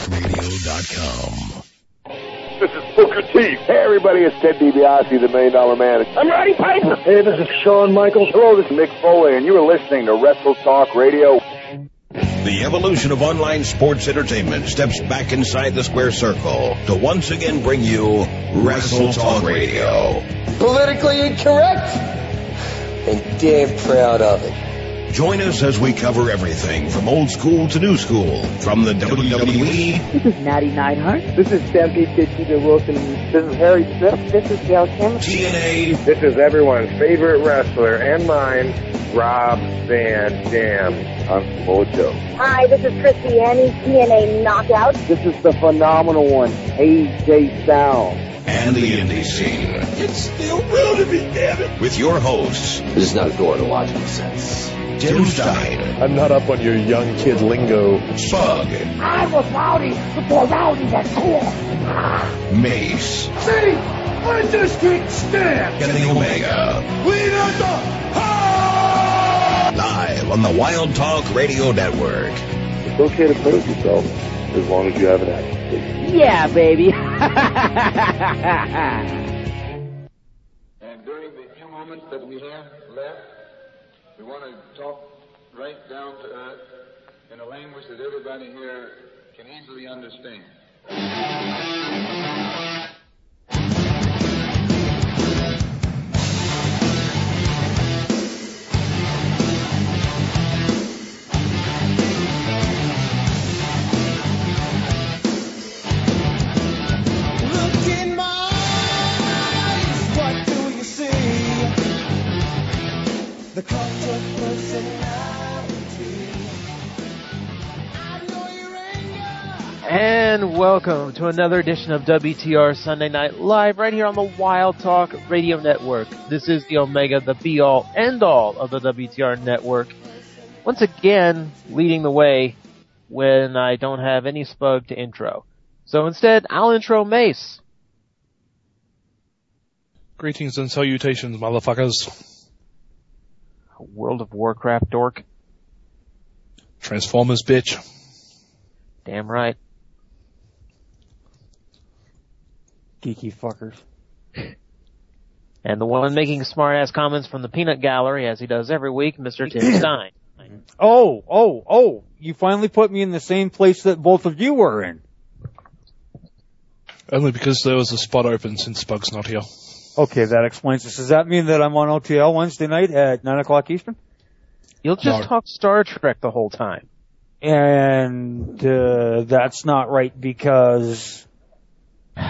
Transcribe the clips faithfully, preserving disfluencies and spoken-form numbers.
talk radio dot com. This is Booker T. Hey, everybody, it's Ted DiBiase, the Million Dollar Man. I'm Roddy Piper. Hey, this is Shawn Michaels. Hello, this is Mick Foley, and you are listening to Wrestle Talk Radio. The evolution of online sports entertainment steps back inside the square circle to once again bring you Wrestle Talk Radio. Politically incorrect, and damn proud of it. Join us as we cover everything from old school to new school, from the W W E. This is Natty Neidhart. This is Stampede Kid T J Wilson. This is Harry Smith. This is Gail Kim. T N A. This is everyone's favorite wrestler and mine, Rob Van Dam on Samoa Joe. Hi, this is Christy Annie, T N A Knockout. This is the phenomenal one, A J Styles. And the indie scene. It's still real to me, damn it. With your hosts, This is not a door to logical sense. Tim Stein, I'm not up on your young kid lingo. Spug, I was rowdy before rowdy was cool. Mace, See, I just can't stand. and the Omega. We are the Live on the Wild Talk Radio Network. It's okay to play with yourself as long as you have an action. Yeah, baby. And during the few moments that we have left, we want to talk right down to earth in a language that everybody here can easily understand. The cult of personality. I know your anger. And welcome to another edition of W T R Sunday Night Live right here on the Wild Talk Radio Network. This is the Omega, the be-all, end-all of the W T R network. Once again, leading the way when I don't have any Spug to intro. So instead, I'll intro Mace. Greetings and salutations, motherfuckers. World of Warcraft dork. Transformers, bitch. Damn right. Geeky fuckers. And the one making smart-ass comments from the peanut gallery, as he does every week, Mister Tim Stein. Oh, oh, oh, you finally put me in the same place that both of you were in. Only because there was a spot open since Spug's not here. Okay, that explains this. Does that mean that I'm on O T L Wednesday night at nine o'clock Eastern? You'll just No. talk Star Trek the whole time. And uh, that's not right because there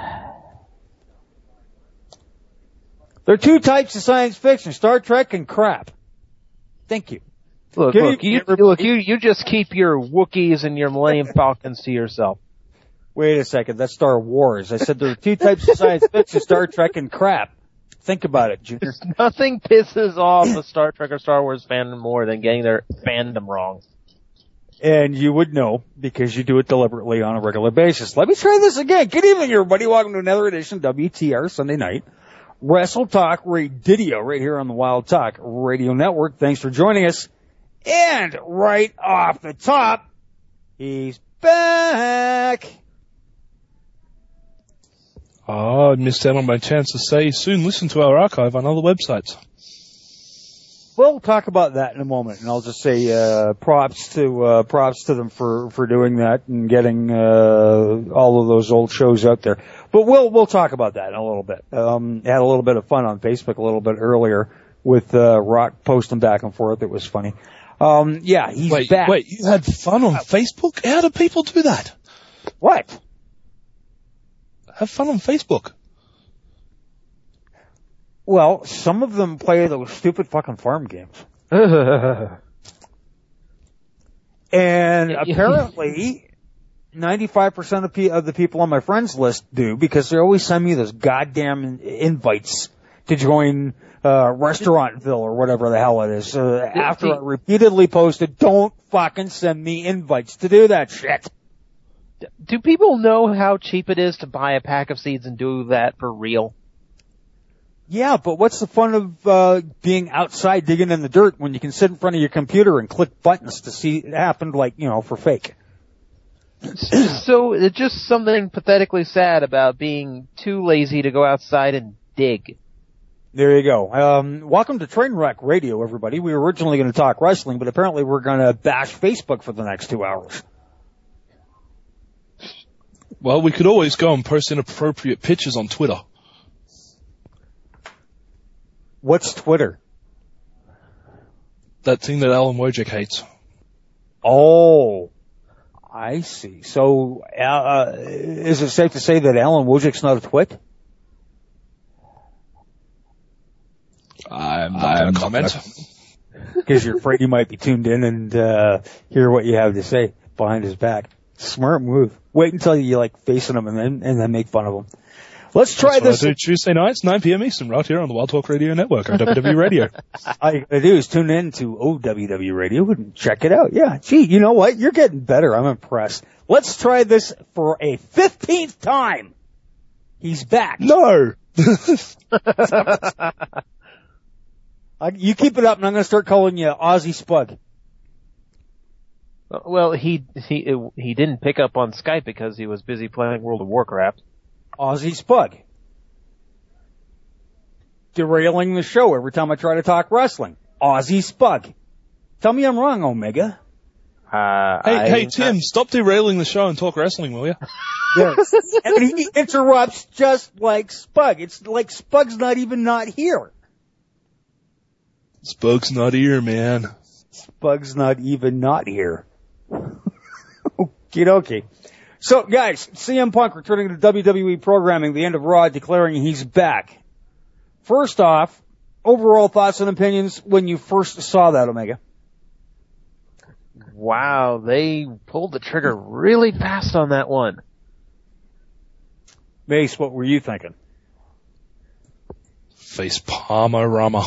are two types of science fiction, Star Trek and crap. Thank you. Look, Give look, me- you, look, you, you just keep your Wookiees and your Millennium Falcons to yourself. Wait a second, that's Star Wars. I said there are two types of science fiction, Star Trek and crap. Think about it, Junior. Nothing pisses off a Star Trek or Star Wars fan more than getting their fandom wrong. And you would know because you do it deliberately on a regular basis. Let me try this again. Good evening, everybody. Welcome to another edition of W T R Sunday Night Wrestle Talk Radio right here on the Wild Talk Radio Network. Thanks for joining us. And right off the top, he's back. Oh, I missed out on my chance to say soon listen to our archive on other websites. We'll talk about that in a moment, and I'll just say uh, props to uh, props to them for, for doing that and getting uh, all of those old shows out there. But we'll we'll talk about that in a little bit. Um, had a little bit of fun on Facebook a little bit earlier with uh, Rock posting back and forth. It was funny. Um, yeah, he's wait, back. Wait, you had fun on Facebook? How do people do that? What? Have fun on Facebook. Well, some of them play those stupid fucking farm games. And apparently, ninety-five percent of, pe- of the people on my friends list do, because they always send me those goddamn invites to join uh, Restaurantville or whatever the hell it is. Uh, after I repeatedly posted, don't fucking send me invites to do that shit. Do people know how cheap it is to buy a pack of seeds and do that for real? Yeah, but what's the fun of uh being outside digging in the dirt when you can sit in front of your computer and click buttons to see it happen, like, you know, for fake? So it's just something pathetically sad about being too lazy to go outside and dig. There you go. Um, welcome to Trainwreck Radio, everybody. We were originally going to talk wrestling, but apparently we're going to bash Facebook for the next two hours. Well, we could always go and post inappropriate pictures on Twitter. What's Twitter? That thing that Alan Wojcik hates. Oh, I see. So, uh, is it safe to say that Alan Wojcik's not a twit? I'm not going to comment. Because you're afraid you might be tuned in and uh hear what you have to say behind his back. Smart move. Wait until you like facing him and then and then make fun of him. Let's try That's this. what I do Tuesday nights, nine p.m. Eastern, right here on the Wild Talk Radio Network on W W E Radio. All you gotta do is tune in to O W W Radio and check it out. Yeah, gee, you know what? You're getting better. I'm impressed. Let's try this for a fifteenth time. He's back. No! I, you keep it up and I'm gonna start calling you Ozzy Spug. Well, he he he didn't pick up on Skype because he was busy playing World of Warcraft. Ozzy Spug. Derailing the show every time I try to talk wrestling. Ozzy Spug. Tell me I'm wrong, Omega. Uh, hey, I, hey, Tim, uh, stop derailing the show and talk wrestling, will you? Yes. And he interrupts just like Spug. It's like Spug's not even not here. Spug's not here, man. Spug's not even not here. Okie dokie. So, guys, C M Punk returning to W W E programming, the end of Raw, declaring he's back. First off, overall thoughts and opinions when you first saw that, Omega. Wow, they pulled the trigger really fast on that one. Mace, what were you thinking? Face Palma-rama.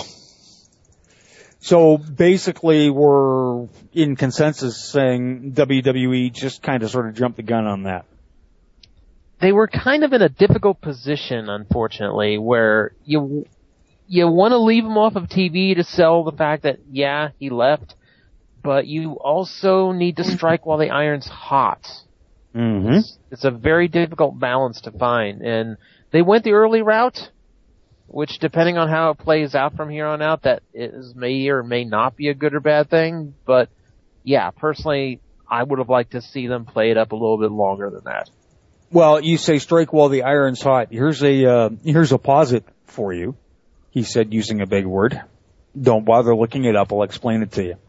So basically we're in consensus saying W W E just kind of sort of jumped the gun on that. They were kind of in a difficult position, unfortunately, where you you want to leave him off of T V to sell the fact that, yeah, he left, but you also need to strike while the iron's hot. Mm-hmm. It's, it's a very difficult balance to find, and they went the early route, which, depending on how it plays out from here on out, that is may or may not be a good or bad thing. But, yeah, personally, I would have liked to see them play it up a little bit longer than that. Well, you say strike while the iron's hot. Here's a uh, here's a posit for you. He said using a big word. Don't bother looking it up. I'll explain it to you.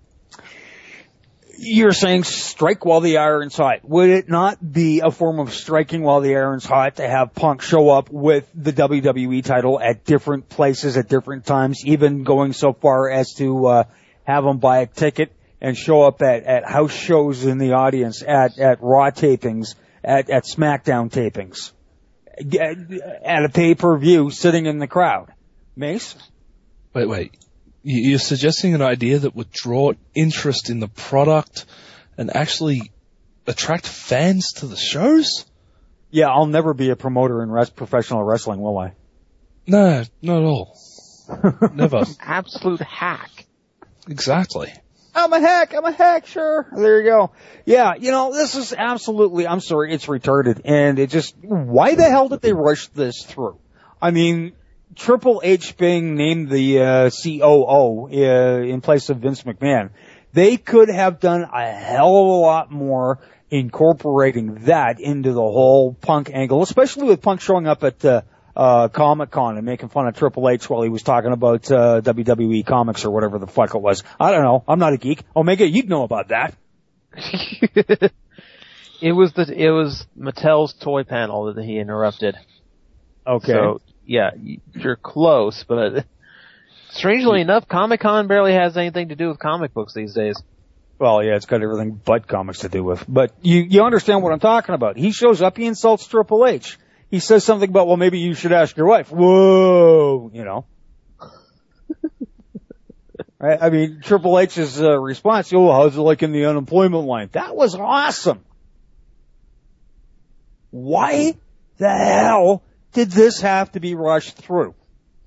You're saying strike while the iron's hot. Would it not be a form of striking while the iron's hot to have Punk show up with the W W E title at different places at different times, even going so far as to uh have him buy a ticket and show up at, at house shows in the audience, at, at Raw tapings, at, at SmackDown tapings, at a pay-per-view sitting in the crowd? Mace? Wait, wait. You're suggesting an idea that would draw interest in the product and actually attract fans to the shows? Yeah, I'll never be a promoter in res- professional wrestling, will I? No, not at all. Never. Absolute hack. Exactly. I'm a hack, I'm a hack, sure. There you go. Yeah, you know, this is absolutely, I'm sorry, it's retarded. And it just, why the hell did they rush this through? I mean, Triple H being named the uh, C O O uh, in place of Vince McMahon, they could have done a hell of a lot more incorporating that into the whole Punk angle, especially with Punk showing up at uh, uh, Comic-Con and making fun of Triple H while he was talking about uh, W W E comics or whatever the fuck it was. I don't know. I'm not a geek. Omega, you'd know about that. It was the it was Mattel's toy panel that he interrupted. Okay. So, yeah, you're close, but strangely enough, Comic-Con barely has anything to do with comic books these days. Well, yeah, it's got everything but comics to do with. But you, you understand what I'm talking about. He shows up, he insults Triple H. He says something about, well, maybe you should ask your wife. Whoa, you know. I, I mean, Triple H's uh, response, oh, how's it like in the unemployment line? That was awesome. Why the hell did this have to be rushed through?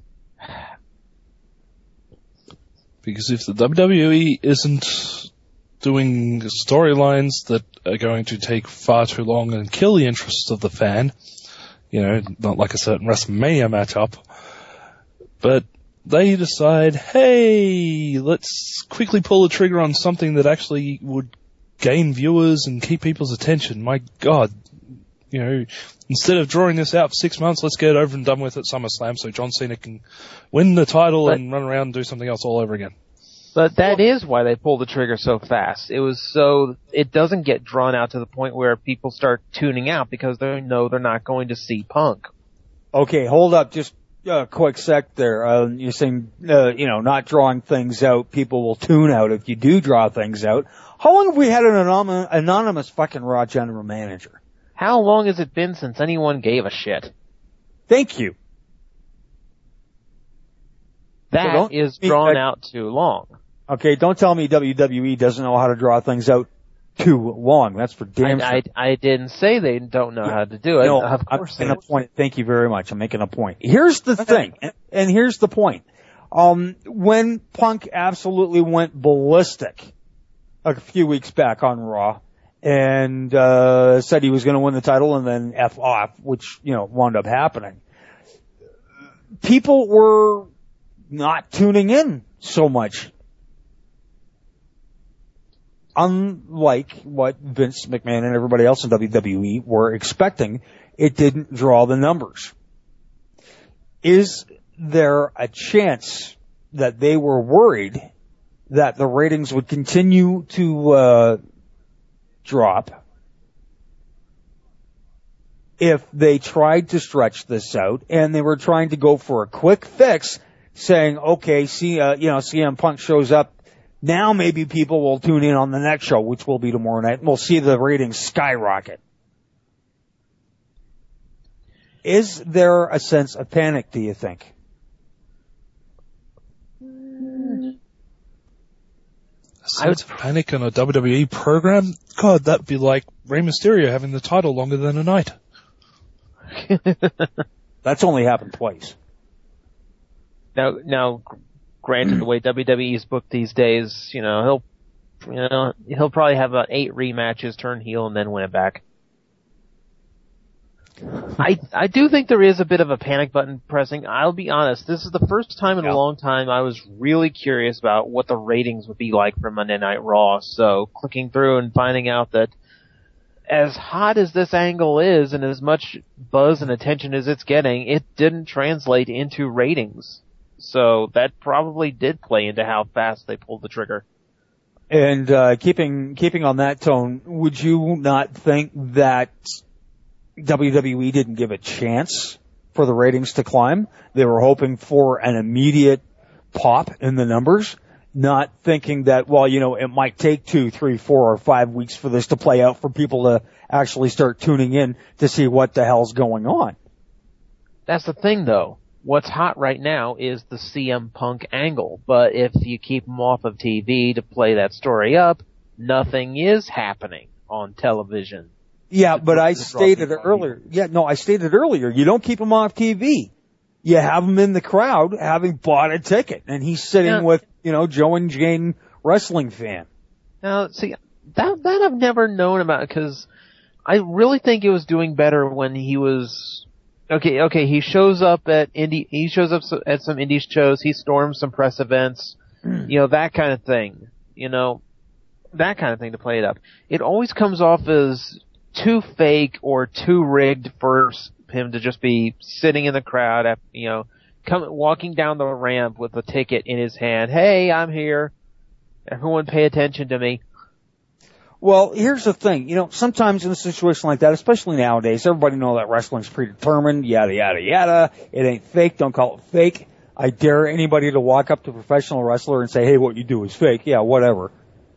Because if the W W E isn't doing storylines that are going to take far too long and kill the interest of the fan. You know, not like a certain WrestleMania matchup. But they decide, hey, let's quickly pull the trigger on something that actually would gain viewers and keep people's attention. My God, you know, instead of drawing this out for six months, let's get it over and done with at SummerSlam so John Cena can win the title but, and run around and do something else all over again. But that is why they pull the trigger so fast. It was so it doesn't get drawn out to the point where people start tuning out because they know they're not going to see Punk. Okay, hold up just a quick sec there. Uh, you're saying, uh, you know, not drawing things out, people will tune out if you do draw things out. How long have we had an anom- anonymous fucking Raw general manager? How long has it been since anyone gave a shit? Thank you. That so is drawn me, I, out too long. Okay, don't tell me W W E doesn't know how to draw things out too long. That's for damn I, sure. I, I didn't say they don't know how to do it. No, of course I'm making a point. Thank you very much. I'm making a point. Here's the thing, and, and here's the point. Um, when Punk absolutely went ballistic a few weeks back on Raw and uh said he was going to win the title and then F off, which, you know, wound up happening, people were not tuning in so much. Unlike what Vince McMahon and everybody else in W W E were expecting, it didn't draw the numbers. Is there a chance that they were worried that the ratings would continue to uh drop if they tried to stretch this out and they were trying to go for a quick fix, saying, okay, see, uh, you know, C M Punk shows up, now maybe people will tune in on the next show, which will be tomorrow night, and we'll see the ratings skyrocket. Is there a sense of panic, do you think? A sense of panic on a W W E program? God, that'd be like Rey Mysterio having the title longer than a night. That's only happened twice. Now, now, granted, the way W W E's booked these days, you know, he'll, you know, he'll probably have about eight rematches, turn heel, and then win it back. I, I do think there is a bit of a panic button pressing. I'll be honest, this is the first time in a long time I was really curious about what the ratings would be like for Monday Night Raw. So clicking through and finding out that as hot as this angle is and as much buzz and attention as it's getting, it didn't translate into ratings. So that probably did play into how fast they pulled the trigger. And uh keeping keeping on that tone, would you not think that W W E didn't give a chance for the ratings to climb? They were hoping for an immediate pop in the numbers, not thinking that, well, you know, it might take two, three, four, or five weeks for this to play out for people to actually start tuning in to see what the hell's going on. That's the thing, though. What's hot right now is the C M Punk angle, but if you keep him off of T V to play that story up, nothing is happening on television. Yeah, but I stated earlier, yeah, no, I stated earlier, you don't keep him off T V. You have him in the crowd having bought a ticket, and he's sitting now, with, you know, Joe and Jane wrestling fan. Now, see, that, that I've never known about, because I really think it was doing better when he was, okay, okay, he shows up at indie, he shows up at some indie shows, he storms some press events, you know, that kind of thing, you know, that kind of thing to play it up. It always comes off as too fake or too rigged for him to just be sitting in the crowd, at, you know, come walking down the ramp with a ticket in his hand. Hey, I'm here. Everyone pay attention to me. Well, here's the thing. You know, sometimes in a situation like that, especially nowadays, everybody knows that wrestling's predetermined, yada, yada, yada. It ain't fake. Don't call it fake. I dare anybody to walk up to a professional wrestler and say, hey, what you do is fake. Yeah, whatever.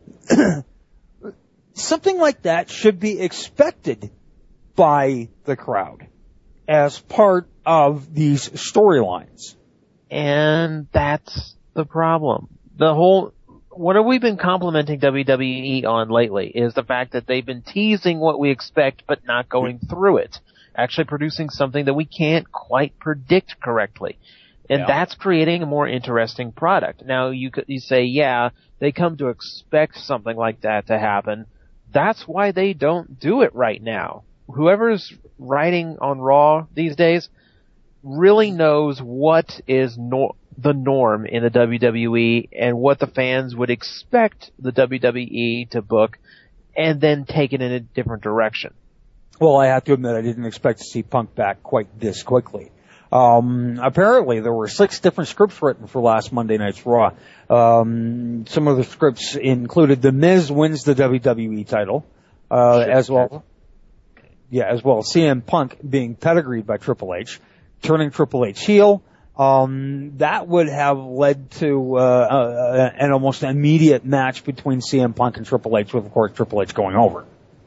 Something like that should be expected by the crowd as part of these storylines. And that's the problem. The whole, what have we been complimenting W W E on lately is the fact that they've been teasing what we expect but not going through it. Actually producing something that we can't quite predict correctly. And yeah. That's creating a more interesting product. Now you could, you say, yeah, They come to expect something like that to happen. That's why they don't do it right now. Whoever's writing on Raw these days really knows what is nor- the norm in the W W E and what the fans would expect the W W E to book, and then take it in a different direction. Well, I have to admit I didn't expect to see Punk back quite this quickly. Um, apparently there were six different scripts written for last Monday night's Raw. Um, some of the scripts included The Miz wins the W W E title, uh, as well, yeah, as well as C M Punk being pedigreed by Triple H, turning Triple H heel. Um, that would have led to, uh, uh, an almost immediate match between C M Punk and Triple H, with of course Triple H going over.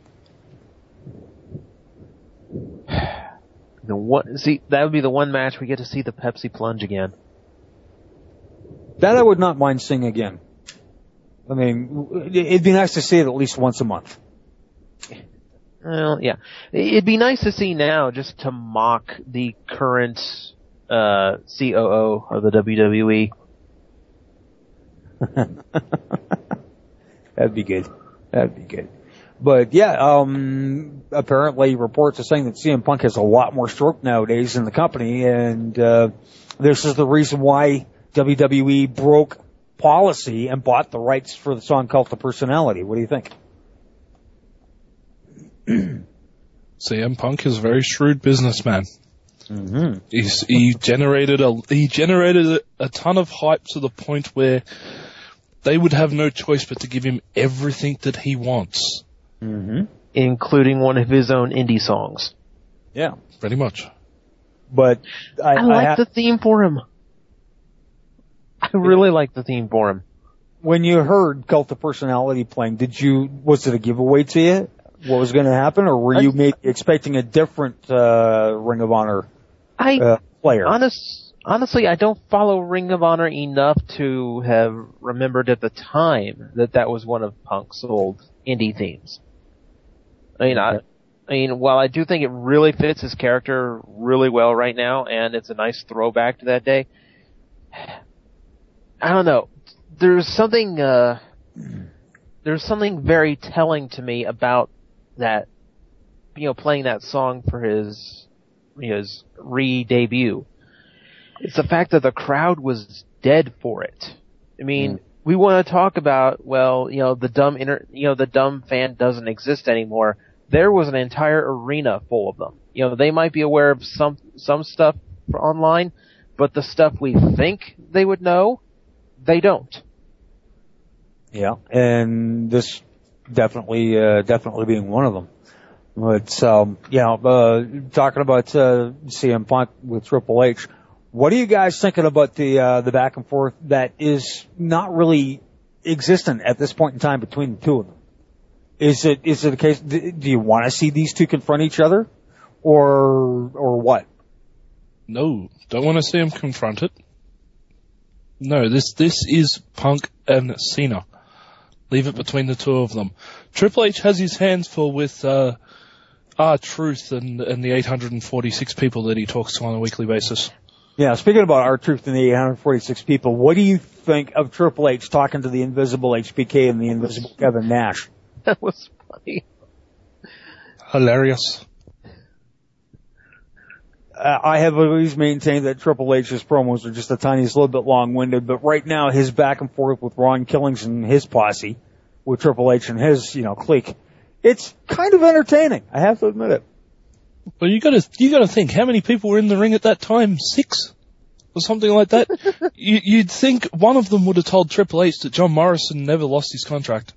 The one, see, that would be the one match we get to see the Pepsi plunge again. That I would not mind seeing again. I mean, it'd be nice to see it at least once a month. Well, yeah. It'd be nice to see now, just to mock the current uh C O O of the W W E. That'd be good. That'd be good. But yeah, um, apparently reports are saying that C M Punk has a lot more stroke nowadays in the company, and uh, this is the reason why W W E broke policy and bought the rights for the song Cult of Personality. What do you think? C M Punk is a very shrewd businessman. Mm-hmm. He's, he generated a he generated a, a ton of hype to the point where they would have no choice but to give him everything that he wants. Mm-hmm. Including one of his own indie songs. Yeah. Pretty much. But I, I like I ha- the theme for him. I really like the theme for him. When you heard Cult of Personality playing, did you, was it a giveaway to you? What was going to happen, or were you maybe expecting a different, uh, Ring of Honor, I, uh, player? Honest, honestly, I don't follow Ring of Honor enough to have remembered at the time that that was one of Punk's old indie themes. I mean, I, I mean, while I do think it really fits his character really well right now, and it's a nice throwback to that day, I don't know. There's something, uh, there's something very telling to me about that, you know, playing that song for his, his re-debut. It's the fact that the crowd was dead for it. I mean, mm. we want to talk about, well, you know, the dumb inter, you know, the dumb fan doesn't exist anymore. There was an entire arena full of them. You know, they might be aware of some, some stuff for online, but the stuff we think they would know, they don't. Yeah, and this definitely, uh, definitely being one of them. But, um, you know, uh, talking about, uh, C M Punk with Triple H, what are you guys thinking about the, uh, the back and forth that is not really existent at this point in time between the two of them? Is it, is it a case, do you want to see these two confront each other? Or, or what? No, don't want to see them confront it. No, this, this is Punk and Cena. Leave it between the two of them. Triple H has his hands full with, uh, R-Truth and, and the eight hundred forty-six people that he talks to on a weekly basis. Yeah, speaking about R-Truth and the eight hundred forty-six people, what do you think of Triple H talking to the Invisible H B K and the Invisible Kevin Nash? That was funny. Hilarious. Uh, I have always maintained that Triple H's promos are just the tiniest little bit long-winded, but right now his back and forth with Ron Killings and his posse, with Triple H and his, you know, clique, it's kind of entertaining. I have to admit it. Well, you gotta, you gotta think, how many people were in the ring at that time? Six? Or something like that? you, you'd think one of them would have told Triple H that John Morrison never lost his contract.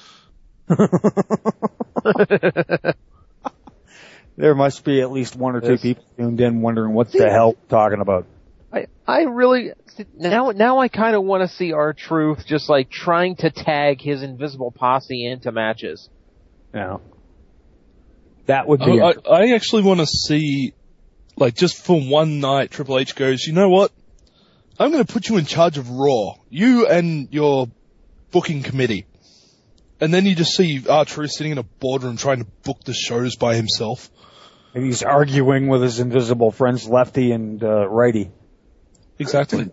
There must be at least one or two Yes. people tuned in wondering what the hell we're talking about. I, I really, now, now I kind of want to see R-Truth just like trying to tag his invisible posse into matches. Yeah. That would be. I, I, I actually want to see, like, just for one night, Triple H goes, you know what? I'm going to put you in charge of Raw. You and your booking committee. And then you just see R-Truth sitting in a boardroom trying to book the shows by himself. And he's arguing with his invisible friends Lefty and uh, Righty. Exactly.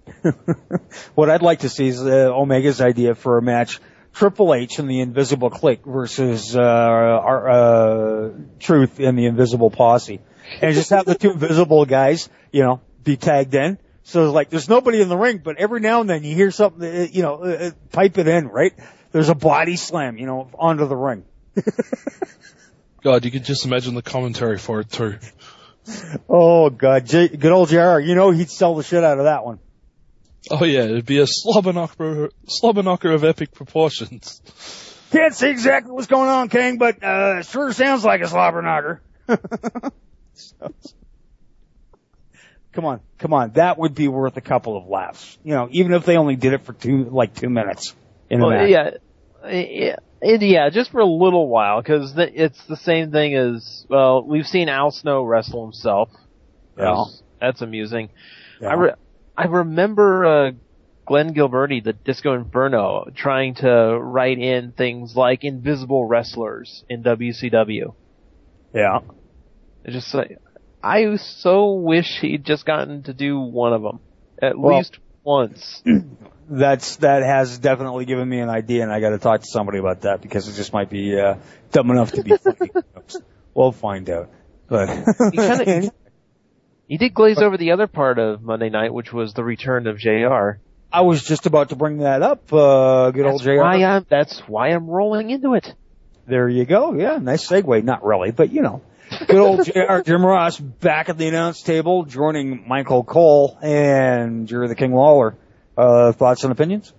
What I'd like to see is uh, Omega's idea for a match: Triple H and the Invisible Clique versus uh, our, uh, Truth and the Invisible Posse, and just have the two invisible guys, you know, be tagged in. So like, there's nobody in the ring, but every now and then you hear something, you know, uh, pipe it in, right? There's a body slam, you know, onto the ring. God, you could just imagine the commentary for it too. Oh God, J- good old J R. You know he'd sell the shit out of that one. Oh yeah, it'd be a slobber knocker, slobber knocker of epic proportions. Can't see exactly what's going on, King, but uh, it sure sounds like a slobber knocker. So, come on, come on, that would be worth a couple of laughs. You know, even if they only did it for two, like two minutes in a well, match. Yeah, yeah, yeah, just for a little while, because it's the same thing as, well, we've seen Al Snow wrestle himself. Yeah. That's, that's amusing. Yeah. I, re- I remember uh, Glenn Gilberti, the Disco Inferno, trying to write in things like invisible wrestlers in W C W. Yeah. It's just like, I so wish he'd just gotten to do one of them. At Well, least once. That's, that has definitely given me an idea, and I gotta talk to somebody about that, because it just might be, uh, dumb enough to be funny. We'll find out. But. He kinda, he did glaze over the other part of Monday night, which was the return of J R. I was just about to bring that up, uh, good That's old J R. Why I'm, that's why I'm rolling into it. There you go. Yeah, nice segue. Not really, but you know. Good old J R. Jim Ross back at the announce table, joining Michael Cole and Jerry the King Lawler. Uh, thoughts and opinions?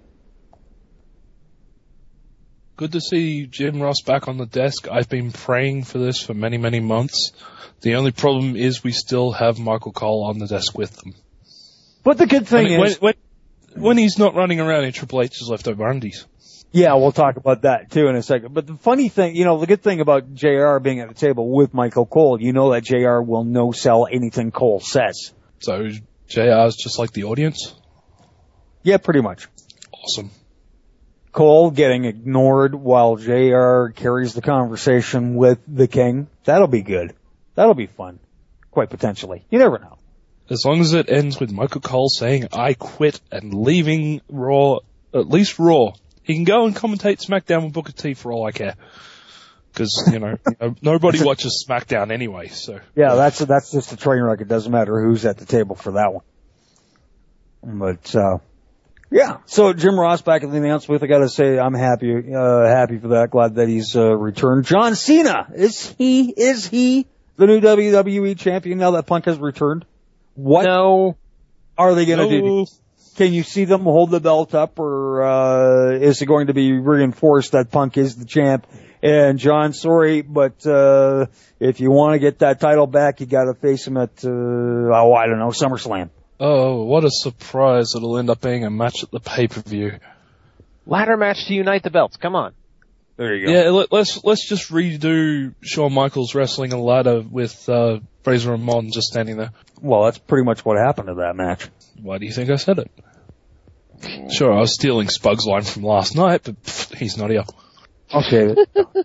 Good to see Jim Ross back on the desk. I've been praying for this for many, many months. The only problem is we still have Michael Cole on the desk with them. But the good thing when, is... When, when, when he's not running around in Triple H's leftover undies. Yeah, we'll talk about that too in a second. But the funny thing, you know, the good thing about J R being at the table with Michael Cole, you know that J R will no-sell anything Cole says. So J R's just like the audience? Yeah, pretty much. Awesome. Cole getting ignored while J R carries the conversation with the King. That'll be good. That'll be fun. Quite potentially. You never know. As long as it ends with Michael Cole saying, I quit, and leaving Raw, at least Raw. He can go and commentate SmackDown with Booker T for all I care. Because, you know, nobody watches SmackDown anyway, so. Yeah, that's, that's just a train wreck. It doesn't matter who's at the table for that one. But, uh, yeah. So Jim Ross back at the announce booth. I gotta say, I'm happy, uh, happy for that. Glad that he's, uh, returned. John Cena. Is he, is he the new W W E champion now that Punk has returned? What no. are they gonna no. do? Can you see them hold the belt up, or, uh, is it going to be reinforced that Punk is the champ? And John, sorry, but, uh, if you want to get that title back, you gotta face him at, uh, oh, I don't know, SummerSlam. Oh, what a surprise. It'll end up being a match at the pay-per-view. Ladder match to unite the belts. Come on. There you go. Yeah, let, let's, let's just redo Shawn Michaels wrestling a ladder with, uh, Razor Ramon just standing there. Well, that's pretty much what happened to that match. Why do you think I said it? Sure, I was stealing Spug's line from last night, but pff, he's not here. Okay.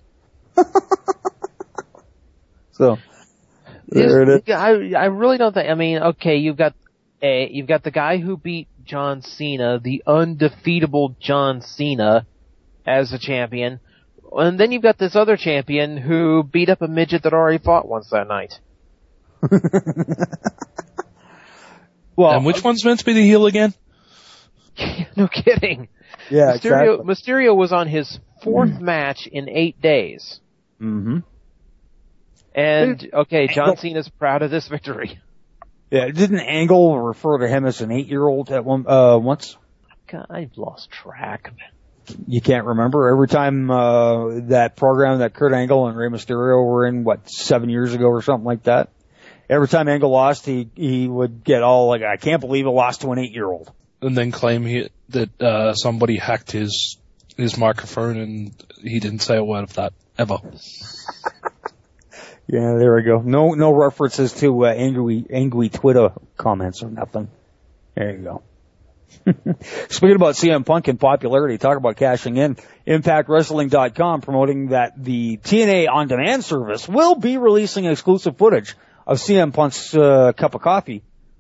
So, there it is. I, I really don't think, I mean, okay, you've got a, you've got the guy who beat John Cena, the undefeatable John Cena, as a champion, and then you've got this other champion who beat up a midget that already fought once that night. Well, and which one's meant to be the heel again? No kidding. Yeah, Mysterio, exactly. Mysterio was on his fourth match in eight days. Mm-hmm. And, okay, John Cena's proud of this victory. Yeah, didn't Angle refer to him as an eight-year-old at one, uh, once? God, I've lost track. You can't remember? Every time, uh, that program that Kurt Angle and Rey Mysterio were in, what, seven years ago or something like that? Every time Angle lost, he, he would get all like, I can't believe he lost to an eight-year-old. And then claim he, that, uh, somebody hacked his, his microphone and he didn't say a word of that, ever. Yeah, there we go. No, no references to, uh, angry, angry Twitter comments or nothing. There you go. Speaking about C M Punk and popularity, talk about cashing in. Impact Wrestling dot com promoting that the T N A On Demand service will be releasing exclusive footage of C M Punk's uh, cup of coffee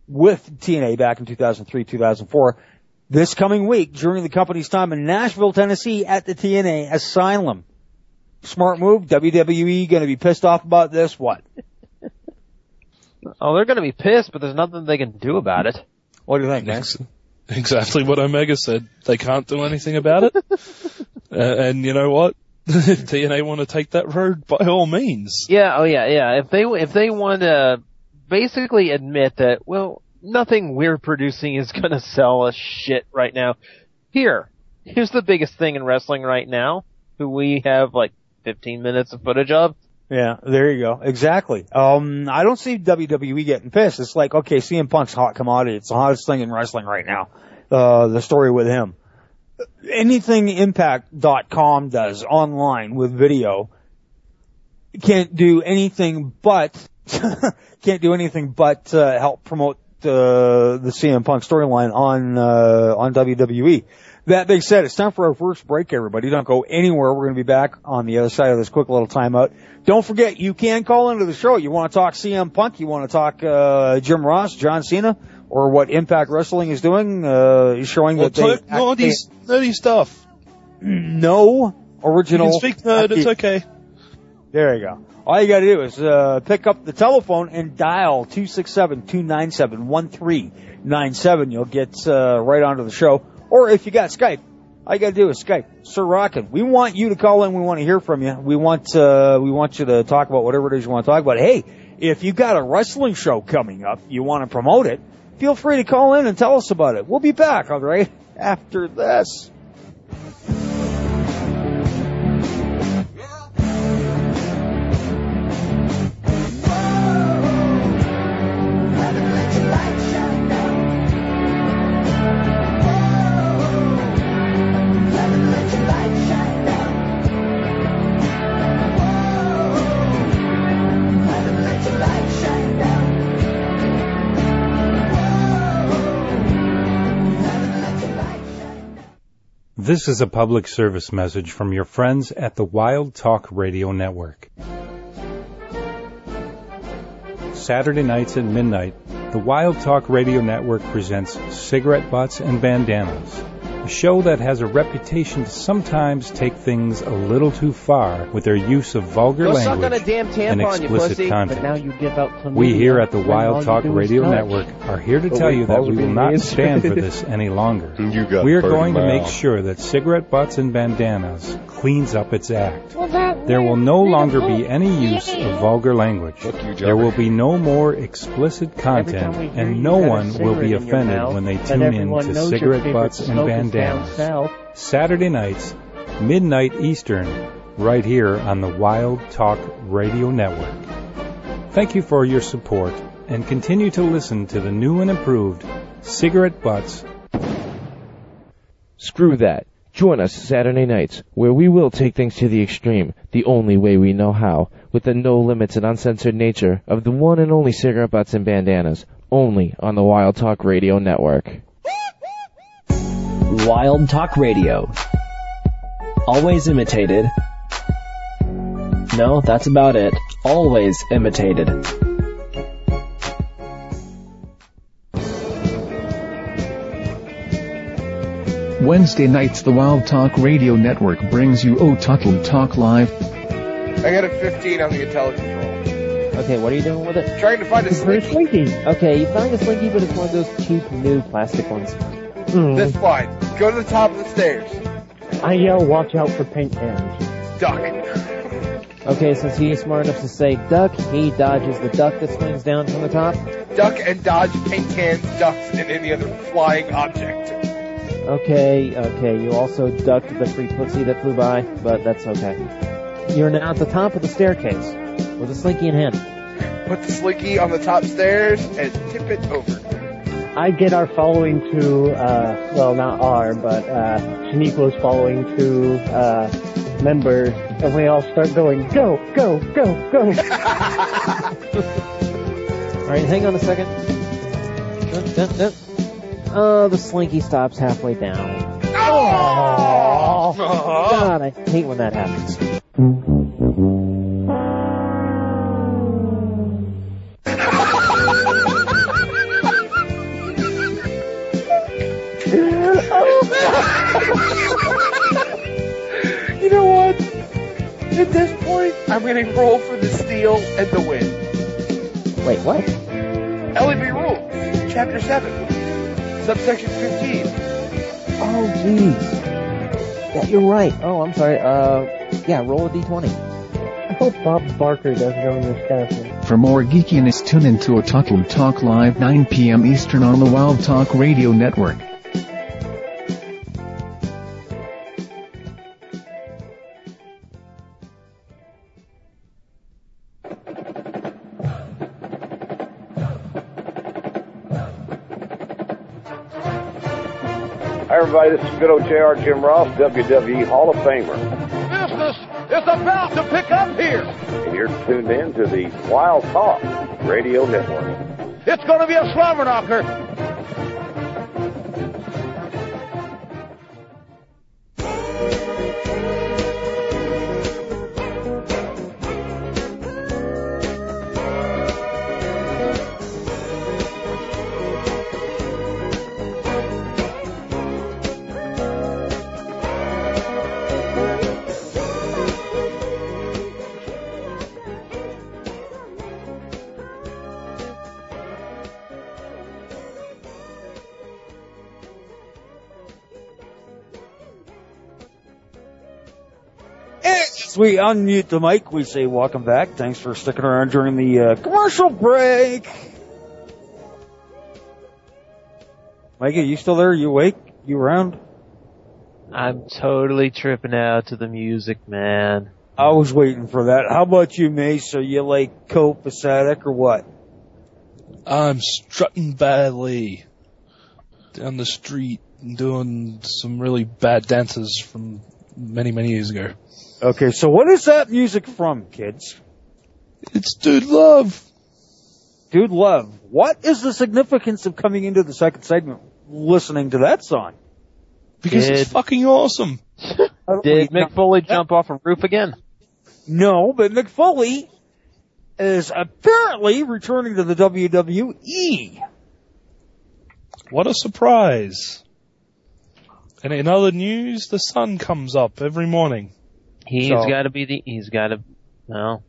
with T N A back in two thousand three, two thousand four. This coming week, during the company's time in Nashville, Tennessee, at the T N A Asylum. Smart move. W W E going to be pissed off about this? What? Oh, they're going to be pissed, but there's nothing they can do about it. What do you think, man? Exactly what Omega said. They can't do anything about it. uh, and you know what? If T N A want to take that road, by all means. Yeah, oh yeah, yeah. If they if they want to basically admit that, well, nothing we're producing is going to sell us shit right now. Here, here's the biggest thing in wrestling right now, who we have like fifteen minutes of footage of. Yeah, there you go. Exactly. Um, I don't see W W E getting pissed. It's like, okay, C M Punk's hot commodity. It's the hottest thing in wrestling right now. Uh, the story with him. Anything Impact dot com does online with video can't do anything but, can't do anything but, uh, help promote, uh, the C M Punk storyline on, uh, on W W E. That being said, it's time for our first break, everybody. Don't go anywhere. We're going to be back on the other side of this quick little timeout. Don't forget, you can call into the show. You want to talk C M Punk? You want to talk uh Jim Ross, John Cena, or what Impact Wrestling is doing, uh showing well, that they... Talk nerdy, nerdy stuff. No original... You can speak nerd, it's okay. There you go. All you got to do is uh pick up the telephone and dial two six seven, two nine seven, one three nine seven. You'll get uh right onto the show. Or if you got Skype, all you gotta do is Skype. Sir Rockin'. We want you to call in. We want to hear from you. We want, uh, we want you to talk about whatever it is you want to talk about. Hey, if you got a wrestling show coming up, you want to promote it, feel free to call in and tell us about it. We'll be back, all right, after this. This is a public service message from your friends at the Wild Talk Radio Network. Saturday nights at midnight, the Wild Talk Radio Network presents Cigarette Butts and Bandanas, a show that has a reputation to sometimes take things a little too far with their use of vulgar Go language suck on a damn and tampon, you explicit pussy. content. But now you give out to We me, here at the when Wild all Talk you do is Radio touch. Network are here to Oh, tell wait, you that balls we are will being not raised. stand for this any longer. You got We are dirty going to make mouth. sure that Cigarette Butts and Bandanas cleans up its act. Well, that There will no longer be any use of vulgar language. you, There will be no more explicit content, Every time we hear and you no got a one will cigarette be in your offended mouth, when they then tune in everyone to knows your Cigarette favorite Butts and smoke is down Bandanas. south. Saturday nights, midnight Eastern, right here on the Wild Talk Radio Network. Thank you for your support, and continue to listen to the new and improved Cigarette Butts. Screw that. Join us Saturday nights, where we will take things to the extreme, the only way we know how, with the no limits and uncensored nature of the one and only Cigarette Butts and Bandanas, only on the Wild Talk Radio Network. Wild Talk Radio. Always imitated. No, that's about it. Always imitated. Wednesday nights the Wild Talk Radio Network brings you Oh Tuttle Talk Live. I got a fifteen on the IntelliControl. Okay, what are you doing with it? Trying to find a slinky. slinky. Okay, you found a slinky, but it's one of those cheap, new plastic ones. Mm. That's fine. Go to the top of the stairs. I yell, watch out for paint cans. Duck. Okay, since he's smart enough to say duck, he dodges the duck that swings down from the top. Duck and dodge paint cans, ducks, and any other flying object. Okay, okay, you also ducked the free footsie that flew by, but that's okay. You're now at the top of the staircase, with a slinky in hand. Put the slinky on the top stairs and tip it over. I get our following to, uh, well, not our, but, uh, Shaniqua's following to, uh, members, and we all start going, go, go, go, go. Alright, hang on a second. Dun, dun, dun. Oh, the slinky stops halfway down. Oh! God, I hate when that happens. I'm going to roll for the steal and the win. Wait, what? L E B rules, Chapter seven, Subsection fifteen. Oh, jeez. Yeah, you're right. Oh, I'm sorry. Uh, yeah, roll a d twenty. I hope Bob Barker doesn't own this castle. For more geekiness, tune into Otaku Talk Live nine p.m. Eastern on the Wild Talk Radio Network. Hi, everybody. This is good old J R. Jim Ross, W W E Hall of Famer. Business is about to pick up here. And you're tuned in to the Wild Talk Radio Network. It's going to be a slobber knocker. As we unmute the mic, we say welcome back. Thanks for sticking around during the uh, commercial break. Mike, are you still there? You awake? You around? I'm totally tripping out to the music, man. I was waiting for that. How about you, Mace? Are you like copacetic or what? I'm strutting badly down the street and doing some really bad dances from many, many years ago. Okay, so what is that music from, kids? It's Dude Love. Dude Love. What is the significance of coming into the second segment listening to that song? Because Did, it's fucking awesome. Did Mick Foley jump off a roof again? No, but Mick Foley is apparently returning to the W W E. What a surprise. And in other news, the sun comes up every morning. He's So- got to be the. He's got to. No.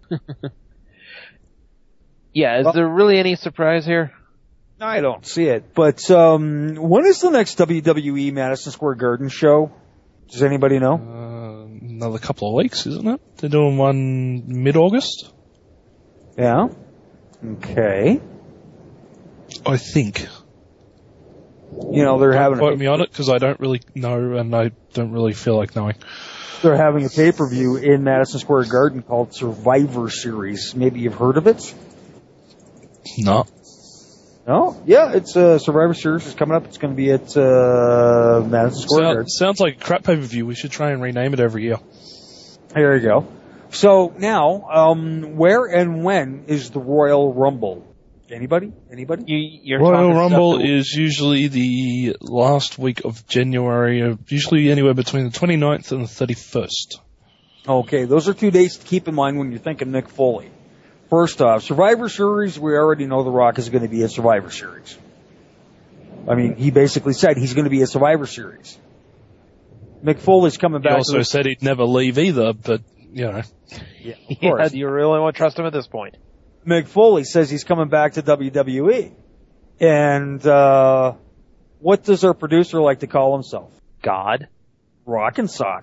Yeah. Is there really any surprise here? I don't see it. But um, when is the next W W E Madison Square Garden show? Does anybody know? Uh, another couple of weeks, isn't it? They're doing one mid-August. Yeah. Okay. I think. You know, they're Don't having quote a, me on it because I don't really know and I don't really feel like knowing. they're having a pay-per-view in Madison Square Garden called Survivor Series. Maybe you've heard of it? No. No? Yeah, it's uh, Survivor Series is coming up. It's going to be at uh, Madison Square Garden. Sounds, sounds like a crap pay-per-view. We should try and rename it every year. There you go. So now, um, where and when is the Royal Rumble? Anybody? Anybody? You, you're Royal talking Rumble stuff that- is usually the last week of January, uh, usually anywhere between the twenty-ninth and the thirty-first. Okay, those are two dates to keep in mind when you're thinking Mick Foley. First off, Survivor Series, we already know The Rock is going to be a Survivor Series. I mean, he basically said he's going to be a Survivor Series. Mick Foley's coming He back. also to the, said he'd never leave either, but, you know. yeah, of Yeah, course. do you really want to trust him at this point? Mick Foley says he's coming back to W W E. And, uh, what does our producer like to call himself? God. Rock and Sock.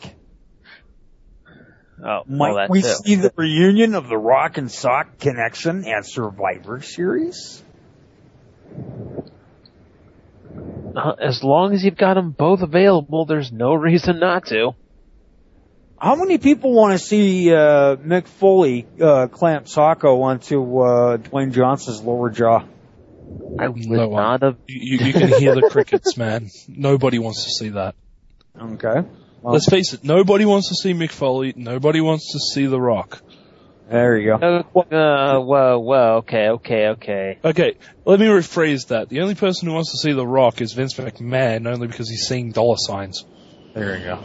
Oh, Might well, that we too. see the reunion of the Rock and Sock connection at Survivor Series? Uh, as long as you've got them both available, there's no reason not to. How many people want to see uh, Mick Foley uh, clamp Socko onto uh, Dwayne Johnson's lower jaw? I would No one. not have. You, you can hear the crickets, man. Nobody wants to see that. Okay. Well, Let's face it, nobody wants to see Mick Foley. Nobody wants to see The Rock. there you go. Uh, uh, whoa, whoa, okay, okay, okay. Okay, let me rephrase that. The only person who wants to see The Rock is Vince McMahon, only because he's seeing dollar signs. There you go.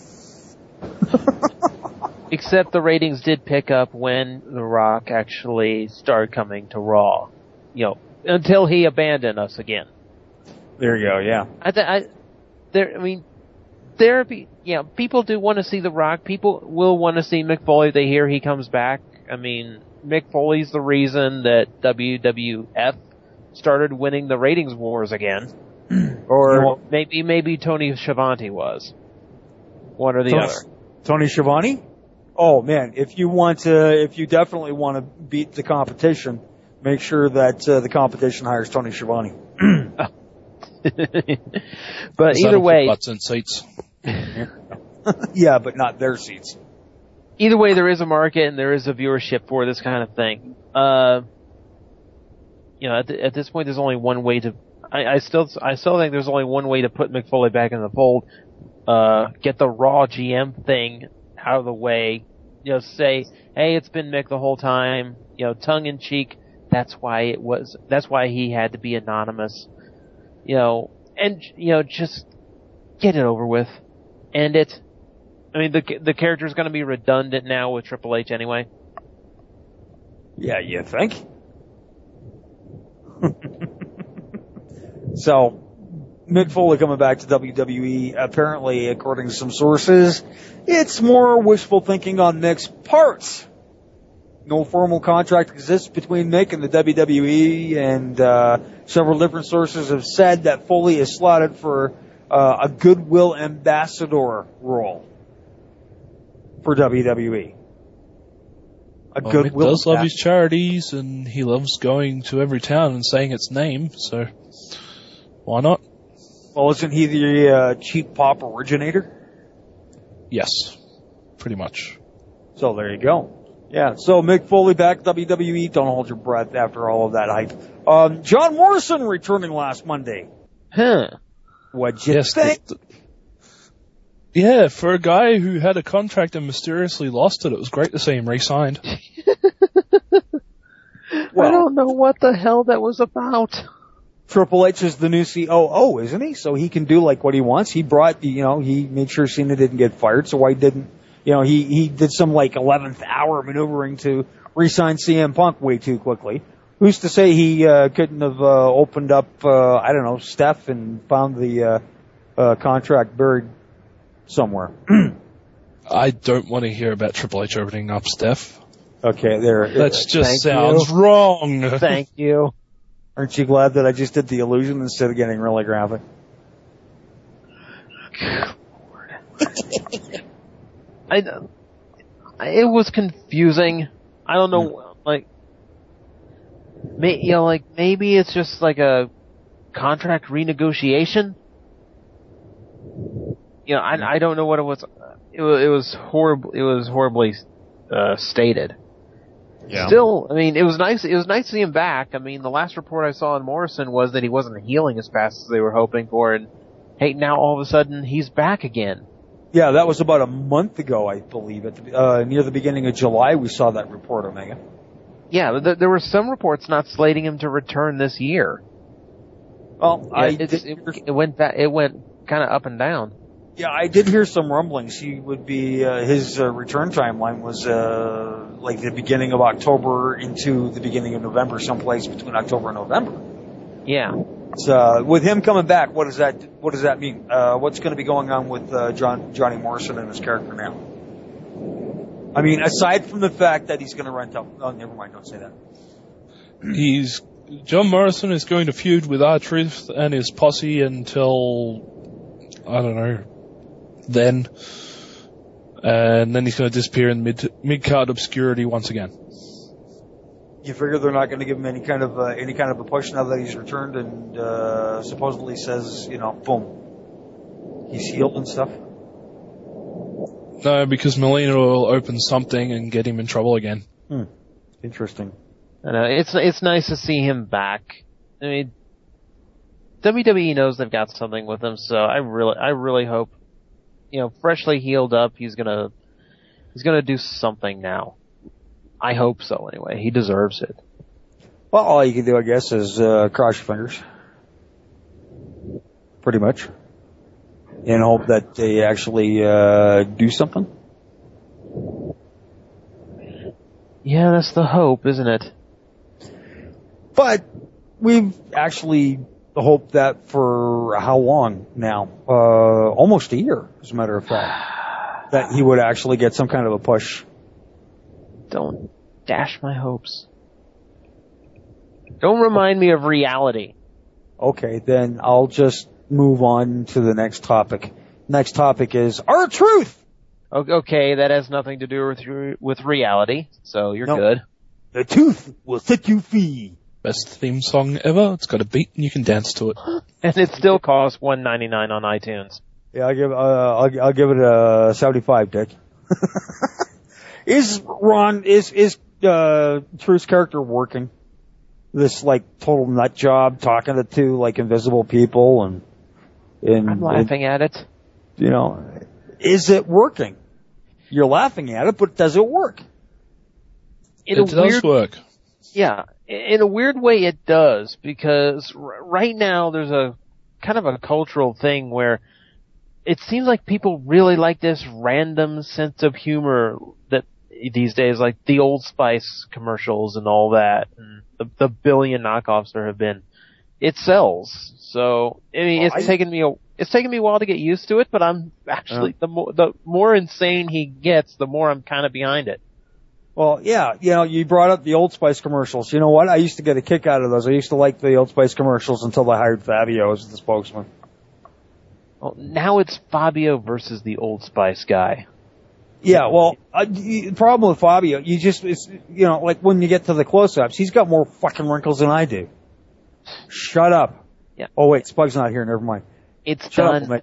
Except the ratings did pick up when The Rock actually started coming to Raw. You know, until he abandoned us again. There you go, yeah. I, th- I, there, I mean, there be, you know, people do want to see The Rock. People will want to see Mick Foley if they hear he comes back. I mean, Mick Foley's the reason that W W F started winning the ratings wars again. Or well, maybe maybe Tony Schiavone was. One or the Tony, other. Tony Schiavone? Oh man, if you want to, if you definitely want to beat the competition, make sure that uh, the competition hires Tony Schiavone. But either way, butts and seats. Yeah, but not their seats. Either way, there is a market and there is a viewership for this kind of thing. Uh, you know, at, the, at this point, there's only one way to. I, I still, I still think there's only one way to put Mick Foley back in the fold. Uh, get the Raw G M thing out of the way. You know, say, hey, it's been Mick the whole time. You know, tongue in cheek. That's why it was. That's why he had to be anonymous. You know, and you know, just get it over with. End it. I mean, the the character's going to be redundant now with Triple H anyway. Yeah, you think? So, Mick Foley coming back to W W E, apparently, according to some sources, it's more wishful thinking on Mick's part. No formal contract exists between Mick and the W W E, and uh, several different sources have said that Foley is slotted for uh, a goodwill ambassador role for W W E. A well, goodwill Mick does love his charities, and he loves going to every town and saying its name, so why not? Well, isn't he the uh, cheap pop originator? Yes, pretty much. So there you go. Yeah, so Mick Foley back at W W E. Don't hold your breath after all of that hype. Um, John Morrison returning last Monday. Huh. What'd you yes, think? The, the, yeah, for a guy who had a contract and mysteriously lost it, it was great to see him re-signed. Well, I don't know what the hell that was about. Triple H is the new C O O, isn't he? So he can do like what he wants. He brought, you know, he made sure Cena didn't get fired, so why didn't, you know, he, he did some like eleventh hour maneuvering to re-sign C M Punk way too quickly. Who's to say he uh, couldn't have uh, opened up, uh, I don't know, Steph and found the uh, uh, contract buried somewhere? I don't want to hear about Triple H opening up Steph. Okay, there. That just Thank sounds you. wrong. Thank you. Aren't you glad that I just did the illusion instead of getting really graphic? I, it was confusing. I don't know, like, may, you know, like maybe it's just like a contract renegotiation. You know, I, I don't know what it was. It was, it was horrible. It was horribly uh, stated. Yeah. Still, I mean, it was nice. It was nice to see him back. I mean, the last report I saw on Morrison was that he wasn't healing as fast as they were hoping for, and hey, now all of a sudden he's back again. Yeah, that was about a month ago, I believe. At the, uh, near the beginning of July, we saw that report, Omega. Yeah, th- there were some reports not slating him to return this year. Well, yeah, I it's, did, it, it went back, it went kind of up and down. Yeah, I did hear some rumblings. He would be uh, his uh, return timeline was uh, like the beginning of October into the beginning of November, someplace between October and November. Yeah. So, uh, with him coming back, what does that what does that mean? Uh, what's going to be going on with uh, John Johnny Morrison and his character now? I mean, aside from the fact that he's going to rent out. Oh, never mind. Don't say that. He's John Morrison is going to feud with R-Truth and his posse until I don't know. Then, and then he's going to disappear in mid mid card obscurity once again. You figure they're not going to give him any kind of uh, any kind of a push now that he's returned and uh, supposedly says, you know, boom, he's healed and stuff. No, because Melina will open something and get him in trouble again. Hmm. Interesting. I know, it's it's nice to see him back. I mean, W W E knows they've got something with him, so I really I really hope, you know, freshly healed up, he's gonna he's gonna do something now. I hope so, anyway. He deserves it. Well, all you can do, I guess, is uh, cross your fingers. Pretty much. And hope that they actually uh, do something. Yeah, that's the hope, isn't it? But we've actually hoped that for how long now? Uh, almost a year, as a matter of fact. That he would actually get some kind of a push. Don't dash my hopes. Don't remind me of reality. Okay, then I'll just move on to the next topic. Next topic is R-Truth! Okay, that has nothing to do with with reality, so you're no. good. The tooth will set you free. Best theme song ever. It's got a beat and you can dance to it. And it still costs one ninety-nine on iTunes. Yeah, I'll give uh, I'll, I'll give it a seventy-five, Dick. Is Ron is is uh Truth's character working? This like total nut job talking to two like invisible people and and I'm laughing and, at it. You know, is it working? You're laughing at it, but does it work? In it a does weird, work. Yeah, in a weird way it does, because r- right now there's a kind of a cultural thing where it seems like people really like this random sense of humor that these days, like the Old Spice commercials and all that, and the, the billion knockoffs there have been. It sells. So, I mean, it's oh, I... taken me a, it's taken me a while to get used to it, but I'm actually, uh, the more, the more insane he gets, the more I'm kind of behind it. Well, yeah, you know, you brought up the Old Spice commercials. You know what? I used to get a kick out of those. I used to like the Old Spice commercials until they hired Fabio as the spokesman. Well, now it's Fabio versus the Old Spice guy. Yeah, well, uh, the problem with Fabio, you just, it's, you know, like when you get to the close-ups, he's got more fucking wrinkles than I do. Shut up. Yeah. Oh wait, Spug's not here, never mind. It's Shut done. Up,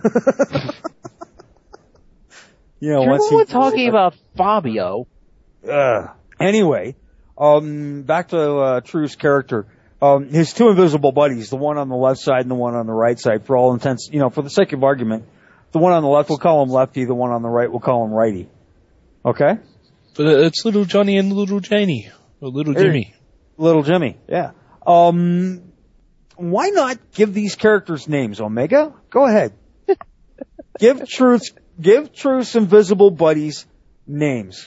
you know, You're once the one he, talking uh, about Fabio. Uh, anyway, um, back to, uh, Truth's character. Um, his two invisible buddies, the one on the left side and the one on the right side, for all intents, you know, for the sake of argument, the one on the left, we'll call him lefty, the one on the right, we'll call him righty. Okay? But it's little Johnny and little Janie. Or little Hey, Jimmy. Little Jimmy, yeah. Um, why not give these characters names, Omega? Go ahead. give Truth's, give Truth's invisible buddies names.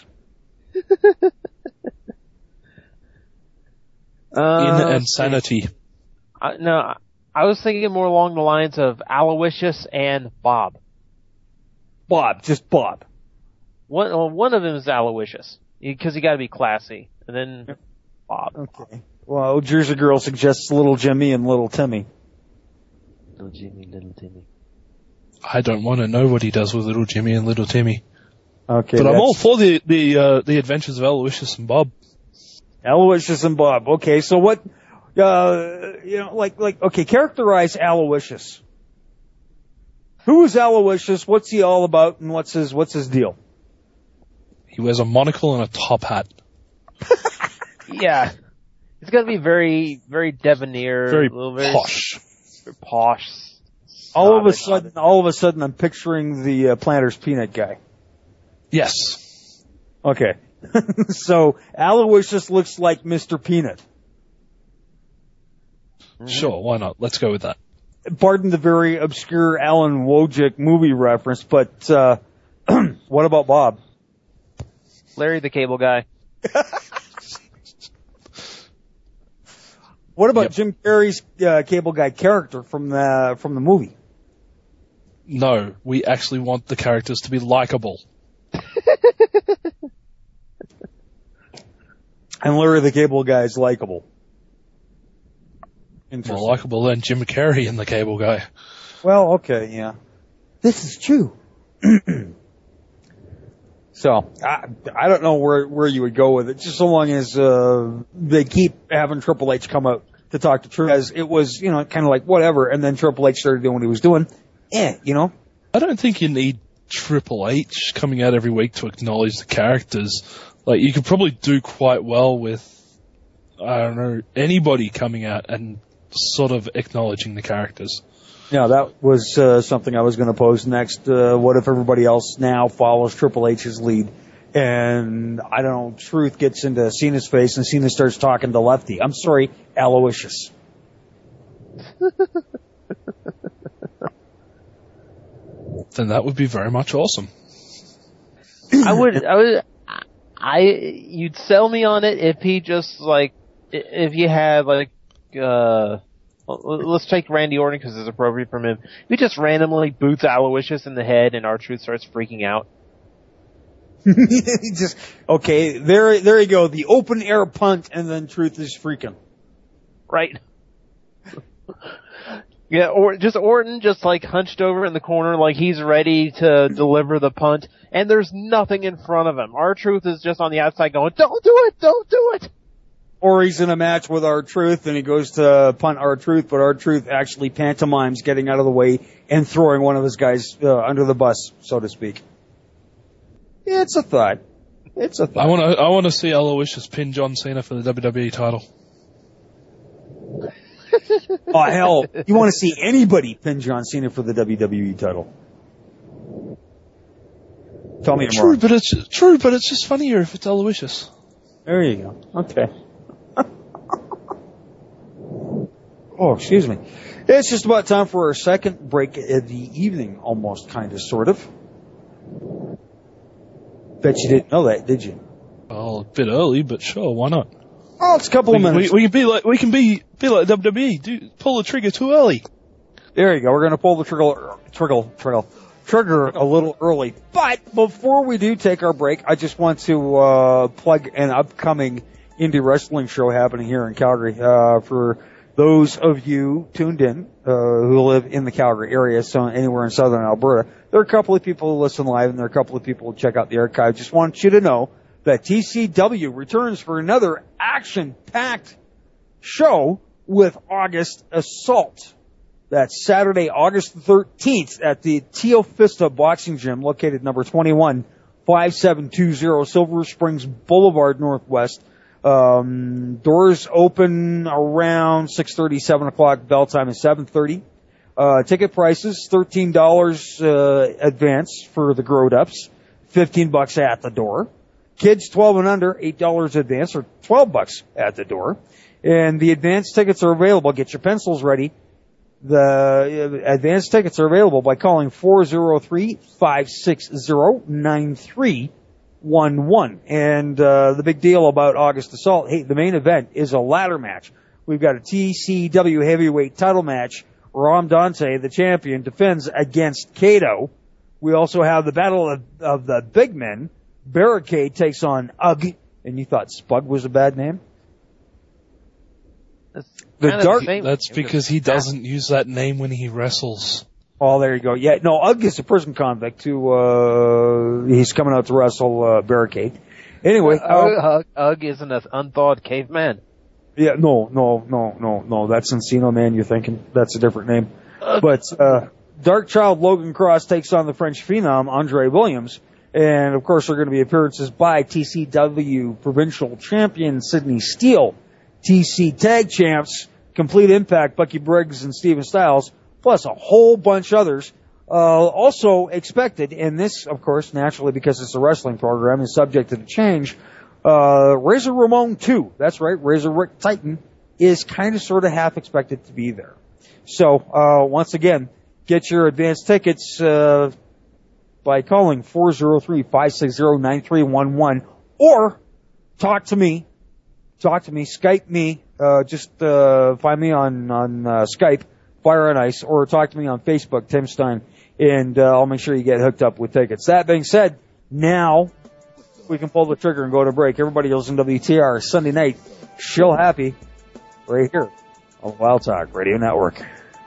uh, In insanity. I, no, I was thinking more along the lines of Aloysius and Bob. Bob, just Bob. One, well, one of them is Aloysius, because you gotta be classy. And then Bob. Okay. Well, Jersey Girl suggests Little Jimmy and Little Timmy. Little Jimmy, Little Timmy. I don't want to know what he does with little Jimmy and little Timmy. Okay. But I'm all for the, the, uh, the adventures of Aloysius and Bob. Aloysius and Bob. Okay, so what, uh, you know, like, like, okay, characterize Aloysius. Who is Aloysius? What's he all about? And what's his, what's his deal? He wears a monocle and a top hat. Yeah. It's gotta be very, very debonair. Very, a little, very posh. Very posh. All of a sudden, all of a sudden I'm picturing the uh, Planters Peanut guy. Yes. Okay. So, Aloysius looks like Mister Peanut. Sure, why not? Let's go with that. Pardon the very obscure Alan Wojcik movie reference, but, uh, what about Bob? Larry the Cable Guy. What about Yep. Jim Carrey's uh, Cable Guy character from the from the movie? No, we actually want the characters to be likable. And Larry the Cable Guy is likable. More likable than Jim Carrey in The Cable Guy. Well, okay, yeah. This is true. So, I, I don't know where, where you would go with it, just so long as, uh, they keep having Triple H come out to talk to Truth, as it was, you know, kind of like whatever, and then Triple H started doing what he was doing. Eh, you know? I don't think you need Triple H coming out every week to acknowledge the characters. Like, you could probably do quite well with, I don't know, anybody coming out and sort of acknowledging the characters. Yeah, that was uh, something I was going to pose next. Uh, what if everybody else now follows Triple H's lead? And, I don't know, Truth gets into Cena's face and Cena starts talking to Lefty. I'm sorry, Aloysius. Then that would be very much awesome. I would, I would, I, you'd sell me on it if he just, like, if you had, like, uh, let's take Randy Orton because it's appropriate from him. He just randomly boots Aloysius in the head and R-Truth starts freaking out. Just okay. There, there you go. The open air punt, and then Truth is freaking. Right. Yeah, or just Orton just like hunched over in the corner like he's ready to deliver the punt, and there's nothing in front of him. R-Truth is just on the outside going, don't do it, don't do it. Or he's in a match with R-Truth and he goes to punt R-Truth, but R-Truth actually pantomimes getting out of the way and throwing one of his guys uh, under the bus, so to speak. It's a thought. It's a thought. I want to. I want to see Aloysius pin John Cena for the W W E title. Oh hell! You want to see anybody pin John Cena for the W W E title? Tell me true, more. but it's true, but it's just funnier if it's Aloysius. There you go. Okay. Oh, excuse me. It's just about time for our second break of the evening, almost, kind of, sort of. Bet you didn't know that, did you? Well, a bit early, but sure, why not? Oh, it's a couple we, of minutes. We, we can be like we can be be like W W E. Do, pull the trigger too early. There you go. We're going to pull the trigger, trigger, trigger, trigger a little early. But before we do take our break, I just want to uh plug an upcoming indie wrestling show happening here in Calgary. Uh, for those of you tuned in uh who live in the Calgary area, so anywhere in southern Alberta, there are a couple of people who listen live, and there are a couple of people who check out the archive. Just want you to know that T C W returns for another action-packed show with August Assault. That's Saturday, August thirteenth at the Teofista Boxing Gym, located number twenty-one, five seven two zero Silver Springs Boulevard, Northwest. Um, doors open around six thirty, seven o'clock. Bell time is seven thirty. Uh, ticket prices, thirteen dollars uh, advance for the growed-ups, fifteen bucks at the door. Kids twelve and under, eight dollars advance, or twelve bucks at the door. And the advance tickets are available. Get your pencils ready. The advance tickets are available by calling four oh three, five six zero, nine three one one. And uh, the big deal about August Assault, hey, the main event is a ladder match. We've got a T C W heavyweight title match. Ram Dante, the champion, defends against Kato. We also have the battle of, of the big men. Barricade takes on Ugg. And you thought Spud was a bad name? The dark. That's because he doesn't use that name when he wrestles. Oh, there you go. Yeah, no, Ugg is a prison convict who, uh, he's coming out to wrestle, uh, Barricade. Anyway. Uh, uh, Ugg, Ugg isn't an unthawed caveman. Yeah, no, no, no, no, no, that's Encino Man, you're thinking. That's a different name. Uh, but, uh, Dark Child Logan Cross takes on the French phenom, Andre Williams. And, of course, there are going to be appearances by T C W Provincial Champion Sidney Steele, T C Tag Champs, Complete Impact, Bucky Briggs and Steven Styles, plus a whole bunch others. Uh, also expected, and this, of course, naturally because it's a wrestling program, is subject to change, uh, Razor Ramon two, that's right, Razor Rick Titan, is kind of sort of half expected to be there. So, uh, once again, get your advance tickets, uh, by calling four oh three, five six zero, nine three one one, or talk to me, talk to me, Skype me, uh, just, uh, find me on, on, uh, Skype, Fire and Ice, or talk to me on Facebook, Tim Stein, and, uh, I'll make sure you get hooked up with tickets. That being said, now we can pull the trigger and go to break. Everybody listen to W T R Sunday night, Shill Happy, right here on Wild Talk Radio Network.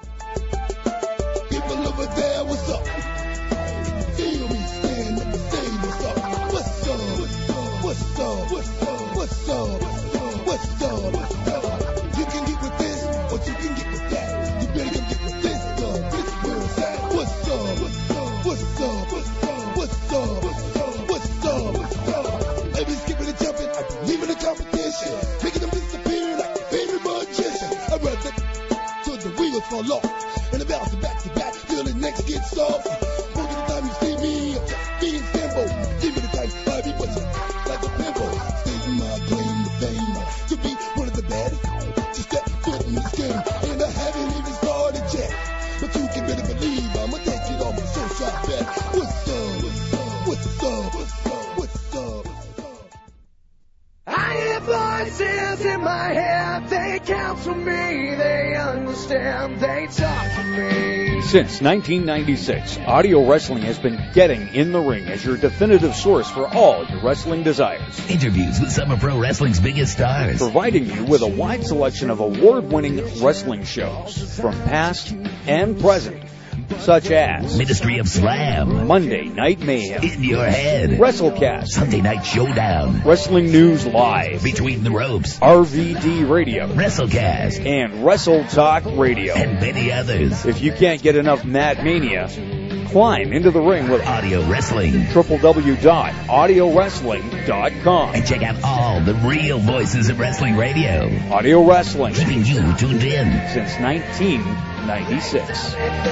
People over there, what's up? Feel me, stand up and say what's up. What's up? What's up? What's up? What's up? What's up? You can get with this, or you can get with that. You better get with this, though. This is where it's at. What's up? What's up? What's up? What's up? What's up? What's up? Baby, skipping and jumping, leaving the competition, making them disappear like a favorite magician. I'd rather till the wheels fall off, and the bounce back to back till the next gets soft. Most of the time you see me, I'm just being simple. Give me the time, I be but you like a pimple. Stating my claim to fame, to be one of the baddest. Just step foot in this game, and I haven't even started yet. But you can better believe I'ma take it off my soul shot bet. What's up? What's up? What's up? What's up? I am voices in my head, they counsel me, they understand, they talk to me. Since nineteen ninety-six, Audio Wrestling has been getting in the ring as your definitive source for all your wrestling desires. Interviews with some of pro wrestling's biggest stars. Providing you with a wide selection of award-winning wrestling shows from past and present, such as Ministry of Slam, Monday Night Mayhem, In Your Head, WrestleCast, Sunday Night Showdown, Wrestling News Live, Between the Ropes, R V D Radio, WrestleCast, and Wrestle Talk Radio, and many others. If you can't get enough Mad Mania, climb into the ring with Audio Wrestling. w w w dot audio wrestling dot com. And check out all the real voices of wrestling radio. Audio Wrestling. Keeping you tuned in since nineteen ninety-six.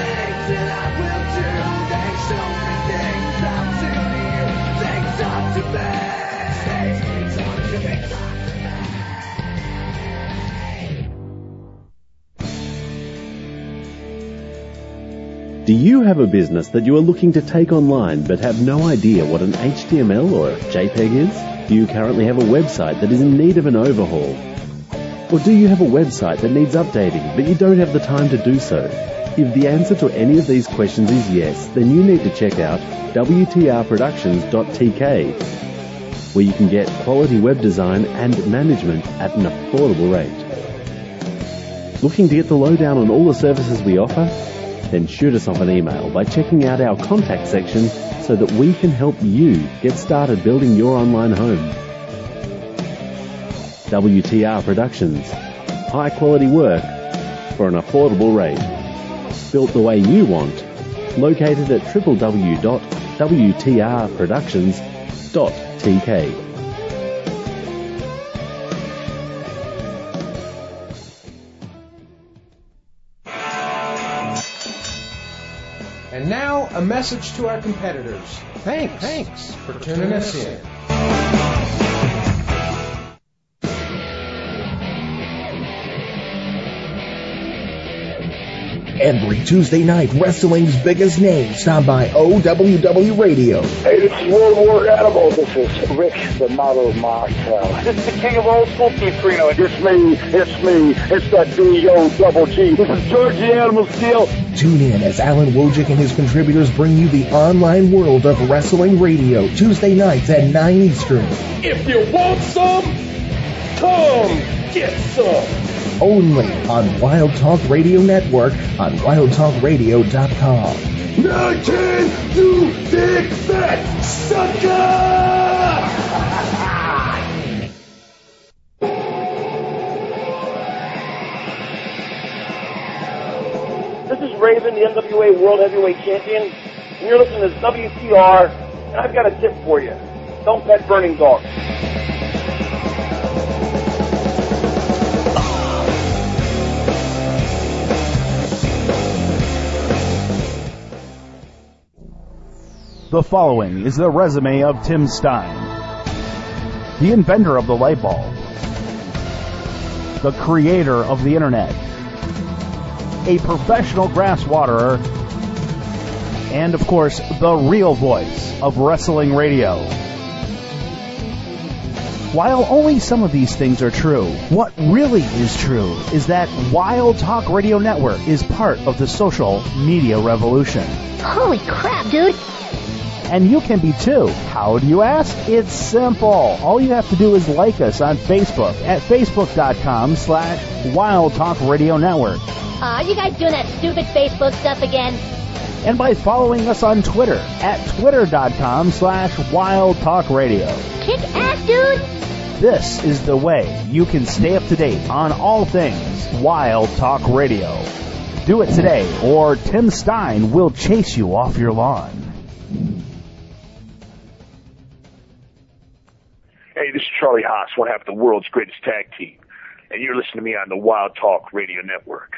Do you have a business that you are looking to take online but have no idea what an H T M L or a JPEG is? Do you currently have a website that is in need of an overhaul? Or do you have a website that needs updating but you don't have the time to do so? If the answer to any of these questions is yes, then you need to check out w t r productions dot t k, where you can get quality web design and management at an affordable rate. Looking to get the lowdown on all the services we offer? Then shoot us off an email by checking out our contact section so that we can help you get started building your online home. W T R Productions. High quality work for an affordable rate. Built the way you want. Located at w w w dot w t r productions dot t k. And now, a message to our competitors. Thanks. Thanks for tuning us in. Every Tuesday night, wrestling's biggest names stop by O W W Radio. Hey, this is World War Animal. This is Rick, the model Martel. This is the king of old school, Keith Reno. It's me, it's me, it's that D O double G. This is George the Animal Steel. Tune in as Alan Wojcik and his contributors bring you the online world of wrestling radio, Tuesday nights at nine Eastern. If you want some, come get some. Only on Wild Talk Radio Network on wild talk radio dot com. nineteen, you big fat sucker! This is Raven, the N W A World Heavyweight Champion, and you're listening to W T R, and I've got a tip for you. Don't pet burning dogs. The following is the resume of Tim Stein, the inventor of the light bulb, the creator of the internet, a professional grass waterer, and of course, the real voice of wrestling radio. While only some of these things are true, what really is true is that Wild Talk Radio Network is part of the social media revolution. Holy crap, dude! And you can be too. How do you ask? It's simple. All you have to do is like us on Facebook at facebook.com slash Wild Talk Radio Network. Aw, uh, you guys doing that stupid Facebook stuff again? And by following us on Twitter at twitter.com slash Wild Talk Radio. Kick ass, dude! This is the way you can stay up to date on all things Wild Talk Radio. Do it today, or Tim Stein will chase you off your lawn. Hey, this is Charlie Haas, one half of the world's greatest tag team, and you're listening to me on the Wild Talk Radio Network.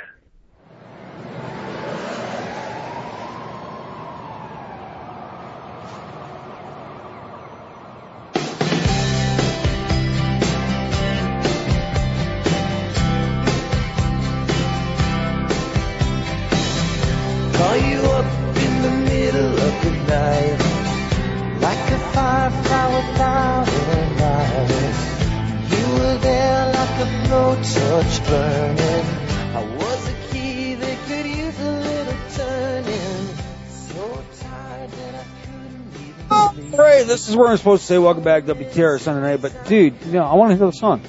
Call you up in the middle of the night, like a firefly without a light. You were like a blowtorch burning. I was a key that could use a little turning. So tired that I couldn't even All right, this is where I'm supposed to say welcome back to W T R Sunday night, but dude, you know, I want to hear the song.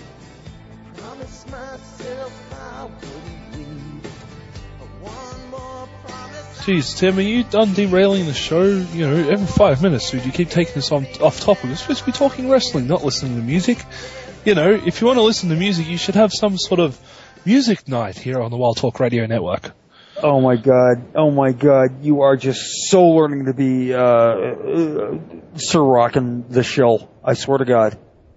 Jeez, Tim, are you done derailing the show? You know, every five minutes, dude, you keep taking us on off topic. We're supposed to be talking wrestling, not listening to music. You know, if you want to listen to music, you should have some sort of music night here on the Wild Talk Radio Network. Oh my God! Oh my God! You are just so learning to be uh, uh, Sir Rockin' the Shill. I swear to God.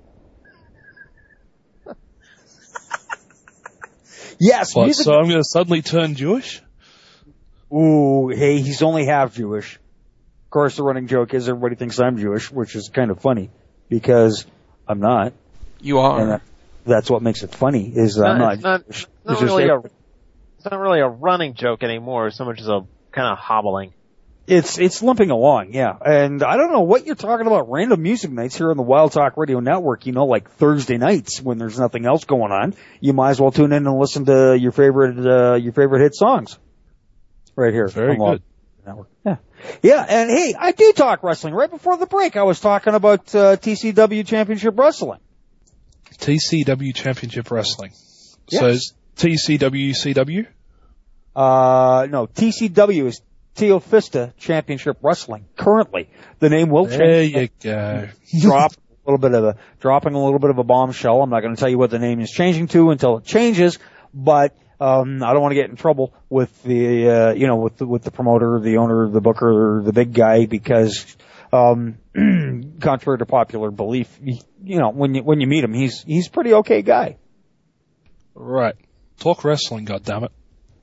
Yes. What, music- so I'm going to suddenly turn Jewish? Ooh, hey, he's only half Jewish. Of course, the running joke is everybody thinks I'm Jewish, which is kind of funny because I'm not. You are. And that, that's what makes it funny is that I'm not. It's not, Jewish. not It's just really a, every- it's not really a running joke anymore, so much as a kind of hobbling. It's it's limping along, yeah. And I don't know what you're talking about. Random music nights here on the Wild Talk Radio Network. You know, like Thursday nights when there's nothing else going on, you might as well tune in and listen to your favorite uh, your favorite hit songs. Right here. Very good. Network. Yeah. Yeah, and hey, I do talk wrestling. Right before the break, I was talking about uh, T C W Championship Wrestling. T C W Championship Wrestling. Yes. So is T C W C W? Uh, no, T C W is Teofista Championship Wrestling. Currently, the name will change. There you go. Drop a little bit of a, dropping a little bit of a bombshell. I'm not going to tell you what the name is changing to until it changes, but Um, I don't want to get in trouble with the, uh, you know, with the, with the promoter, the owner, the booker, the big guy, because, um, contrary to popular belief, he, you know, when you, when you meet him, he's, he's a pretty okay guy. Right. Talk wrestling, goddammit.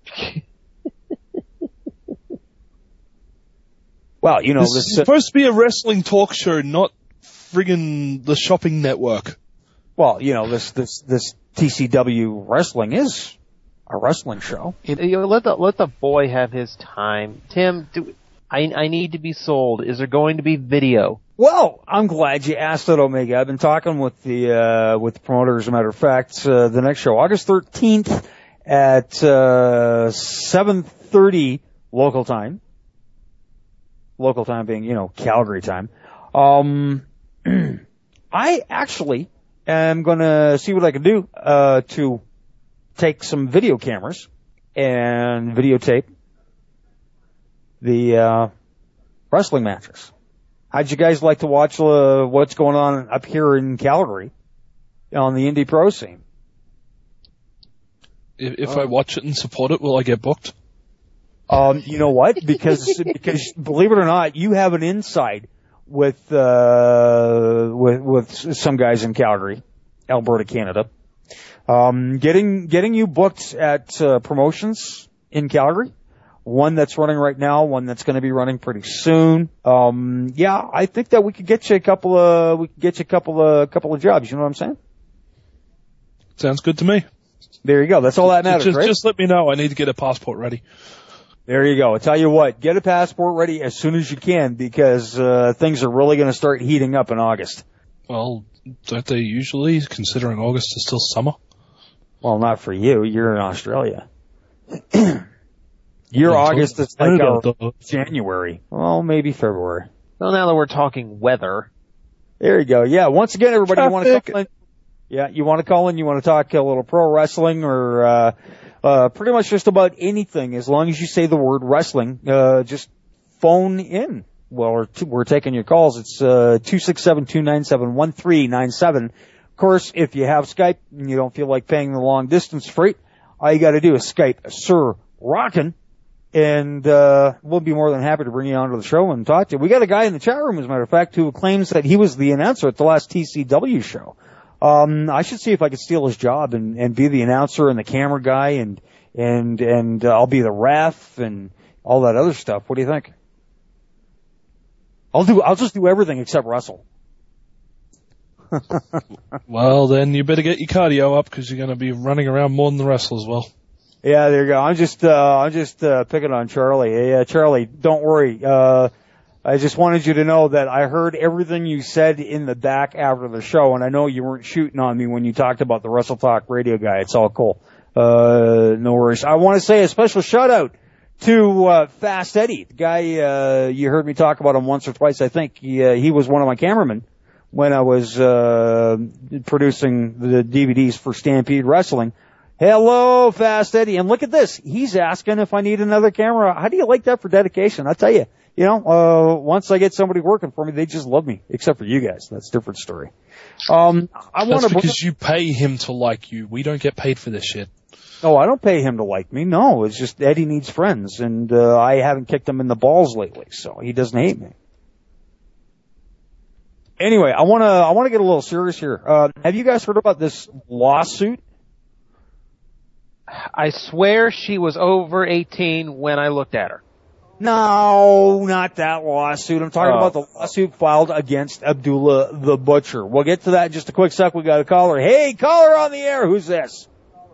Well, you know, this, this is supposed to be a wrestling talk show, not friggin' the shopping network. Well, you know, this, this, this T C W wrestling is a wrestling show. You know, let the let the boy have his time. Tim, do, I I need to be sold. Is there going to be video? Well, I'm glad you asked that, Omega. I've been talking with the uh with the promoter, as a matter of fact. Uh, the next show, August thirteenth at uh seven thirty local time. Local time being, you know, Calgary time. Um I actually am going to see what I can do uh to take some video cameras and videotape the uh wrestling matches. How'd you guys like to watch uh, what's going on up here in Calgary on the indie pro scene? If, if I watch it and support it, will I get booked? Um, you know what? Because because believe it or not, you have an inside with uh with with some guys in Calgary, Alberta, Canada. Um, getting, getting you booked at, uh, promotions in Calgary. One that's running right now, one that's going to be running pretty soon. Um, yeah, I think that we could get you a couple of, we could get you a couple of, couple of jobs. You know what I'm saying? Sounds good to me. There you go. That's all that matters, just, right? Just let me know. I need to get a passport ready. There you go. I tell you what, get a passport ready as soon as you can because, uh, things are really going to start heating up in August. Well, don't they usually, considering August is still summer? Well, not for you. You're in Australia. Your Yeah, August is like Canada, our January. Well, maybe February. Well, now that we're talking weather. There you go. Yeah, once again, everybody, you want to Traffic. call in? Yeah, you want to call in, you want to talk a little pro wrestling or, uh, uh, pretty much just about anything. As long as you say the word wrestling, uh, just phone in. Well, we're, t- we're taking your calls. It's, uh, two six seven, two nine seven, one three nine seven. Of course, if you have Skype and you don't feel like paying the long distance freight, all you got to do is Skype Sir Rockin', and uh we'll be more than happy to bring you onto the show and talk to you. We got a guy in the chat room, as a matter of fact, who claims that he was the announcer at the last T C W show. Um I should see if I could steal his job and, and be the announcer and the camera guy, and and and uh, I'll be the ref and all that other stuff. What do you think? I'll do. I'll just do everything except wrestle. Well, then you better get your cardio up because you're going to be running around more than the rest as well. Yeah, there you go. I'm just, uh, I'm just, uh, picking on Charlie. Hey, uh, Charlie, don't worry. Uh, I just wanted you to know that I heard everything you said in the back after the show, and I know you weren't shooting on me when you talked about the Wrestle Talk radio guy. It's all cool. Uh, no worries. I want to say a special shout out to uh, Fast Eddie, the guy uh, you heard me talk about him once or twice. I think he, uh, he was one of my cameramen when I was uh, producing the D V Ds for Stampede Wrestling. Hello, Fast Eddie, and look at this. He's asking if I need another camera. How do you like that for dedication? I'll tell you. You know, uh, once I get somebody working for me, they just love me, except for you guys. That's a different story. Um, I want That's to because you pay him to like you. We don't get paid for this shit. Oh, I don't pay him to like me. No, it's just Eddie needs friends, and uh, I haven't kicked him in the balls lately, so he doesn't hate me. Anyway, I want to I want to get a little serious here. Uh, have you guys heard about this lawsuit? I swear she was over eighteen when I looked at her. No, not that lawsuit. I'm talking oh. about the lawsuit filed against Abdullah the Butcher. We'll get to that in just a quick sec. We got a caller. Hey, caller on the air. Who's this?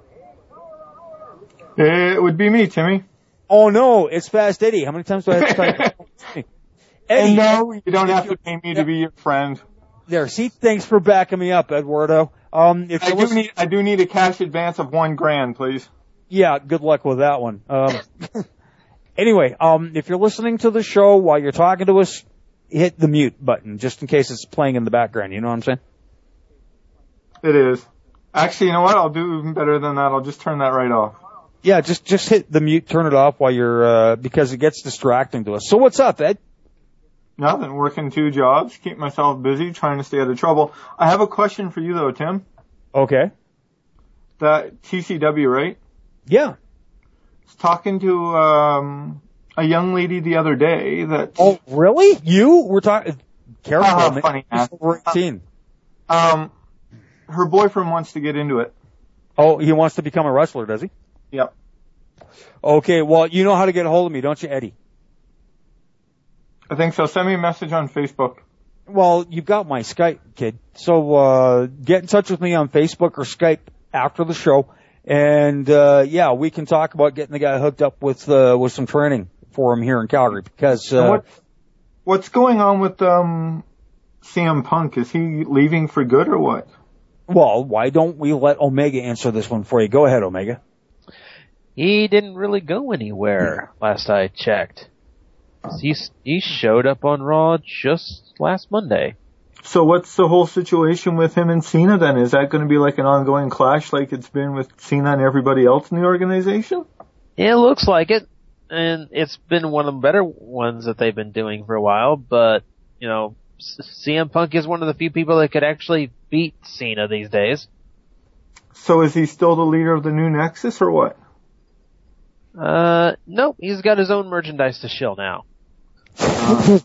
It would be me, Timmy. Oh, no, it's Fast Eddie. How many times do I have to type? Eddie, no, you don't have to pay me to be your friend. There, see, thanks for backing me up, Eduardo. Um, if I do need, I do need a cash advance of one grand, please. Yeah, good luck with that one. Um, anyway, um, if you're listening to the show while you're talking to us, hit the mute button just in case it's playing in the background. You know what I'm saying? It is. Actually, you know what? I'll do even better than that. I'll just turn that right off. Yeah, just just hit the mute, turn it off while you're uh, because it gets distracting to us. So what's up, Ed? Nothing. Working two jobs, keep myself busy, trying to stay out of trouble. I have a question for you though, Tim. Okay. That T C W, right? Yeah. I was talking to um a young lady the other day that. Oh, really? You? We're talking. Careful, uh, man. Funny. Over eighteen. Um, her boyfriend wants to get into it. Oh, he wants to become a wrestler, does he? Yep. Okay, well, you know how to get a hold of me, don't you, Eddie? I think so. Send me a message on Facebook. Well, you've got my Skype, kid. So, uh, get in touch with me on Facebook or Skype after the show. And, uh, yeah, we can talk about getting the guy hooked up with, uh, with some training for him here in Calgary because, uh, what, what's going on with, um, C M Punk? Is he leaving for good or what? Well, why don't we let Omega answer this one for you? Go ahead, Omega. He didn't really go anywhere last I checked. He, he showed up on Raw just last Monday. So what's the whole situation with him and Cena then? Is that going to be like an ongoing clash like it's been with Cena and everybody else in the organization? Yeah, it looks like it. And it's been one of the better ones that they've been doing for a while. But, you know, C M Punk is one of the few people that could actually beat Cena these days. So is he still the leader of the new Nexus or what? Uh, nope. He's got his own merchandise to shill now. Uh,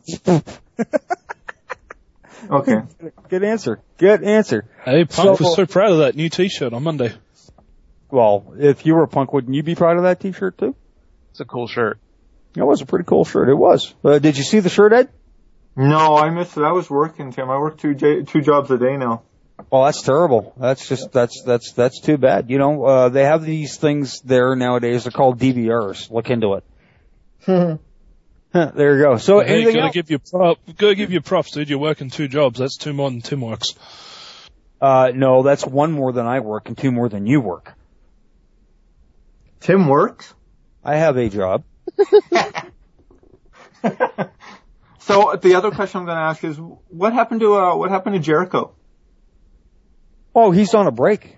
okay. Good answer. Good answer. Hey, Punk So- was so proud of that new T-shirt on Monday. Well, if you were Punk, wouldn't you be proud of that T-shirt too? It's a cool shirt. It was a pretty cool shirt. It was. Uh, did you see the shirt, Ed? No, I missed it. I was working, Tim. I work two j- two jobs a day now. Well, that's terrible. That's just, that's, that's, that's too bad. You know, uh, they have these things there nowadays. They're called D V Rs. Look into it. There you go. So hey, anything gotta else? give you prop, gotta give you props, dude. You're working two jobs. That's two more than Tim works. Uh, no, that's one more than I work and two more than you work. Tim works? I have a job. So the other question I'm going to ask is, what happened to uh, what happened to Jericho? Oh, he's on a break.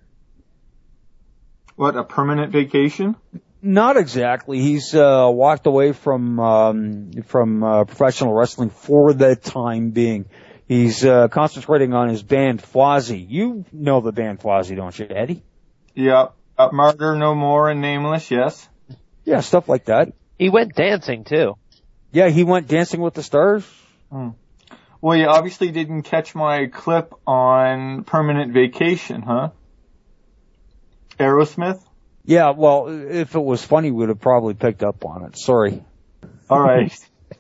What, a permanent vacation? Not exactly. He's uh, walked away from um, from uh, professional wrestling for the time being. He's uh, concentrating on his band Fozzy. You know the band Fozzy, don't you, Eddie? Yeah. Uh, Martyr No More and Nameless, yes. Yeah, stuff like that. He went dancing too. Yeah, he went Dancing with the Stars. Hmm. Well, you obviously didn't catch my clip on Permanent Vacation, huh? Aerosmith? Yeah, well, if it was funny, we'd have probably picked up on it. Sorry. All right.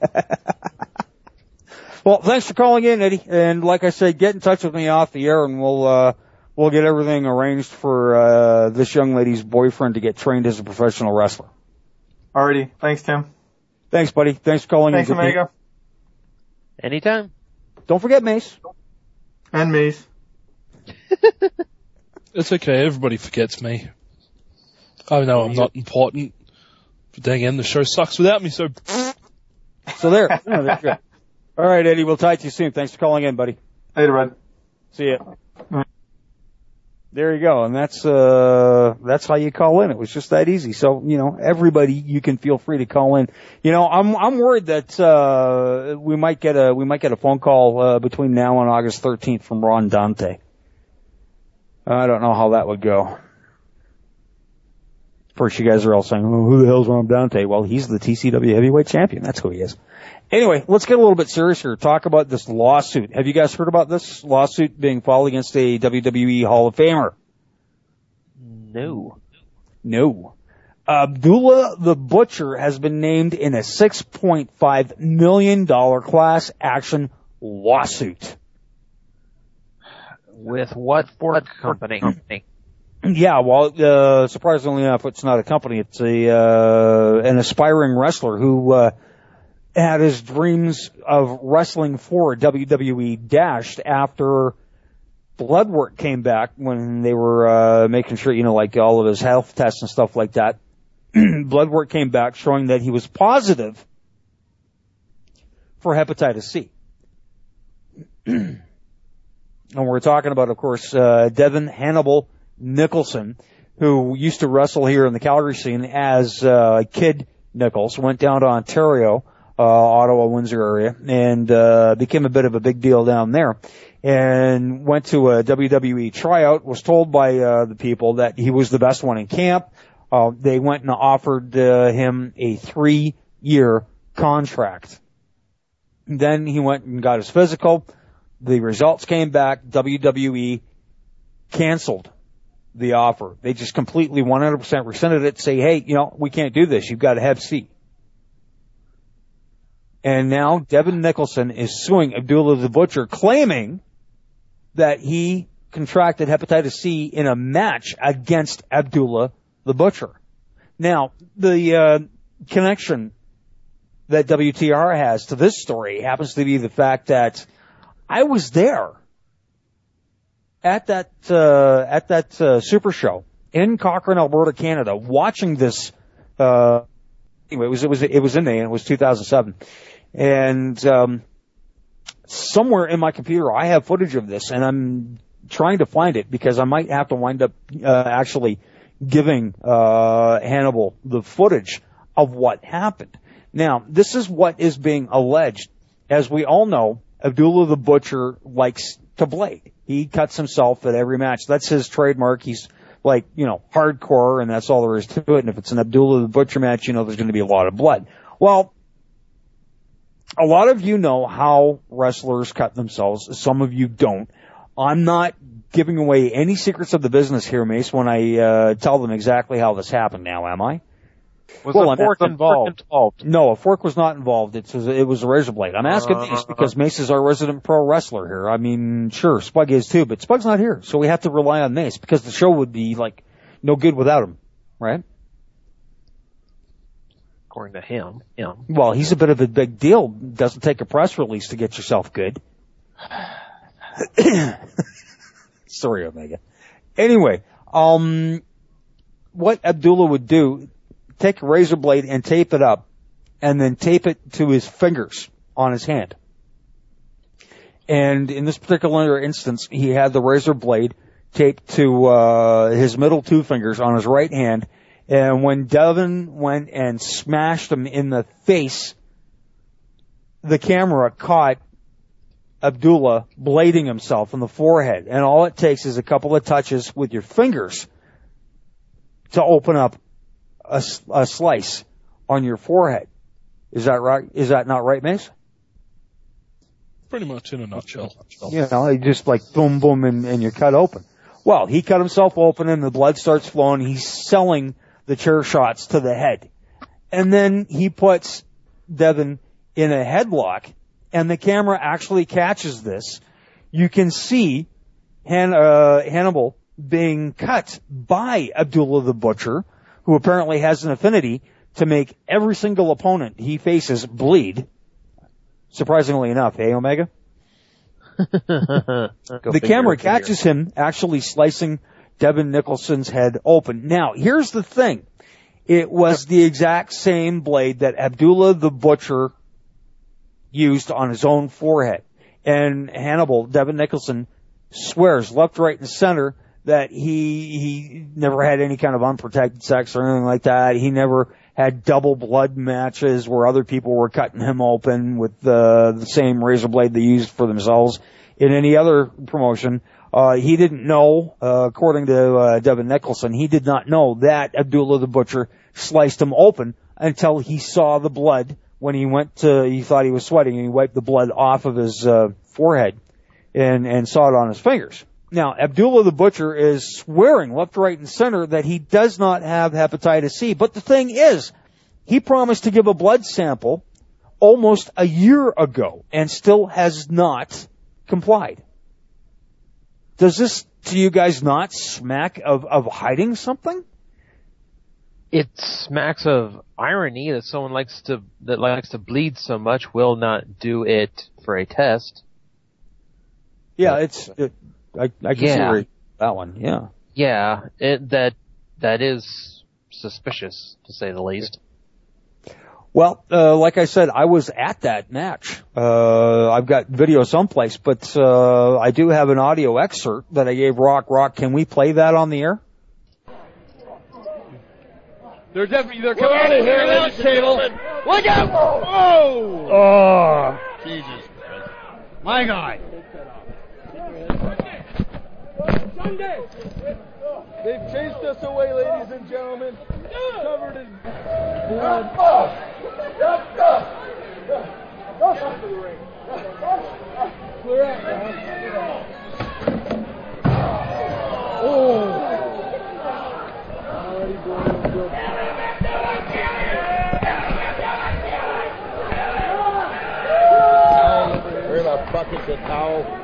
Well, thanks for calling in, Eddie. And like I said, get in touch with me off the air, and we'll uh we'll get everything arranged for uh this young lady's boyfriend to get trained as a professional wrestler. Alrighty. Thanks, Tim. Thanks, buddy. Thanks for calling Thanks, in. Omega. Anytime. Don't forget Mace. And Mace. It's okay. Everybody forgets me. I know I'm not important. But then again, the show sucks without me, so... So there. Oh, that's good. All right, Eddie, we'll talk to you soon. Thanks for calling in, buddy. Later, bud. See ya. There you go, and that's uh that's how you call in. It was just that easy. So, you know, everybody, you can feel free to call in. You know, I'm I'm worried that uh we might get a we might get a phone call uh between now and August thirteenth from Ron Dante. I don't know how that would go. First, you guys are all saying, oh, who the hell's Ron Dante? Well, he's the T C W heavyweight champion. That's who he is. Anyway, let's get a little bit serious here. Talk about this lawsuit. Have you guys heard about this lawsuit being filed against a W W E Hall of Famer? No. No. Abdullah the Butcher has been named in a six point five million dollars class action lawsuit. With what for company? Yeah, well, uh, surprisingly enough, it's not a company. It's a, uh, an aspiring wrestler who, uh, had his dreams of wrestling for W W E dashed after blood work came back when they were, uh, making sure, you know, like all of his health tests and stuff like that. Blood work came back showing that he was positive for hepatitis C. And we're talking about, of course, uh, Devin Hannibal Nicholson, who used to wrestle here in the Calgary scene as uh, Kid Nichols, went down to Ontario, uh, Ottawa, Windsor area, and uh, became a bit of a big deal down there, and went to a W W E tryout, was told by uh, the people that he was the best one in camp. Uh, they went and offered uh, him a three-year contract. Then he went and got his physical. The results came back. W W E canceled the offer. They just completely one hundred percent rescinded it, say, hey, you know, we can't do this. You've got to have C. And now Devin Nicholson is suing Abdullah the Butcher, claiming that he contracted hepatitis C in a match against Abdullah the Butcher. Now, the uh, connection that W T R has to this story happens to be the fact that I was there at that uh, at that uh, Super Show in Cochrane, Alberta, Canada, watching this. Uh, anyway, it was it was it was in May, and it was two thousand seven, and um, somewhere in my computer I have footage of this, and I'm trying to find it because I might have to wind up uh, actually giving uh, Hannibal the footage of what happened. Now, this is what is being alleged. As we all know, Abdullah the Butcher likes to blade. He cuts himself at every match. That's his trademark. He's like, you know, hardcore, and that's all there is to it. And if it's an Abdullah the Butcher match, you know there's going to be a lot of blood. Well, a lot of you know how wrestlers cut themselves. Some of you don't. I'm not giving away any secrets of the business here, Mace, when I uh, tell them exactly how this happened now, am I? Was well, a fork involved? involved? No, a fork was not involved. It was, it was a razor blade. I'm asking uh, Mace because Mace is our resident pro wrestler here. I mean, sure, Spug is too, but Spug's not here, so we have to rely on Mace because the show would be, like, no good without him, right? According to him. him. Well, he's a bit of a big deal. Doesn't take a press release to get yourself good. Sorry, Omega. Anyway, um, what Abdullah would do, take a razor blade and tape it up, and then tape it to his fingers on his hand. And in this particular instance, he had the razor blade taped to uh his middle two fingers on his right hand, and when Devin went and smashed him in the face, the camera caught Abdullah blading himself in the forehead, and all it takes is a couple of touches with your fingers to open up a, a slice on your forehead. Is that right? Is that not right, Mace? Pretty much in a nutshell. You know, you just like boom, boom, and, and you're cut open. Well, he cut himself open and the blood starts flowing. He's selling the chair shots to the head. And then he puts Devin in a headlock, and the camera actually catches this. You can see Han, uh, Hannibal being cut by Abdullah the Butcher, who apparently has an affinity to make every single opponent he faces bleed. Surprisingly enough, eh, Omega? The camera catches him actually slicing Devin Nicholson's head open. Now, here's the thing. It was the exact same blade that Abdullah the Butcher used on his own forehead. And Hannibal, Devin Nicholson, swears left, right, and center that he he never had any kind of unprotected sex or anything like that. He never had double blood matches where other people were cutting him open with the, the same razor blade they used for themselves in any other promotion. Uh, he didn't know, uh, according to uh, Devin Nicholson, he did not know that Abdullah the Butcher sliced him open until he saw the blood when he went to, he thought he was sweating, and he wiped the blood off of his uh, forehead and, and saw it on his fingers. Now, Abdullah the Butcher is swearing left, right, and center that he does not have hepatitis C. But the thing is, he promised to give a blood sample almost a year ago and still has not complied. Does this, to you guys, not smack of, of hiding something? It smacks of irony that someone likes to that likes to bleed so much will not do it for a test. Yeah, it's. It, I, I can yeah. see that one. Yeah. Yeah, it, that that is suspicious to say the least. Well, uh, like I said, I was at that match. Uh, I've got video someplace, but uh, I do have an audio excerpt that I gave Rock. Rock, can we play that on the air? They're definitely they're coming out of here, ladies and gentlemen. Look out! Oh! Oh! Jesus Christ! My God! They've chased us away, ladies and gentlemen. Covered in blood. Clear out, guys. Oh! Already going good. Where the buckets of towel?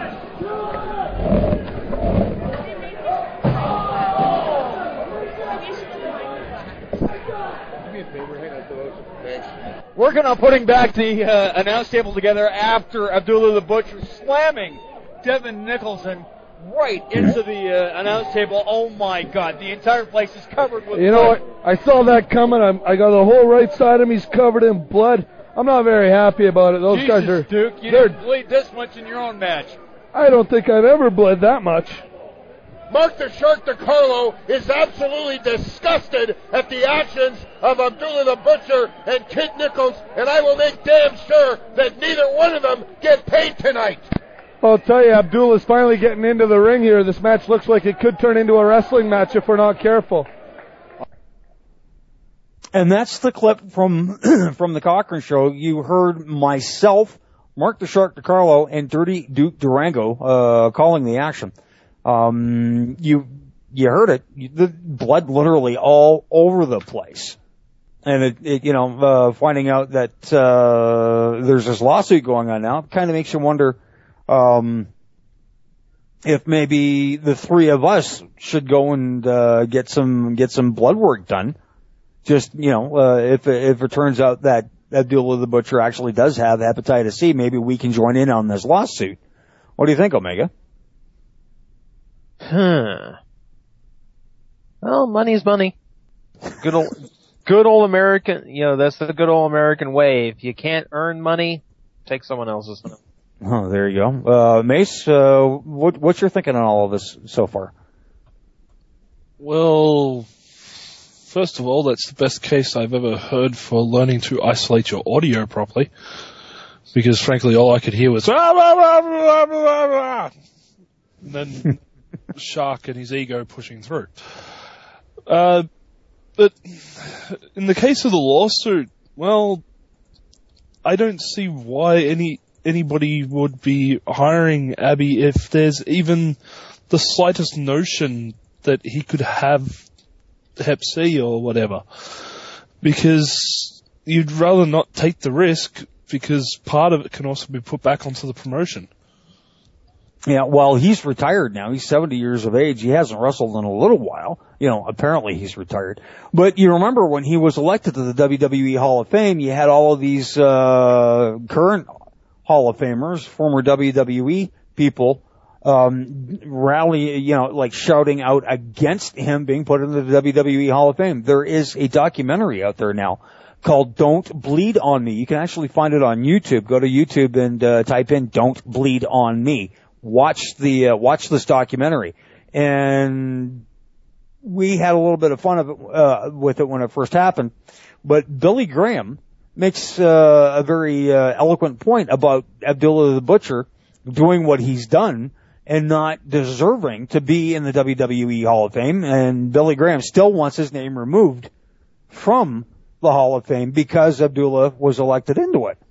Working on putting back the uh, announce table together after Abdullah the Butcher slamming Devin Nicholson right into the uh, announce table. Oh my God, the entire place is covered with you blood. know what? I saw that coming. I'm, I got the whole right side of me's covered in blood. I'm not very happy about it. Those Jesus, guys are. Duke, you they're, didn't bleed this much in your own match. I don't think I've ever bled that much. Mark the Shark DiCarlo is absolutely disgusted at the actions of Abdullah the Butcher and Kid Nichols, and I will make damn sure that neither one of them get paid tonight. I'll tell you, Abdullah's finally getting into the ring here. This match looks like it could turn into a wrestling match if we're not careful. And that's the clip from from the Cochran Show. You heard myself, Mark the Shark DiCarlo, and Dirty Duke Durango uh, calling the action. Um, you you heard it. The blood literally all over the place. And it, it you know, uh, finding out that uh, there's this lawsuit going on now kind of makes you wonder um, if maybe the three of us should go and uh, get some get some blood work done. Just, you know, uh, if if it turns out that Abdullah the Butcher actually does have hepatitis C, maybe we can join in on this lawsuit. What do you think, Omega? Huh. Well, money's money. Good old, good old American, you know, that's the good old American way. If you can't earn money, take someone else's. Oh, there you go. Uh, Mace, uh, what, what's your thinking on all of this so far? Well, first of all, that's the best case I've ever heard for learning to isolate your audio properly. Because frankly, all I could hear was, blah, blah, blah, blah, blah, blah. And then Shark and his ego pushing through. Uh, but in the case of the lawsuit, well, I don't see why any anybody would be hiring Abby if there's even the slightest notion that he could have Hep C or whatever. Because you'd rather not take the risk, because part of it can also be put back onto the promotion. Yeah, well, he's retired now. He's seventy years of age. He hasn't wrestled in a little while. You know, apparently he's retired. But you remember when he was elected to the W W E Hall of Fame, you had all of these uh current Hall of Famers, former W W E people, um, rally, you know, like shouting out against him being put into the W W E Hall of Fame. There is a documentary out there now called Don't Bleed on Me. You can actually find it on YouTube. Go to YouTube and uh, type in Don't Bleed on Me. Watch the, uh, watch this documentary. And we had a little bit of fun of it, uh, with it when it first happened. But Billy Graham makes uh, a very uh, eloquent point about Abdullah the Butcher doing what he's done and not deserving to be in the W W E Hall of Fame. And Billy Graham still wants his name removed from the Hall of Fame because Abdullah was elected into it.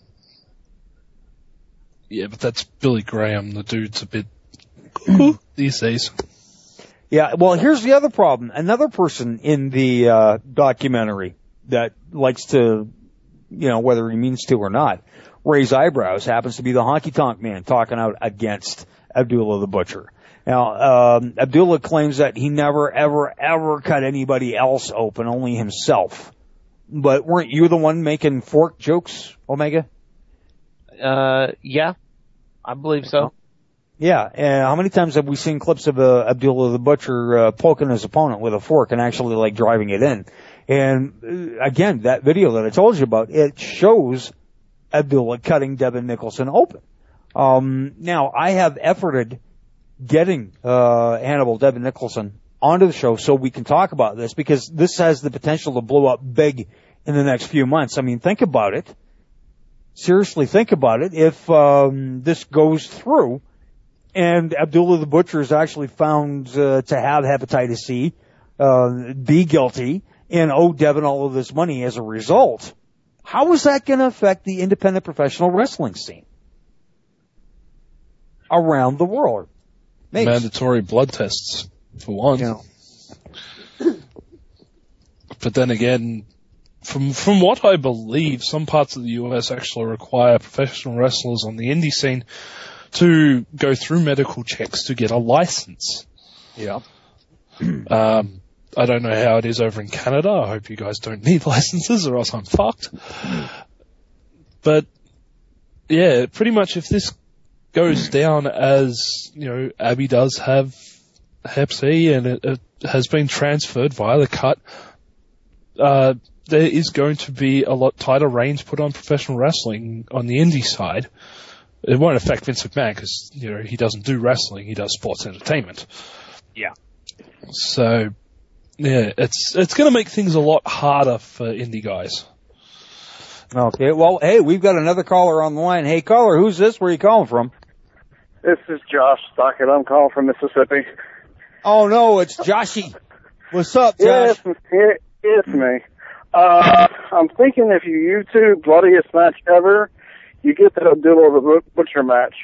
Yeah, but that's Billy Graham. The dude's a bit these days. Yeah, well, here's the other problem. Another person in the uh, documentary that likes to, you know, whether he means to or not, raise eyebrows happens to be the Honky Tonk Man talking out against Abdullah the Butcher. Now, um, Abdullah claims that he never, ever, ever cut anybody else open, only himself. But weren't you the one making fork jokes, Omega? Uh, yeah, I believe so. Yeah, and how many times have we seen clips of uh, Abdullah the Butcher uh, poking his opponent with a fork and actually like driving it in? And uh, again, that video that I told you about, it shows Abdullah cutting Devin Nicholson open. Um, now, I have efforted getting uh, Hannibal Devin Nicholson onto the show so we can talk about this because this has the potential to blow up big in the next few months. I mean, think about it. Seriously, think about it. If um, this goes through and Abdullah the Butcher is actually found uh, to have hepatitis C, uh, be guilty, and owe Devin all of this money as a result, how is that going to affect the independent professional wrestling scene around the world? Makes. Mandatory blood tests, for one. Yeah. But then again, from from what I believe, some parts of the U S actually require professional wrestlers on the indie scene to go through medical checks to get a license. Yeah. Um, I don't know how it is over in Canada. I hope you guys don't need licenses or else I'm fucked. But, yeah, pretty much if this goes down as, you know, Abby does have Hep C and it, it has been transferred via the cut, uh, there is going to be a lot tighter reins put on professional wrestling on the indie side. It won't affect Vince McMahon because, you know, he doesn't do wrestling, he does sports entertainment. Yeah. So, yeah, it's it's going to make things a lot harder for indie guys. Okay, well, hey, we've got another caller on the line. Hey, caller, who's this? Where are you calling from? This is Josh Stockett. I'm calling from Mississippi. Oh, no, it's Joshy. What's up, Josh? Yes, it, it's me. Uh, I'm thinking if you YouTube bloodiest match ever, you get that Abdullah the Butcher match.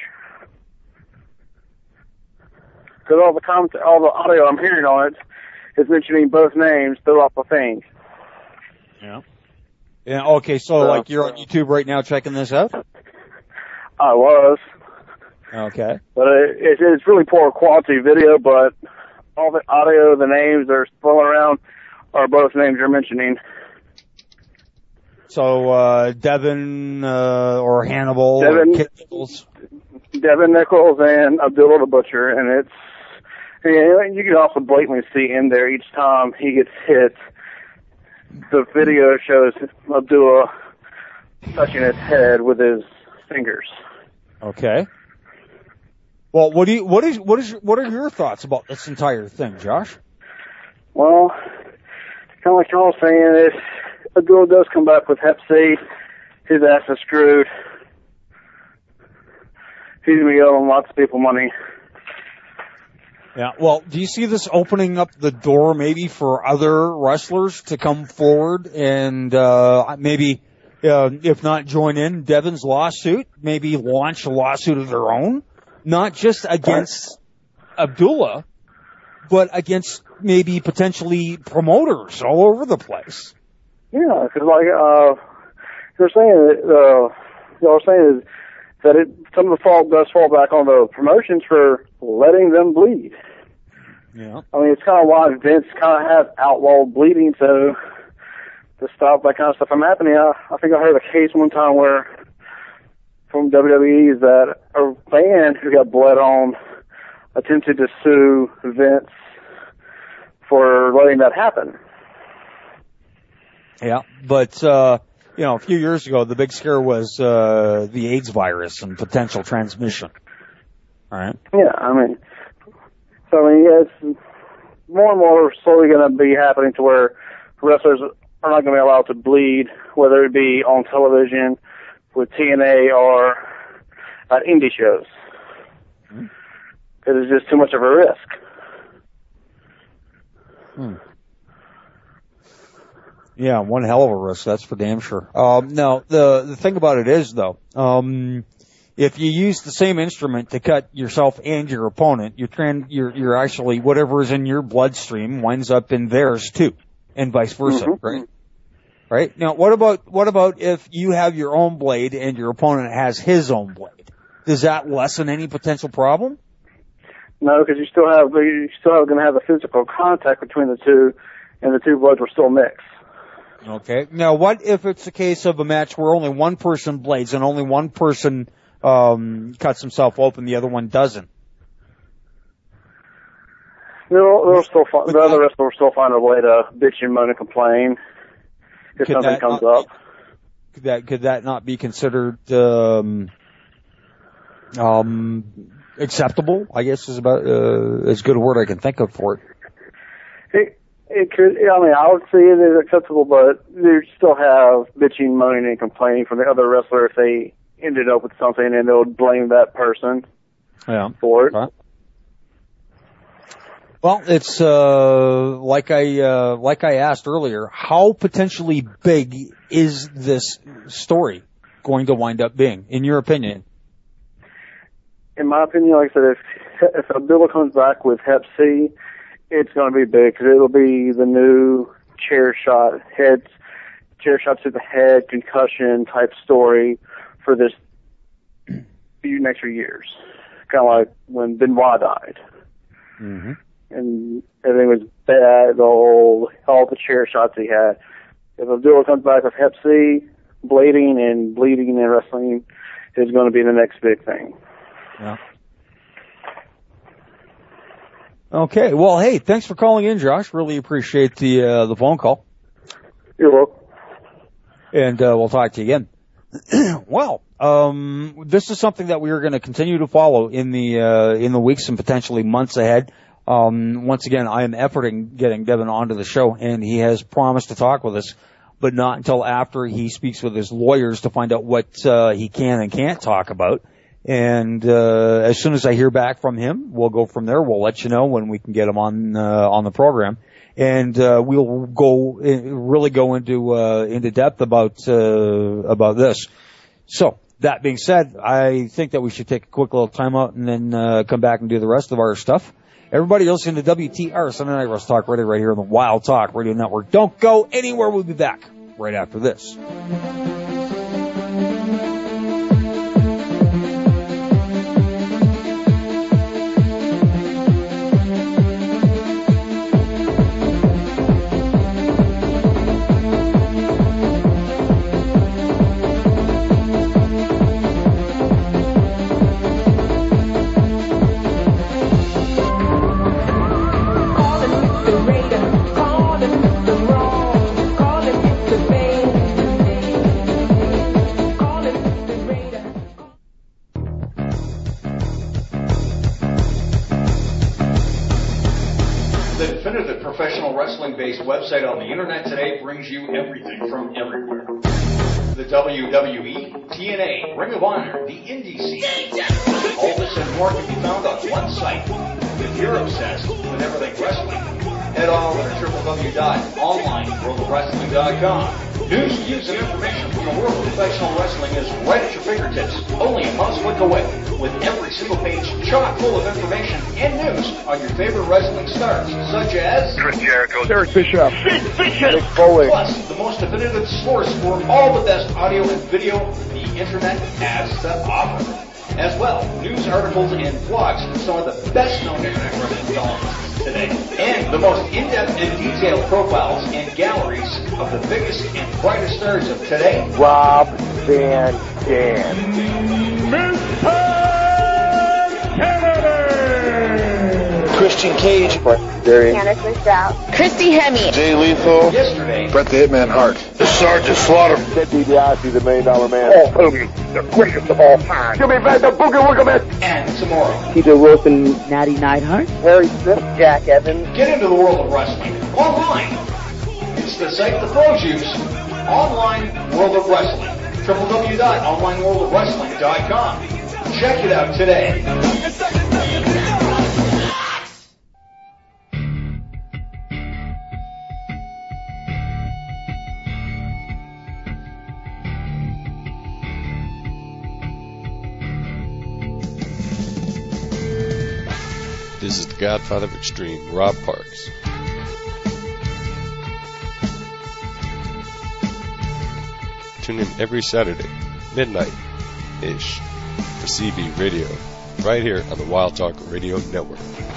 Because all the comment, all the audio I'm hearing on it is mentioning both names throughout the thing. Yeah. Yeah. Okay. So, so like, you're on YouTube right now checking this out? I was. Okay. But it, it, it's really poor quality video. But all the audio, the names that are flowing around, are both names you're mentioning. So, uh, Devin, uh, or Hannibal, Devin, or Kit Nichols. Devin Nichols and Abdullah the Butcher, and it's, and you can also blatantly see in there each time he gets hit, the video shows Abdullah touching his head with his fingers. Okay. Well, what do you, what is, what is, what are your thoughts about this entire thing, Josh? Well, kind of like y'all was saying, if Abdullah does come back with Hep C, his ass is screwed. He's going to be owing lots of people money. Yeah, well, do you see this opening up the door maybe for other wrestlers to come forward and uh maybe, uh, if not join in Devin's lawsuit, maybe launch a lawsuit of their own? Not just against Abdullah, but against maybe potentially promoters all over the place. Yeah, because like uh, you're saying, uh, y'all are saying is that it, some of the fault does fall back on the promotions for letting them bleed. Yeah. I mean, it's kind of why Vince kind of has outlawed bleeding, so to stop that kind of stuff from happening. I, I think I heard a case one time where from W W E is that a fan who got bled on attempted to sue Vince for letting that happen. Yeah, but, uh, you know, a few years ago, the big scare was, uh, the AIDS virus and potential transmission. All right. Yeah, I mean, so I mean, yeah, it's more and more slowly going to be happening to where wrestlers are not going to be allowed to bleed, whether it be on television, with T N A, or at indie shows. Because mm-hmm. it's just too much of a risk. Hmm. Yeah, one hell of a risk, that's for damn sure. Um, now, the the thing about it is, though, um, if you use the same instrument to cut yourself and your opponent, you're, tran- you're, you're actually, whatever is in your bloodstream winds up in theirs, too, and vice versa, mm-hmm. right? Right? Now, what about what about if you have your own blade and your opponent has his own blade? Does that lessen any potential problem? No, because you still have you still have going to have a physical contact between the two, and the two bloods will still mix. Okay. Now, what if it's a case of a match where only one person blades and only one person um, cuts himself open, the other one doesn't? They'll, they'll still find, the other wrestler will still find a way to bitch and moan and complain if could something comes not, up. Could that could that not be considered um, um, acceptable? I guess is about uh, as good a word I can think of for it. It it could. I mean, I would see it as acceptable, but you still have bitching, moaning, and complaining from the other wrestler if they ended up with something, and they'll blame that person yeah. for it. Okay. Well, it's uh, like I uh, like I asked earlier. How potentially big is this story going to wind up being, in your opinion? In my opinion, like I said, if if Abdullah comes back with Hep C, it's going to be big because it'll be the new chair shot, head chair shot to the head, concussion type story for this few next few years. Kind of like when Benoit died. Mm-hmm. And everything was bad, the whole, all the chair shots he had. If Abdullah comes back with Hep C, blading and bleeding and wrestling is going to be the next big thing. Yeah. Okay, well, hey, thanks for calling in, Josh. Really appreciate the uh, the phone call. You're welcome. And uh, we'll talk to you again. Well, um, this is something that we are going to continue to follow in the uh, in the weeks and potentially months ahead. Um, once again, I am efforting getting Devin onto the show, and he has promised to talk with us, but not until after he speaks with his lawyers to find out what uh, he can and can't talk about. And uh, as soon as I hear back from him, we'll go from there. We'll let you know when we can get him on uh, on the program, and uh, we'll go really go into uh, into depth about uh, about this. So that being said, I think that we should take a quick little time out and then uh, come back and do the rest of our stuff. Everybody listening to W T R Sunday Night Wrestling Talk Radio right here on the Wild Talk Radio Network. Don't go anywhere. We'll be back right after this. Wrestling-based website on the internet today brings you everything from everywhere. The W W E, T N A, Ring of Honor, the indie scene. All this and more can be found on one site. If you're obsessed with everything wrestling, head on over to w w w dot online world of wrestling dot com. News, views, and information from the world of professional wrestling is right at your fingertips, only a mouse click away, with every single page chock full of information and news on your favorite wrestling stars, such as Chris Jericho, Eric Bischoff, Sid Vicious, plus the most definitive source for all the best audio and video the internet has to offer. As well, news articles and blogs from some of the best-known internet wrestling columnists today, and the most in-depth and detailed profiles and galleries of the biggest and brightest stars of today. Rob Van Dan. Christian Cage. Darian. Anderson Stroud. Christy Hemme. Jay Lethal. Yesterday. Brett the Hitman Hart. The Sergeant Slaughter. Ted DiBiase, the Million Dollar Man. Hulk Hogan, the greatest of all time. Jimmy Van the Boogie Woogie And tomorrow. T J Wilson. Natty Neidhart. Harry Smith. Jack Evans. Get into the world of wrestling online. It's the site the pros use. Online World of Wrestling. w w w dot online world of wrestling dot com. Check it out today. This is the Godfather of Extreme, Rob Parks. Tune in every Saturday, midnight-ish, for C B Radio, right here on the Wild Talk Radio Network.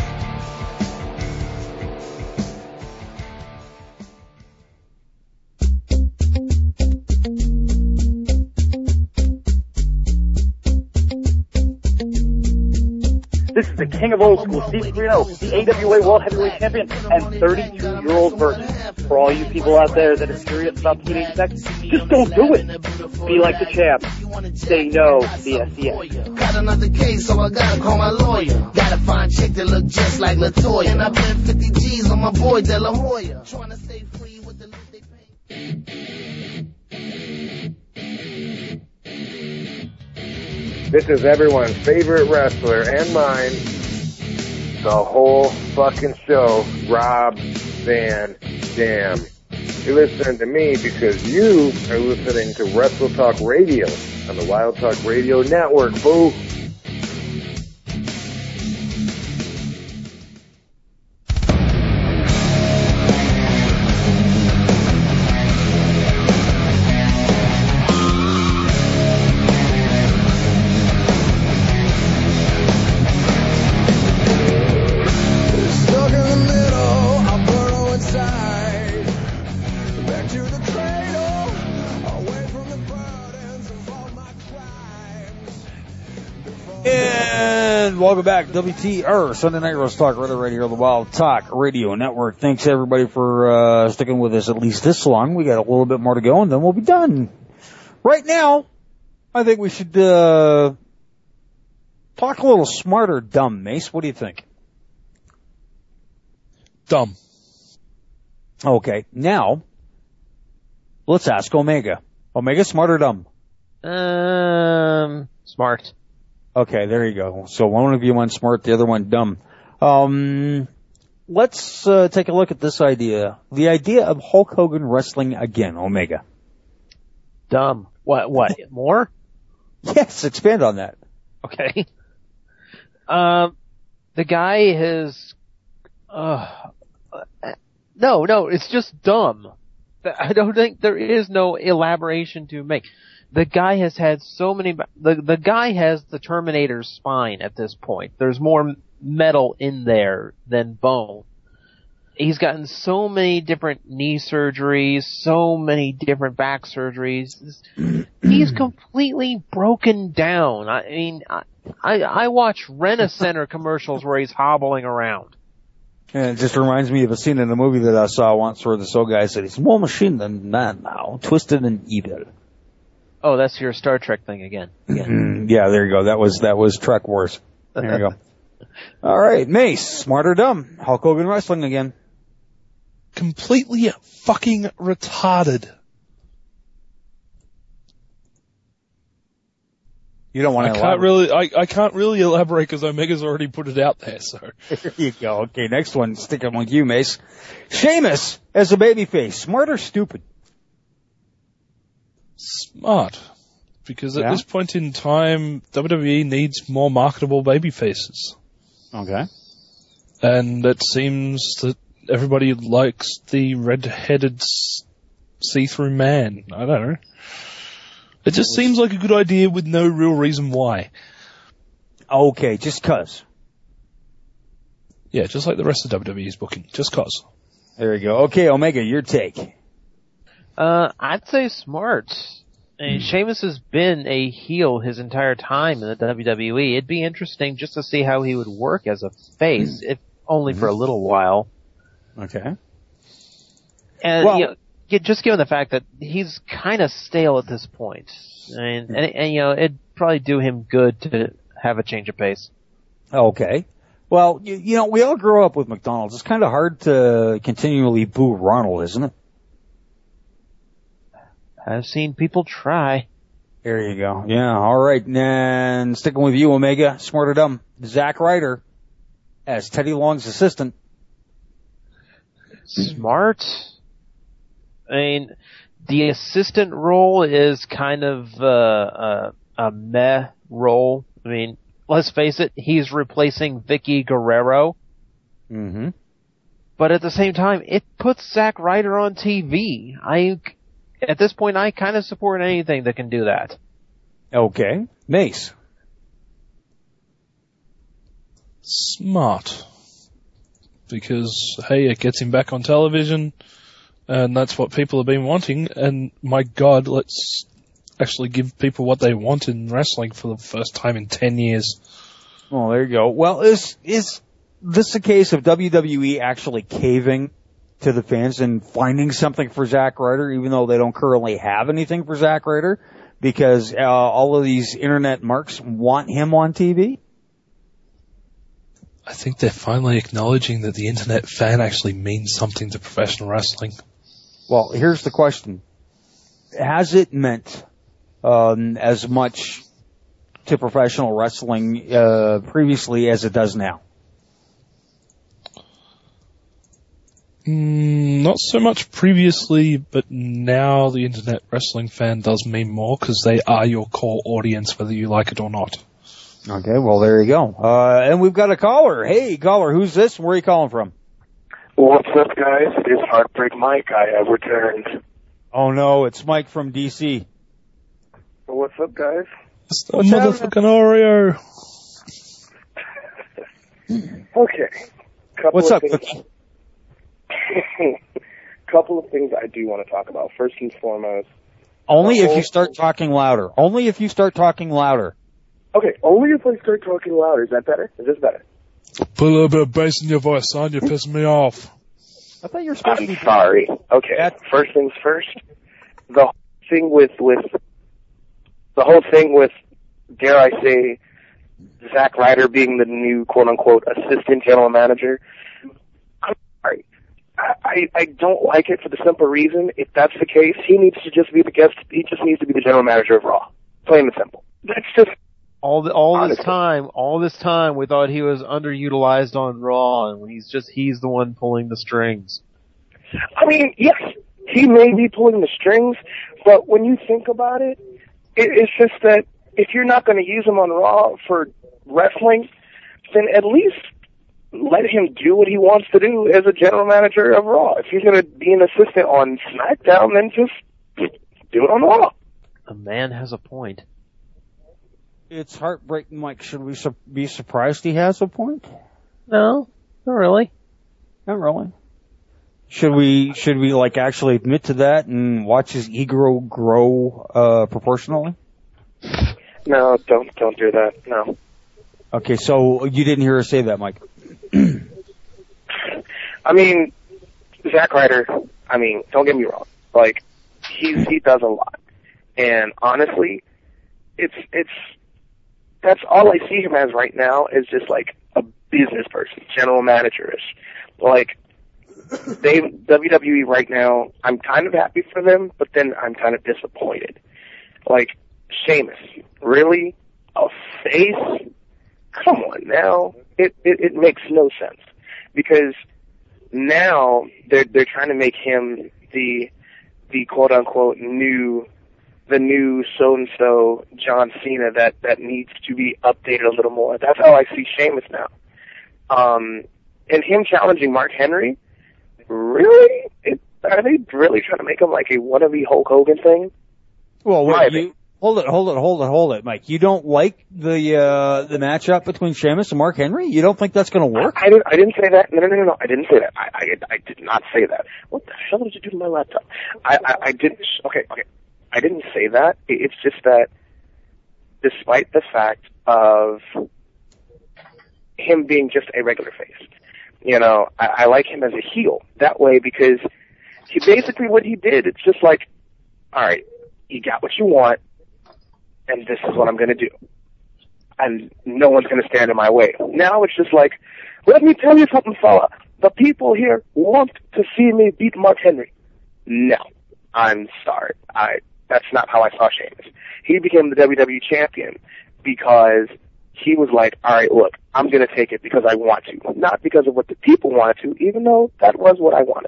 This is the king of old school, Steve Corino, the A W A World Heavyweight Champion and thirty-two-year-old virgin. For all you people out there that are serious about getting sex, just don't do it. Be like the champ. Say no to the S E S. Got another case, so I gotta call my lawyer. Gotta find chick that look just like LaToya. And I bet fifty G's on my boy De La Hoya. Trying to stay free with the loot they pay. This is everyone's favorite wrestler and mine, the whole fucking show, Rob Van Dam. You're listening to me because you are listening to Wrestle Talk Radio on the Wild Talk Radio Network, boo. Welcome back, W T R, Sunday Night Roast Talk, Radio Radio, the Wild Talk Radio Network. Thanks everybody for uh, sticking with us at least this long. We got a little bit more to go, and then we'll be done. Right now, I think we should uh, talk a little smarter, dumb. Mace, what do you think? Dumb. Okay, now let's ask Omega. Omega, smart or dumb? Um, smart. Okay, there you go. So one of you went smart, the other one dumb. Um, let's uh, take a look at this idea. The idea of Hulk Hogan wrestling again, Omega. Dumb. What, what, more? Yes, expand on that. Okay. Um, the guy has, uh, no, no, it's just dumb. I don't think there is no elaboration to make. The guy has had so many, the, the guy has the Terminator's spine at this point. There's more metal in there than bone. He's gotten so many different knee surgeries, so many different back surgeries. He's completely broken down. I mean, I, I, I watch Rent-A-Center commercials where he's hobbling around. And it just reminds me of a scene in a movie that I saw once where this old guy said, he's more machine than man now, twisted and evil. Oh, that's your Star Trek thing again. again. Yeah, there you go. That was, that was Trek Wars. There you go. All right, Mace, smart or dumb? Hulk Hogan wrestling again. Completely fucking retarded. You don't want I to can't really, I, I can't really elaborate because Omega's already put it out there, so. There you go. Okay, next one, sticking with you, Mace. Sheamus as a babyface, smart or stupid? Smart. Because at Yeah? this point in time, W W E needs more marketable babyfaces. Okay. And it seems that everybody likes the red-headed see-through man. I don't know. It just seems like a good idea with no real reason why. Okay, just cause. Yeah, just like the rest of W W E's booking. Just cause. There you go. Okay, Omega, your take. Uh, I'd say smart. And Sheamus has been a heel his entire time in the W W E. It'd be interesting just to see how he would work as a face, if only for a little while. Okay. And Well- you know, get- just given the fact that he's kind of stale at this point, I mean, and, and you know, it'd probably do him good to have a change of pace. Okay. Well, you, you know, we all grew up with McDonald's. It's kind of hard to continually boo Ronald, isn't it? I've seen people try. There you go. Yeah, all right. And sticking with you, Omega, Smart or Dumb, Zack Ryder as Teddy Long's assistant. Smart. I mean, the assistant role is kind of uh, a, a meh role. I mean, let's face it, he's replacing Vicky Guerrero. Mm-hmm. But at the same time, it puts Zack Ryder on T V. I, at this point, I kind of support anything that can do that. Okay. Mace. Smart. Because, hey, it gets him back on television, and that's what people have been wanting, and my God, let's actually give people what they want in wrestling for the first time in ten years. Well, there you go. Well, is is this a case of W W E actually caving to the fans and finding something for Zack Ryder, even though they don't currently have anything for Zack Ryder, because uh, all of these internet marks want him on T V? I think they're finally acknowledging that the internet fan actually means something to professional wrestling. Well, here's the question. Has it meant um, as much to professional wrestling uh, previously as it does now? Mm, not so much previously, but now the internet wrestling fan does mean more because they are your core audience, whether you like it or not. Okay, well, there you go. Uh, and we've got a caller. Hey, caller, who's this? Where are you calling from? What's up, guys? It is Heartbreak Mike. I have returned. Oh, no, it's Mike from D C. What's up, guys? It's the motherfucking Oreo. Okay. Couple What's of up, things. Cookie? Couple of things I do want to talk about. First and foremost. Only the if whole- you start talking louder. Only if you start talking louder. Okay, only if I start talking louder. Is that better? Is this better? Put a little bit of bass in your voice, son. You're pissing me off. I thought you were supposed I'm to be... sorry. Okay, first things first. The whole thing with, with, the whole thing with, dare I say, Zack Ryder being the new quote-unquote assistant general manager. I'm sorry. I, I, I don't like it for the simple reason, if that's the case, he needs to just be the guest, he just needs to be the general manager of Raw. Plain and simple. That's just, All the, all this Honestly. time, all this time, we thought he was underutilized on Raw, and he's just he's the one pulling the strings. I mean, yes, he may be pulling the strings, but when you think about it, it it's just that if you're not going to use him on Raw for wrestling, then at least let him do what he wants to do as a general manager of Raw. If he's going to be an assistant on SmackDown, then just do it on Raw. The man has a point. It's heartbreaking, Mike. Should we su- be surprised he has a point? No, not really. Not really. Should we, should we like actually admit to that and watch his ego grow, uh, proportionally? No, don't, don't do that. No. Okay, so you didn't hear us say that, Mike. I mean, Zack Ryder, I mean, don't get me wrong. Like, he's, he does a lot. And honestly, it's, it's, that's all I see him as right now is just like a business person, general manager-ish. Like, they, W W E right now, I'm kind of happy for them, but then I'm kind of disappointed. Like, Sheamus, really? A face? Come on now. It, it, it makes no sense. Because now they're, they're trying to make him the, the quote unquote new, the new so-and-so John Cena that, that needs to be updated a little more. That's how I see Sheamus now. Um, and him challenging Mark Henry, really? It, are they really trying to make him like a wannabe Hulk Hogan thing? Well, My wait, opinion. you, hold it, hold it, hold it, hold it, Mike. You don't like the, uh, the matchup between Sheamus and Mark Henry? You don't think that's gonna work? I, I didn't. I didn't say that. No, no, no, no, no. I didn't say that. I, I, I did not say that. What the hell did you do to my laptop? I, I, I didn't. Okay, okay. I didn't say that. It's just that despite the fact of him being just a regular face, you know, I, I like him as a heel that way because he basically what he did, it's just like, all right, you got what you want, and this is what I'm going to do. And no one's going to stand in my way. Now it's just like, let me tell you something, fella. The people here want to see me beat Mark Henry. No, I'm sorry. I that's not how I saw Sheamus. He became the W W E champion because he was like, all right, look, I'm going to take it because I want to, not because of what the people wanted to, even though that was what I wanted.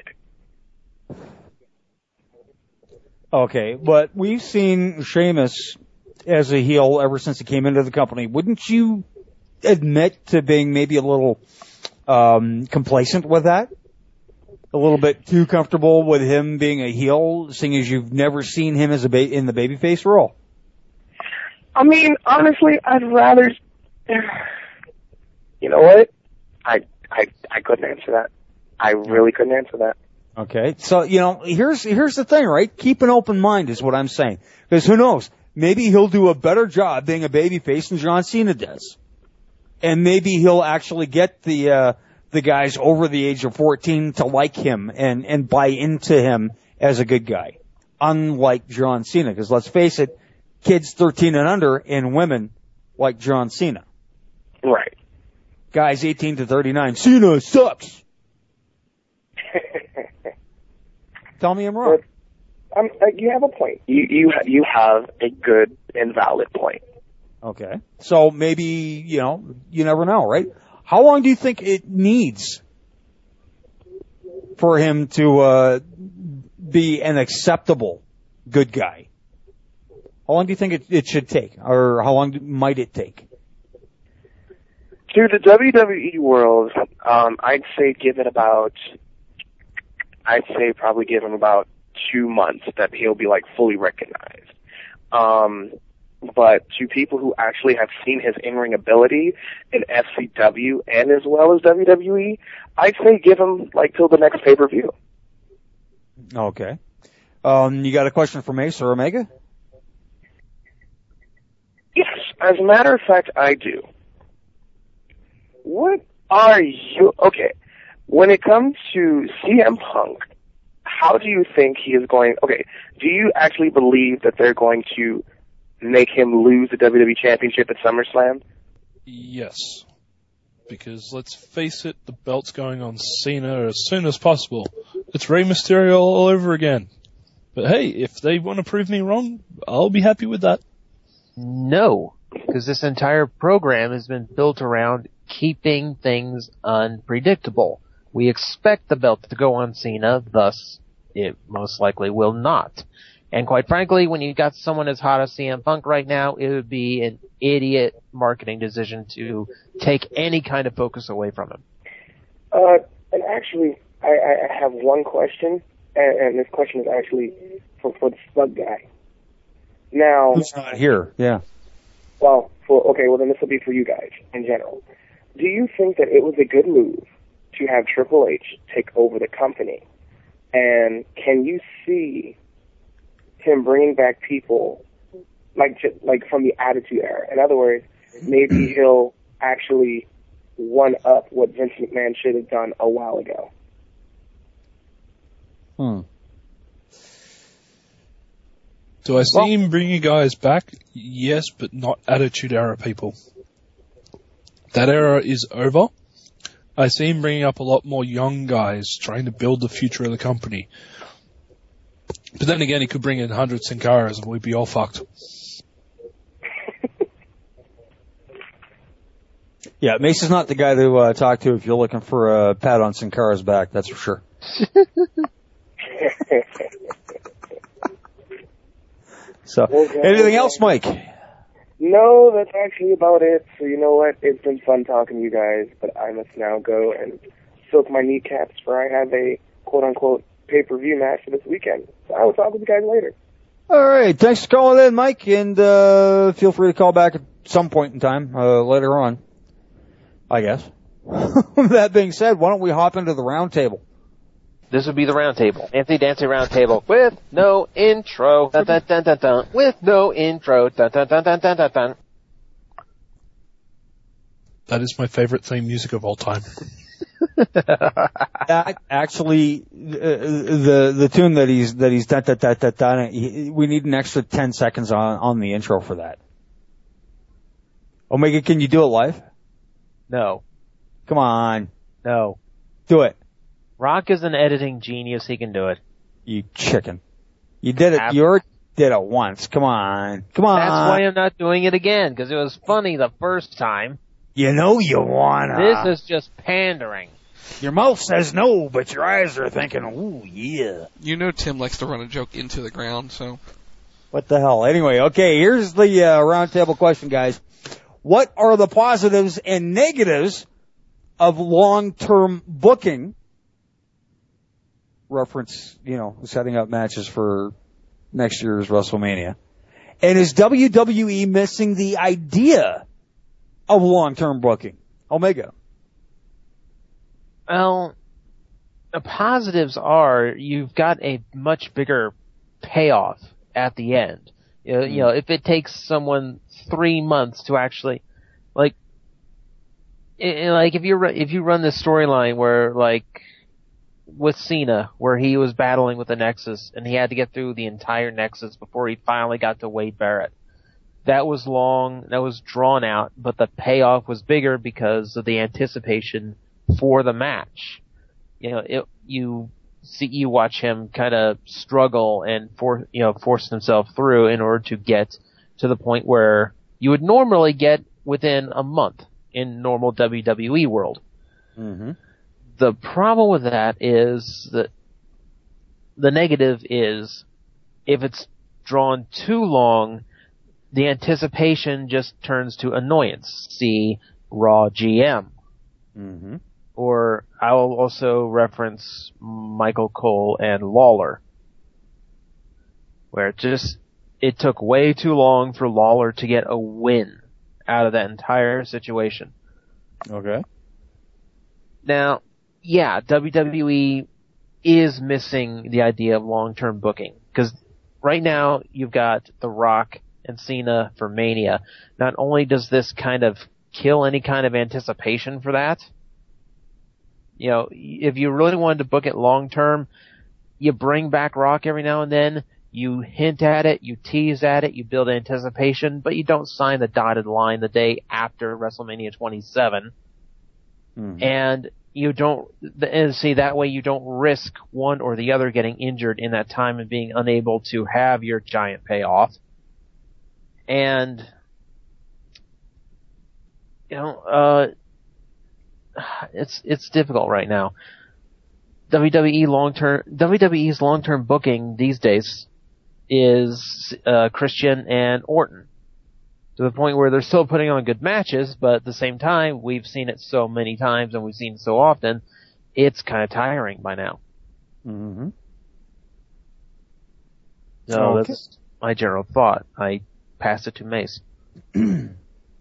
Okay, but we've seen Sheamus as a heel ever since he came into the company. Wouldn't you admit to being maybe a little um, complacent with that? A little bit too comfortable with him being a heel, seeing as you've never seen him as a ba- in the babyface role? I mean, honestly, I'd rather. You know what? I I I couldn't answer that. I really couldn't answer that. Okay, so you know, here's here's the thing, right? Keep an open mind is what I'm saying, because who knows? Maybe he'll do a better job being a babyface than John Cena does, and maybe he'll actually get the uh, the guys over the age of fourteen to like him and and buy into him as a good guy, unlike John Cena. Because let's face it, kids thirteen and under and women like John Cena. Right. Guys eighteen to thirty-nine, Cena sucks. Tell me I'm wrong. Um, uh, you have a point. You you ha- you have a good and valid point. Okay. So maybe, you know, you never know, right? How long do you think it needs for him to uh be an acceptable good guy? How long do you think it, it should take? Or how long might it take? To the W W E world, um, I'd say give it about, I'd say probably give him about two months that he'll be like fully recognized. Um, but to people who actually have seen his in-ring ability in F C W and as well as W W E, I'd say give him like till the next pay-per-view. Okay. Um, you got a question for Mace or Omega? Yes, as a matter of fact, I do. What are you, okay, when it comes to C M Punk, how do you think he is going, okay, do you actually believe that they're going to make him lose the W W E Championship at SummerSlam? Yes. Because let's face it, the belt's going on Cena as soon as possible. It's Rey Mysterio all over again. But hey, if they want to prove me wrong, I'll be happy with that. No, because this entire program has been built around keeping things unpredictable. We expect the belt to go on Cena, thus it most likely will not. And quite frankly, when you got someone as hot as C M Punk right now, it would be an idiot marketing decision to take any kind of focus away from him. Uh, and actually, I, I have one question, and, and this question is actually for, for the Slug guy. Now, who's not here? Yeah. Well, for, okay, well then this will be for you guys in general. Do you think that it was a good move to have Triple H take over the company? And can you see him bringing back people like like from the Attitude Era? In other words, maybe he'll actually one up what Vince McMahon should have done a while ago. Hmm. Do I see well, him bringing guys back? Yes, but not Attitude Era people. That era is over. I see him bringing up a lot more young guys trying to build the future of the company. But then again, he could bring in one hundred Sin Caras and we'd be all fucked. Yeah, Mace is not the guy to uh, talk to if you're looking for a pat on Sin Cara's back, that's for sure. So, okay. Anything else, Mike? No, that's actually about it. So you know what? It's been fun talking to you guys, but I must now go and soak my kneecaps for I have a quote-unquote pay-per-view match for this weekend. So I will talk with you guys later. All right. Thanks for calling in, Mike, and uh feel free to call back at some point in time uh later on, I guess. That being said, why don't we hop into the round table? This would be the round table. Anthony Dancing round table with no intro. Dun, dun, dun, dun, dun. With no intro. Dun, dun, dun, dun, dun, dun, dun. That is my favorite theme music of all time. That actually, uh, the the tune that he's that he's dun, dun, dun, dun, dun, he, we need an extra ten seconds on on the intro for that. Omega, can you do it live? No. Come on. No. Do it. Rock is an editing genius. He can do it. You chicken. You did it. You already did it once. Come on. Come on. That's why I'm not doing it again, because it was funny the first time. You know you wanna. This is just pandering. Your mouth says no, but your eyes are thinking, ooh, yeah. You know Tim likes to run a joke into the ground, so. What the hell? Anyway, okay, here's the uh, roundtable question, guys. What are the positives and negatives of long-term booking? Reference, you know, setting up matches for next year's WrestleMania. And is W W E missing the idea of long-term booking? Omega. Well, the positives are you've got a much bigger payoff at the end. You know, mm. you know, if it takes someone three months to actually, like, it, like if you if you run this storyline where, like, with Cena, where he was battling with the Nexus and he had to get through the entire Nexus before he finally got to Wade Barrett. That was long, that was drawn out, but the payoff was bigger because of the anticipation for the match. You know, it, you see, you watch him kind of struggle and for, you know, force himself through in order to get to the point where you would normally get within a month in normal W W E world. Mm-hmm. The problem with that is that the negative is if it's drawn too long, the anticipation just turns to annoyance. See Raw G M. Mm-hmm. Or I will also reference Michael Cole and Lawler, where it just, it took way too long for Lawler to get a win out of that entire situation. Okay. Now, yeah, W W E is missing the idea of long-term booking, because right now you've got The Rock and Cena for Mania. Not only does this kind of kill any kind of anticipation for that, you know, if you really wanted to book it long-term, you bring back Rock every now and then, you hint at it, you tease at it, you build anticipation, but you don't sign the dotted line the day after WrestleMania twenty-seven. Mm-hmm. And you don't, and see, that way you don't risk one or the other getting injured in that time and being unable to have your giant payoff. And, you know, uh, it's, it's difficult right now. W W E long-term, W W E's long-term booking these days is, uh, Christian and Orton. To the point where they're still putting on good matches, but at the same time, we've seen it so many times and we've seen it so often, it's kind of tiring by now. Mm-hmm. So okay. That's my general thought. I pass it to Mace. In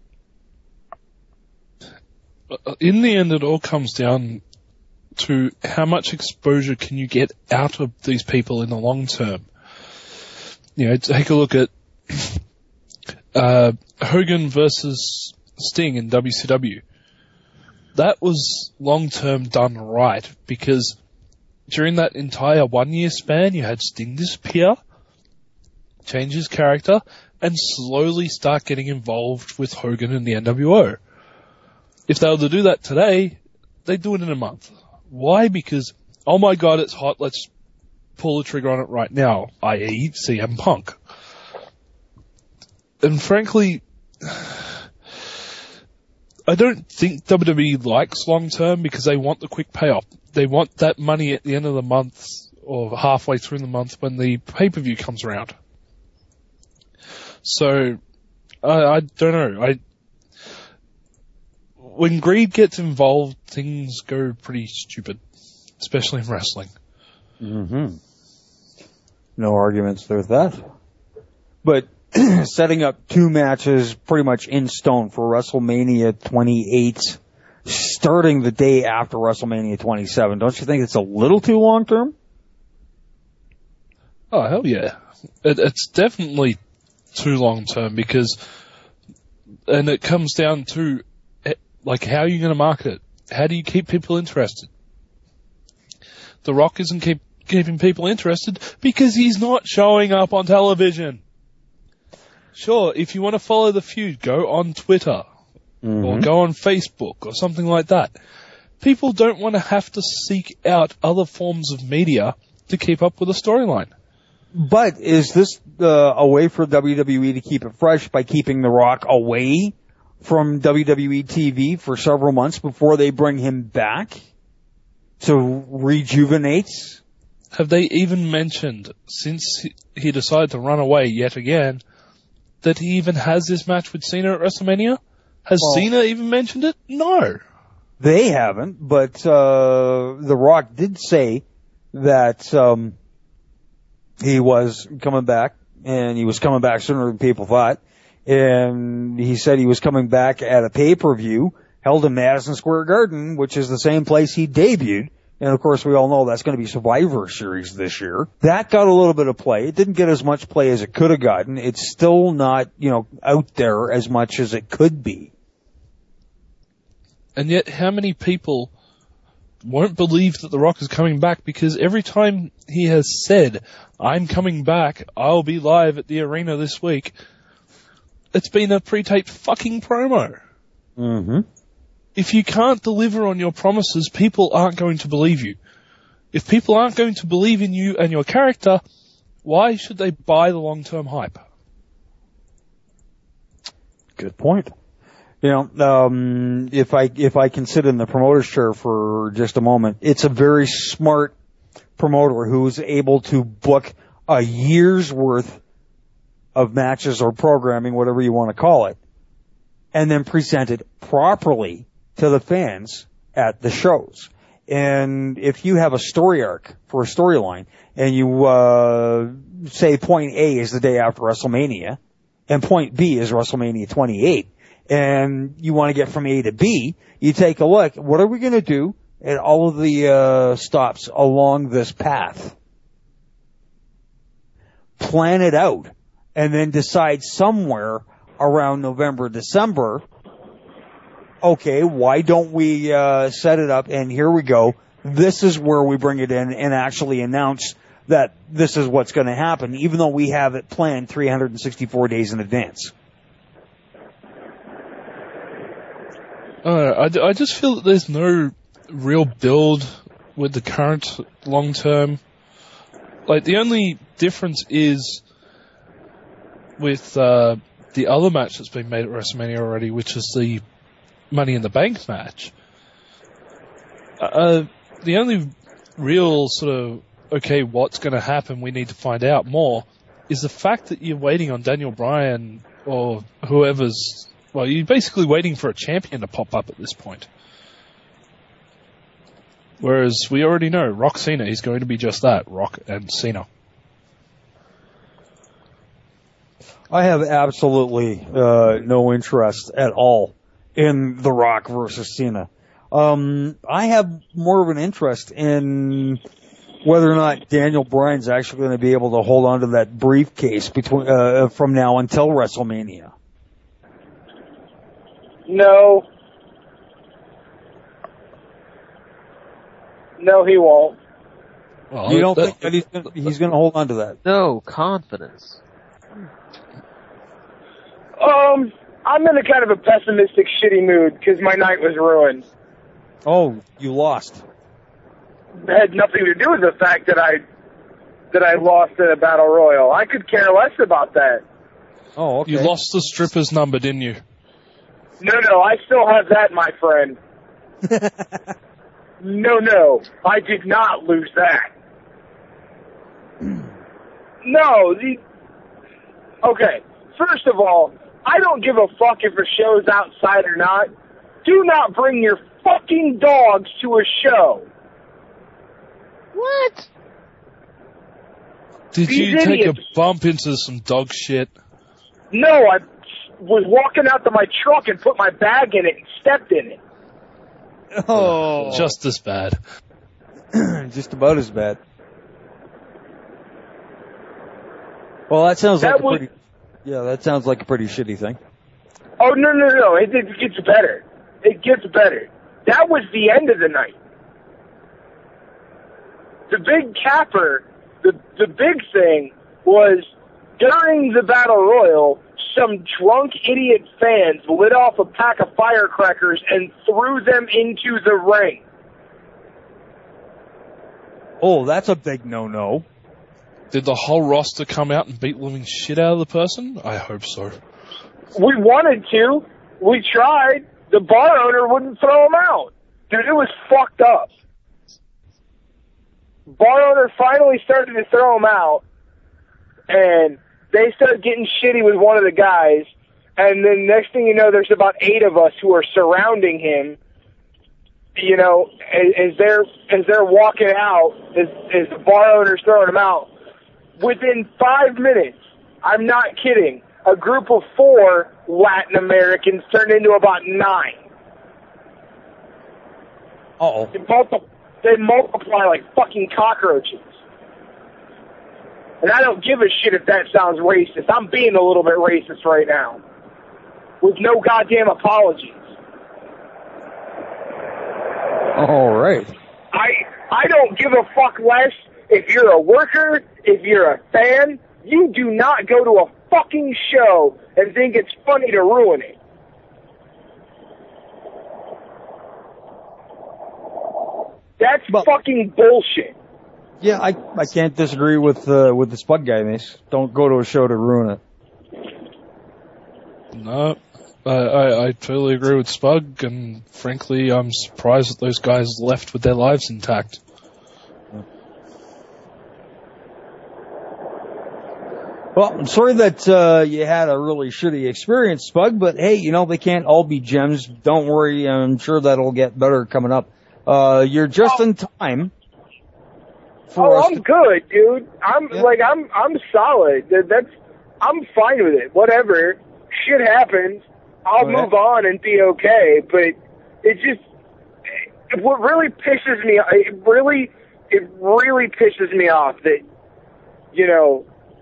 the end, it all comes down to how much exposure can you get out of these people in the long term. You know, take a look at uh, Hogan versus Sting in W C W. That was long term done right, because during that entire one year span, you had Sting disappear, change his character, and slowly start getting involved with Hogan and the N W O. If they were to do that today, they'd do it in a month. Why? Because, oh my god, it's hot, let's pull the trigger on it right now, that is. C M Punk. And frankly, I don't think W W E likes long term because they want the quick payoff. They want that money at the end of the month or halfway through the month when the pay-per-view comes around. So, I, I don't know. I When greed gets involved, things go pretty stupid, especially in wrestling. Mm-hmm. No arguments with that. But setting up two matches pretty much in stone for WrestleMania twenty-eight starting the day after WrestleMania twenty-seven. Don't you think it's a little too long term? Oh, hell yeah. It, it's definitely too long term because, and it comes down to, like, how are you going to market it? How do you keep people interested? The Rock isn't keep, keeping people interested because he's not showing up on television. Sure, if you want to follow the feud, go on Twitter mm-hmm. or go on Facebook or something like that. People don't want to have to seek out other forms of media to keep up with a storyline. But is this uh, a way for W W E to keep it fresh by keeping The Rock away from W W E T V for several months before they bring him back to rejuvenate? Have they even mentioned, since he decided to run away yet again, that he even has this match with Cena at WrestleMania? Has well, Cena even mentioned it? No. They haven't, but uh The Rock did say that um he was coming back, and he was coming back sooner than people thought. And he said he was coming back at a pay-per-view held in Madison Square Garden, which is the same place he debuted. And of course, we all know that's going to be Survivor Series this year. That got a little bit of play. It didn't get as much play as it could have gotten. It's still not, you know, out there as much as it could be. And yet, how many people won't believe that The Rock is coming back? Because every time he has said, I'm coming back, I'll be live at the arena this week, it's been a pre-taped fucking promo. Mm-hmm. If you can't deliver on your promises, people aren't going to believe you. If people aren't going to believe in you and your character, why should they buy the long-term hype? Good point. You know, um, if I, if I can sit in the promoter's chair for just a moment, it's a very smart promoter who's able to book a year's worth of matches or programming, whatever you want to call it, and then present it properly to the fans at the shows. And if you have a story arc for a storyline, and you, uh, say point A is the day after WrestleMania, and point B is WrestleMania twenty-eight, and you want to get from A to B, you take a look, what are we going to do at all of the uh stops along this path? Plan it out, and then decide somewhere around November, December, okay, why don't we uh set it up, and here we go. This is where we bring it in and actually announce that this is what's going to happen, even though we have it planned three hundred sixty-four days in advance. Uh, I, I just feel that there's no real build with the current long term. Like, the only difference is with uh, the other match that's been made at WrestleMania already, which is the Money in the Bank match. Uh, the only real sort of, okay, what's going to happen, we need to find out more, is the fact that you're waiting on Daniel Bryan or whoever's. Well, you're basically waiting for a champion to pop up at this point. Whereas we already know Rock Cena is going to be just that, Rock and Cena. I have absolutely uh, no interest at all in The Rock versus Cena. Um, I have more of an interest in whether or not Daniel Bryan's actually going to be able to hold on to that briefcase between uh, from now until WrestleMania. No. No, he won't. Well, you don't think that he's gonna, he's going to hold on to that? No, confidence. Um, I'm in a kind of a pessimistic, shitty mood because my night was ruined. Oh, you lost. It had nothing to do with the fact that I that I lost in a battle royal. I could care less about that. Oh, okay. You lost the stripper's number, didn't you? No, no, I still have that, my friend. No, no, I did not lose that. No, the... Okay, first of all, I don't give a fuck if a show's outside or not. Do not bring your fucking dogs to a show. What? Did These you take idiots. a bump into some dog shit? No, I was walking out to my truck and put my bag in it and stepped in it. Oh. Just as bad. Just about as bad. Well, that sounds That like a was- pretty. Yeah, that sounds like a pretty shitty thing. Oh, no, no, no. It, it gets better. It gets better. That was the end of the night. The big capper, the, the big thing was during the Battle Royal, some drunk idiot fans lit off a pack of firecrackers and threw them into the ring. Oh, that's a big no-no. Did the whole roster come out and beat living shit out of the person? I hope so. We wanted to. We tried. The bar owner wouldn't throw them out. Dude, it was fucked up. Bar owner finally started to throw them out, and they started getting shitty with one of the guys, and then next thing you know, there's about eight of us who are surrounding him, you know, as, as they're as they're walking out, as, as the bar owner's throwing them out. Within five minutes, I'm not kidding, a group of four Latin Americans turned into about nine. Uh-oh. They, multi- they multiply like fucking cockroaches. And I don't give a shit if that sounds racist. I'm being a little bit racist right now. With no goddamn apologies. All right. I I don't give a fuck less if you're a worker, if you're a fan. You do not go to a fucking show and think it's funny to ruin it. That's fucking bullshit. Yeah, I I can't disagree with uh, with the Spud guy, Mace. Don't go to a show to ruin it. No, I, I, I totally agree with Spug, and frankly, I'm surprised that those guys left with their lives intact. Well, I'm sorry that uh, you had a really shitty experience, Spug, but hey, you know, they can't all be gems. Don't worry, I'm sure that'll get better coming up. Uh, you're just in time. For Oh, us I'm to- good, dude. I'm like I'm I'm solid. That- That's I'm fine with it. Whatever. Shit happens. I'll Go ahead. move on and be okay. But it just it, what really pisses me it really it really pisses me off that you know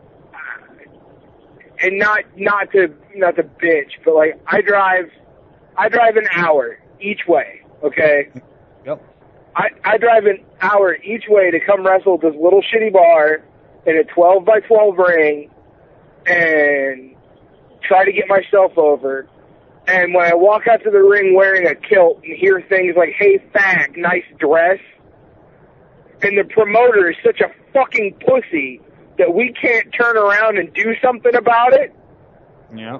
and not not to not to bitch, but like I drive I drive an hour each way, okay? Yep. I, I drive an hour each way to come wrestle at this little shitty bar in a twelve by twelve ring and try to get myself over. And when I walk out to the ring wearing a kilt and hear things like, hey, fag, nice dress, and the promoter is such a fucking pussy that we can't turn around and do something about it, Yeah.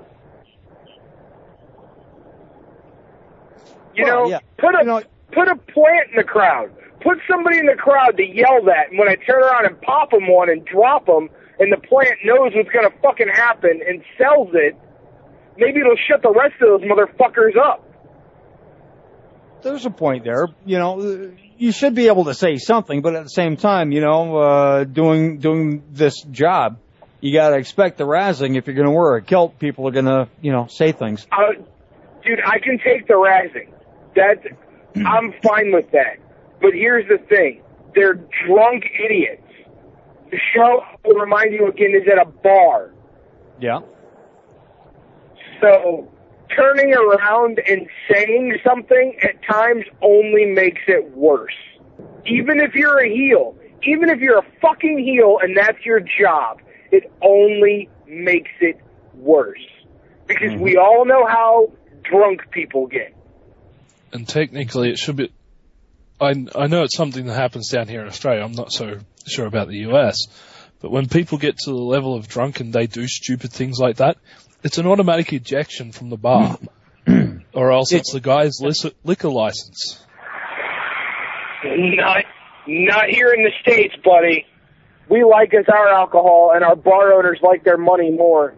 you Well, know, yeah. put a put a plant in the crowd. Put somebody in the crowd to yell that, and when I turn around and pop them one and drop them, and the plant knows what's going to fucking happen and sells it, maybe it'll shut the rest of those motherfuckers up. There's a point there. You know, you should be able to say something, but at the same time, you know, uh, doing doing this job, you got to expect the razzing. If you're going to wear a kilt, people are going to, you know, say things. Uh, dude, I can take the razzing. That I'm fine with that. But here's the thing: they're drunk idiots. The show, I'll remind you again, is at a bar. Yeah. So turning around and saying something at times only makes it worse. Even if you're a heel, even if you're a fucking heel and that's your job, it only makes it worse. Because Mm-hmm. we all know how drunk people get. And technically, it should be. I I know it's something that happens down here in Australia. I'm not so sure about the U S, but when people get to the level of drunk and they do stupid things like that, it's an automatic ejection from the bar, or else it's the guy's lic- liquor license. Not, not here in the States, buddy. We like us our alcohol, and our bar owners like their money more.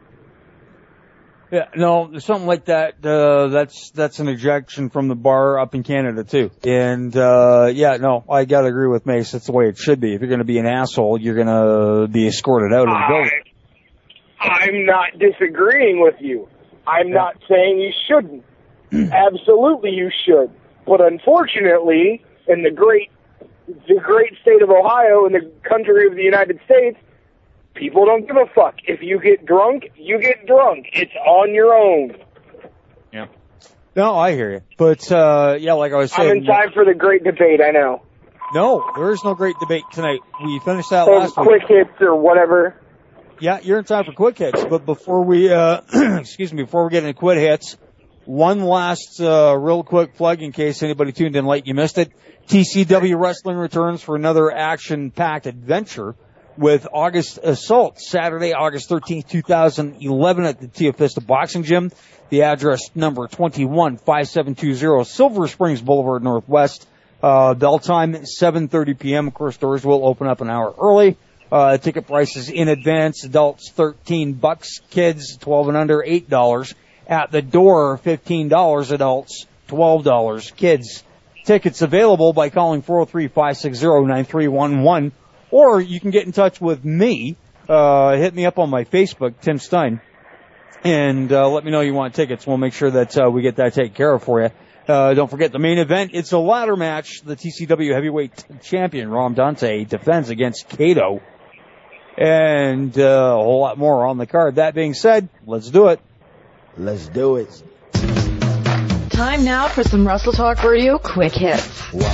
Yeah, no, something like that. Uh, that's that's an ejection from the bar up in Canada too. And uh, yeah, no, I gotta agree with Mace. That's the way it should be. If you're gonna be an asshole, you're gonna be escorted out of the building. I'm not disagreeing with you. I'm not saying you shouldn't. Absolutely you should. But unfortunately, in the great, the great state of Ohio, in the country of the United States, people don't give a fuck. If you get drunk, you get drunk. It's on your own. Yeah. No, I hear you. But, uh, yeah, like I was saying. I'm in time for the great debate, I know. No, there is no great debate tonight. We finished that Or last week. quick hits or whatever. Yeah, you're in time for quick hits. But before we, uh, excuse me, before we get into quick hits, one last, uh, real quick plug in case anybody tuned in late, you missed it. T C W Wrestling returns for another action-packed adventure with August Assault, Saturday, August thirteenth, twenty eleven at the Tia Vista Boxing Gym. The address number twenty-one five seven two zero Silver Springs Boulevard Northwest. Uh, bell time seven thirty p.m. Of course, doors will open up an hour early. Uh, ticket prices in advance, adults thirteen bucks, kids twelve and under eight dollars. At the door, fifteen dollars, adults twelve dollars, kids. Tickets available by calling four oh three, five six zero, nine three one one, or you can get in touch with me. Uh, hit me up on my Facebook, Tim Stein, and uh, let me know you want tickets. We'll make sure that uh, we get that taken care of for you. Uh, don't forget the main event. It's a ladder match. The T C W Heavyweight Champion, Rom Dante, defends against Kato. And uh, a whole lot more on the card. That being said, let's do it. Let's do it. Time now for some Wrestle Talk Radio quick hits. Wow.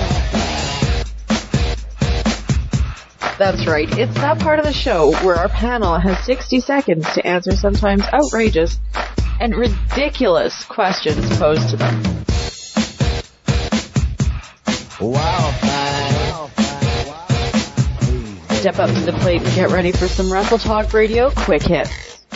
That's right. It's that part of the show where our panel has sixty seconds to answer sometimes outrageous and ridiculous questions posed to them. Wow. Step up to the plate and get ready for some Wrestle Talk Radio quick hits.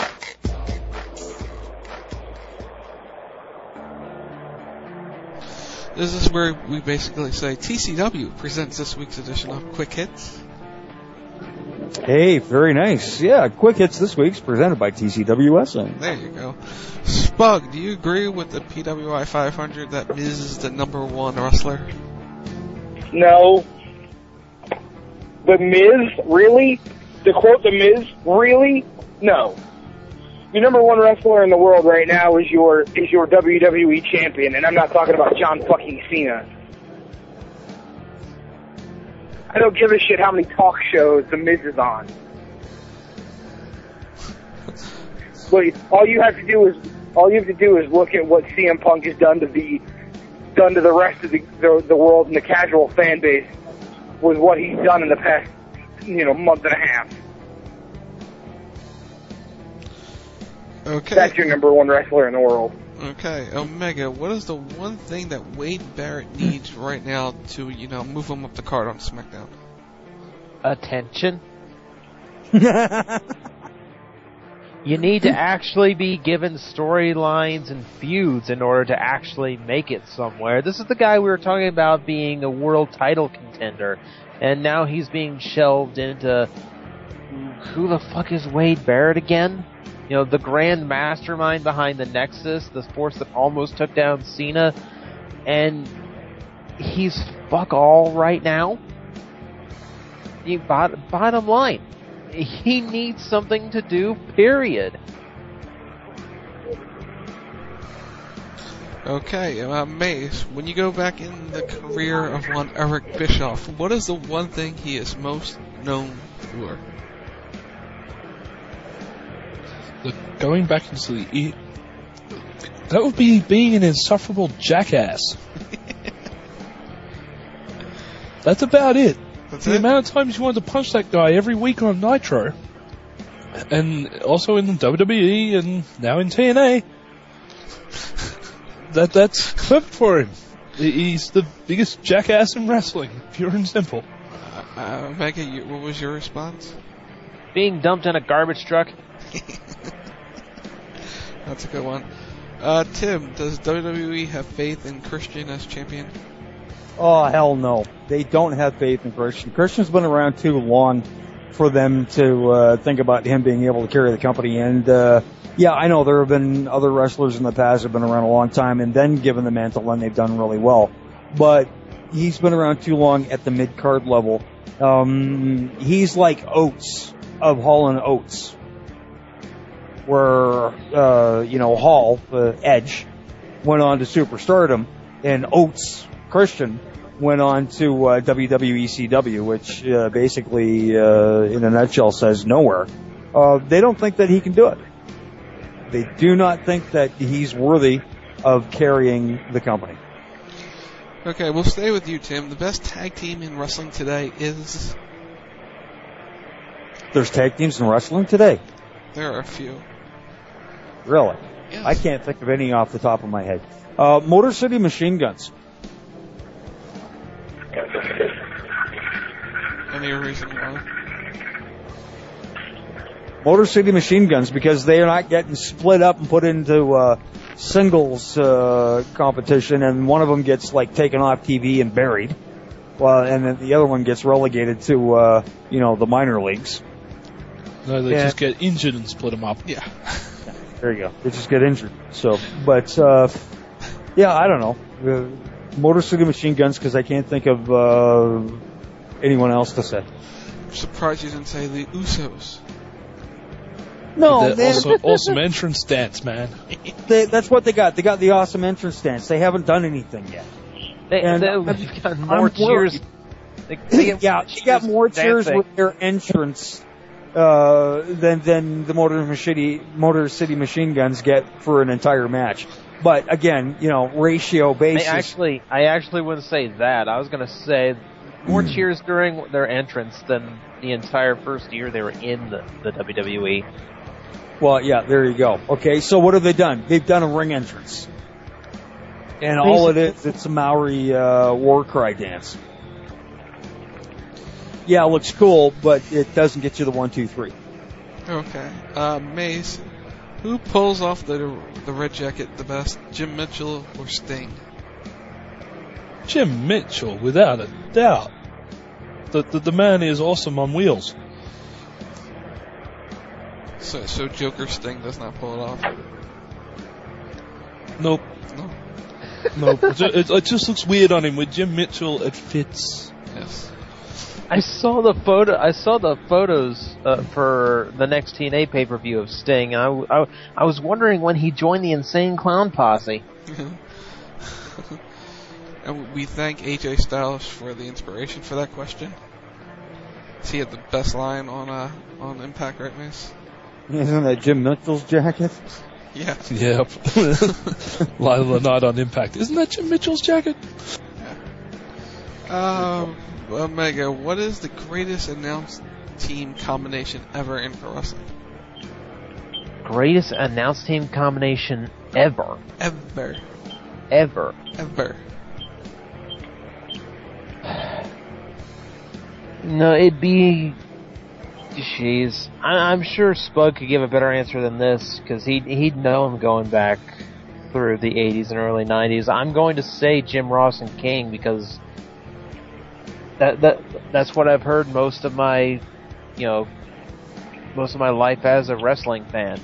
This is where we basically say T C W presents this week's edition of Quick Hits. Hey, very nice. Yeah, quick hits this week's presented by T C W Wrestling. There you go. Spug, do you agree with the P W I five hundred that Miz is the number one wrestler? No. The Miz? Really? To quote The Miz? Really? No. Your number one wrestler in the world right now is your is your W W E champion, and I'm not talking about John fucking Cena. I don't give a shit how many talk shows The Miz is on. But all you have to do is all you have to do is look at what C M Punk has done to the done to the rest of the the, the world and the casual fan base with what he's done in the past, you know, month and a half. Okay. That's your number one wrestler in the world. Okay, Omega, what is the one thing that Wade Barrett needs right now to, you know, move him up the card on SmackDown? Attention. You need to actually be given storylines and feuds in order to actually make it somewhere. This is the guy we were talking about being a world title contender, and now he's being shelved into... Who the fuck is Wade Barrett again? You know, the grand mastermind behind the Nexus, the force that almost took down Cena, and he's fuck all right now. You, bot, bottom line, he needs something to do, period. Okay, uh, Mace, when you go back in the career of one Eric Bischoff, what is the one thing he is most known for? The, going back into the... E- that would be being an insufferable jackass. That's about it. That's the it? amount of times you wanted to punch that guy every week on Nitro, and also in W W E and now in T N A, that that's perfect for him. He's the biggest jackass in wrestling, pure and simple. Uh, uh, Omega, you, what was your response? Being dumped in a garbage truck. That's a good one. Uh, Tim, does W W E have faith in Christian as champion? Oh, hell no. They don't have faith in Christian. Christian's been around too long for them to uh, think about him being able to carry the company. And, uh, yeah, I know there have been other wrestlers in the past that have been around a long time and then given the mantle and they've done really well. But he's been around too long at the mid-card level. Um, he's like Oates of Hall and Oates, where, uh, you know, Hall, uh, Edge, went on to superstardom, and Oates Christian went on to uh, W W E C W, which uh, basically, uh, in a nutshell, says nowhere. Uh, they don't think that he can do it. They do not think that he's worthy of carrying the company. Okay, we'll stay with you, Tim. The best tag team in wrestling today is... There's tag teams in wrestling today. There are a few. Really? Yes. I can't think of any off the top of my head. Uh, Motor City Machine Guns. Any reason why? Motor City Machine Guns, because they are not getting split up and put into uh, singles uh, competition, and one of them gets like taken off T V and buried, well, and then the other one gets relegated to uh, you know the minor leagues. No, they Yeah. just get injured and split them up. Yeah. There you go. They just get injured. So, but uh, yeah, I don't know. Uh, Motor City Machine Guns, because I can't think of uh, anyone else to say. I'm surprised you didn't say the Usos. No, That man. awesome, awesome entrance dance, man. They, that's what they got. They got the awesome entrance dance. They haven't done anything yet. They, And they, I'm- they've got I'm more worried. cheers. They, they get yeah, they got more cheers dancing. with their entrance uh, than than the Motor City Motor City Machine Guns get for an entire match. But again, you know, ratio I basis. actually, I actually wouldn't say that. I was going to say more cheers during their entrance than the entire first year they were in the, the W W E. Well, yeah, there you go. Okay, so what have they done? They've done a ring entrance. And all it is, it's a Maori uh, war cry dance. Yeah, it looks cool, but it doesn't get you the one, two, three. Okay. Uh, Mace, who pulls off the the red jacket the best, Jim Mitchell or Sting? Jim Mitchell, without a doubt. The, the the man is awesome on wheels. So, so Joker Sting does not pull it off. Nope. No. Nope. it, it, it just looks weird on him. With Jim Mitchell, it fits. Yes. I saw the photo. I saw the photos uh, for the next T N A pay per view of Sting. I, I, I was wondering when he joined the Insane Clown Posse. And we thank A J Styles for the inspiration for that question. He had the best line on uh, on Impact, right, Mace? Isn't that Jim Mitchell's jacket? Yeah. Yep. Light of the Night on Impact. Isn't that Jim Mitchell's jacket? Um, Omega, what is the greatest announced team combination ever in pro wrestling? Greatest announced team combination ever. Ever. Ever. Ever. No, it'd be. Jeez, I, I'm sure Spud could give a better answer than this because he'd he'd know him going back through the eighties and early nineties. I'm going to say Jim Ross and King because that that that's what I've heard most of my, you know, most of my life as a wrestling fan.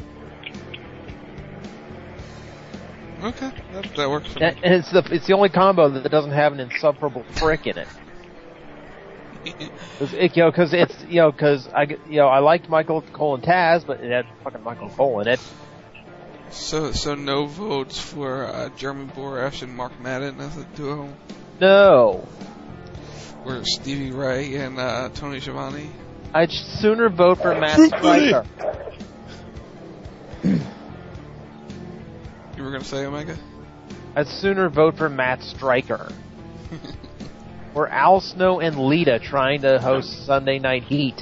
Okay, that, that works for And me. it's the it's the only combo that doesn't have an insufferable prick in it. Cause it, you know, because it's you know, because I get- you know I liked Michael Cole and Taz, but it had fucking Michael Cole in it. So, so no votes for uh, Jeremy Borash and Mark Madden as a duo, No, or Stevie Ray and uh, Tony Schiavone. I'd sooner vote for Matt Striker. You were gonna say Omega? I'd sooner vote for Matt Striker. Or Al Snow and Lita trying to host Sunday Night Heat.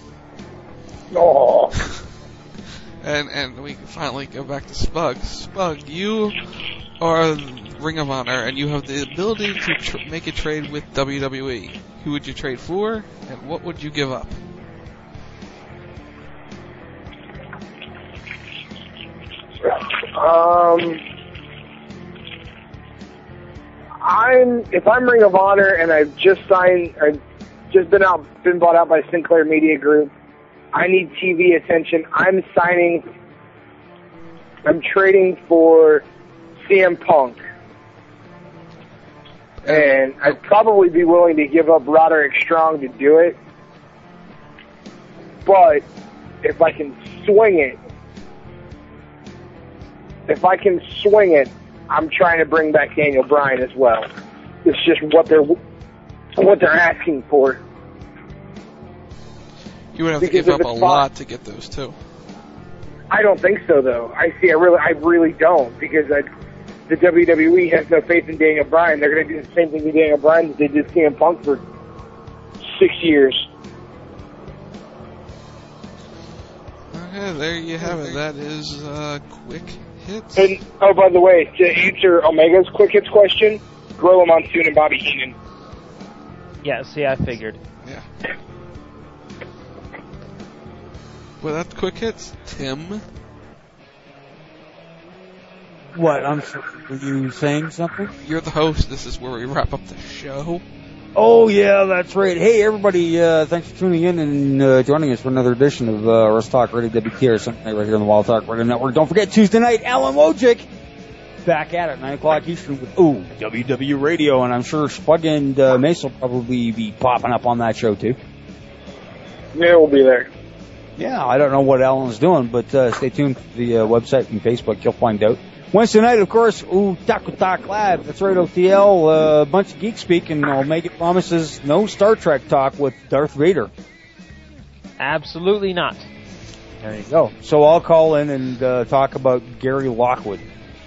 Oh. And and we can finally go back to Spug. Spug, you are Ring of Honor, and you have the ability to tr- make a trade with W W E. Who would you trade for, and what would you give up? Um, I'm if I'm Ring of Honor and I've just signed, I've just been out, been bought out by Sinclair Media Group. I need T V attention. I'm signing. I'm trading for C M Punk, and I'd probably be willing to give up Roderick Strong to do it. But if I can swing it. If I can swing it, I'm trying to bring back Daniel Bryan as well. It's just what they're what they're asking for. You would have to Because give if up a it's lot to get those too. I don't think so, though. I see. I really, I really don't, because I, the W W E has no faith in Daniel Bryan. They're going to do the same thing to Daniel Bryan that they did C M Punk for six years. Okay, there you have it. That is uh, quick hits. And oh, by the way, to answer Omega's quick hits question, Gorilla Monsoon and Bobby Heenan. Yeah, see, I figured. Yeah. Well, that's quick hits. Tim. What? I'm sorry. Were you saying something? You're the host. This is where we wrap up the show. Oh, yeah, that's right. Hey, everybody, uh, thanks for tuning in and uh, joining us for another edition of uh, Russ Talk Radio W T R Sunday right here on the Wild Talk Radio Network. Don't forget, Tuesday night, Alan Wojcik back at it, nine o'clock Eastern with, ooh, W W Radio, and I'm sure Spug and uh, Mace will probably be popping up on that show, too. Yeah, we'll be there. Yeah, I don't know what Alan's doing, but uh, stay tuned to the uh, website and Facebook. You'll find out. Wednesday night, of course, ooh, Taco Talk Live. That's right, O T L. A uh, bunch of geek speak, and Omega promises no Star Trek talk with Darth Vader. Absolutely not. There you go. So I'll call in and uh, talk about Gary Lockwood.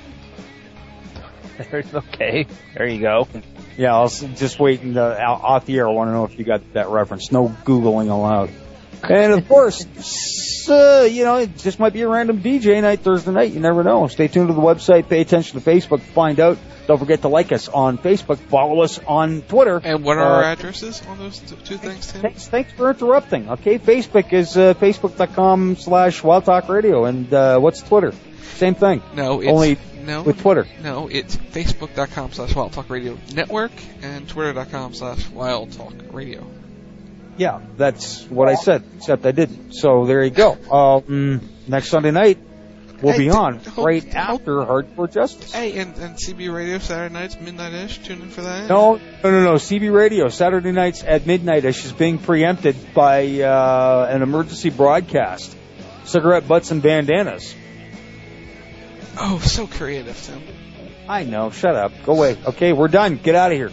Okay, there you go. Yeah, I'll s- just wait and, uh, off the air. I want to know if you got that reference. No Googling allowed. And of course, uh, you know, it just might be a random D J night Thursday night. You never know. Stay tuned to the website. Pay attention to Facebook to find out. Don't forget to like us on Facebook. Follow us on Twitter. And what are our uh, addresses on those t- two things, Tim? Thanks, thanks for interrupting. Okay, Facebook is uh, facebook.com slash Wild Talk Radio. And uh, what's Twitter? Same thing. No, it's Only no, with Twitter. No, it's facebook.com slash Wild Talk Radio Network and twitter.com slash Wild Talk Radio. Yeah, that's what I said, except I didn't. So there you go. Um, next Sunday night, we'll Hey, be d- on hope- right hope- after Hardcore Justice. Hey, and, and C B Radio Saturday nights, midnight-ish. Tune in for that. No, no, no, no. C B Radio, Saturday nights at midnight-ish is being preempted by uh, an emergency broadcast. Cigarette butts and bandanas. Oh, so creative, Tim. I know. Shut up. Go away. Okay, we're done. Get out of here.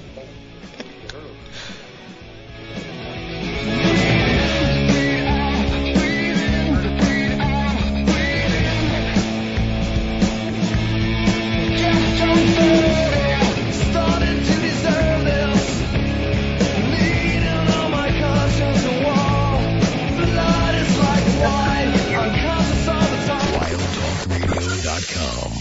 wild talk radio dot com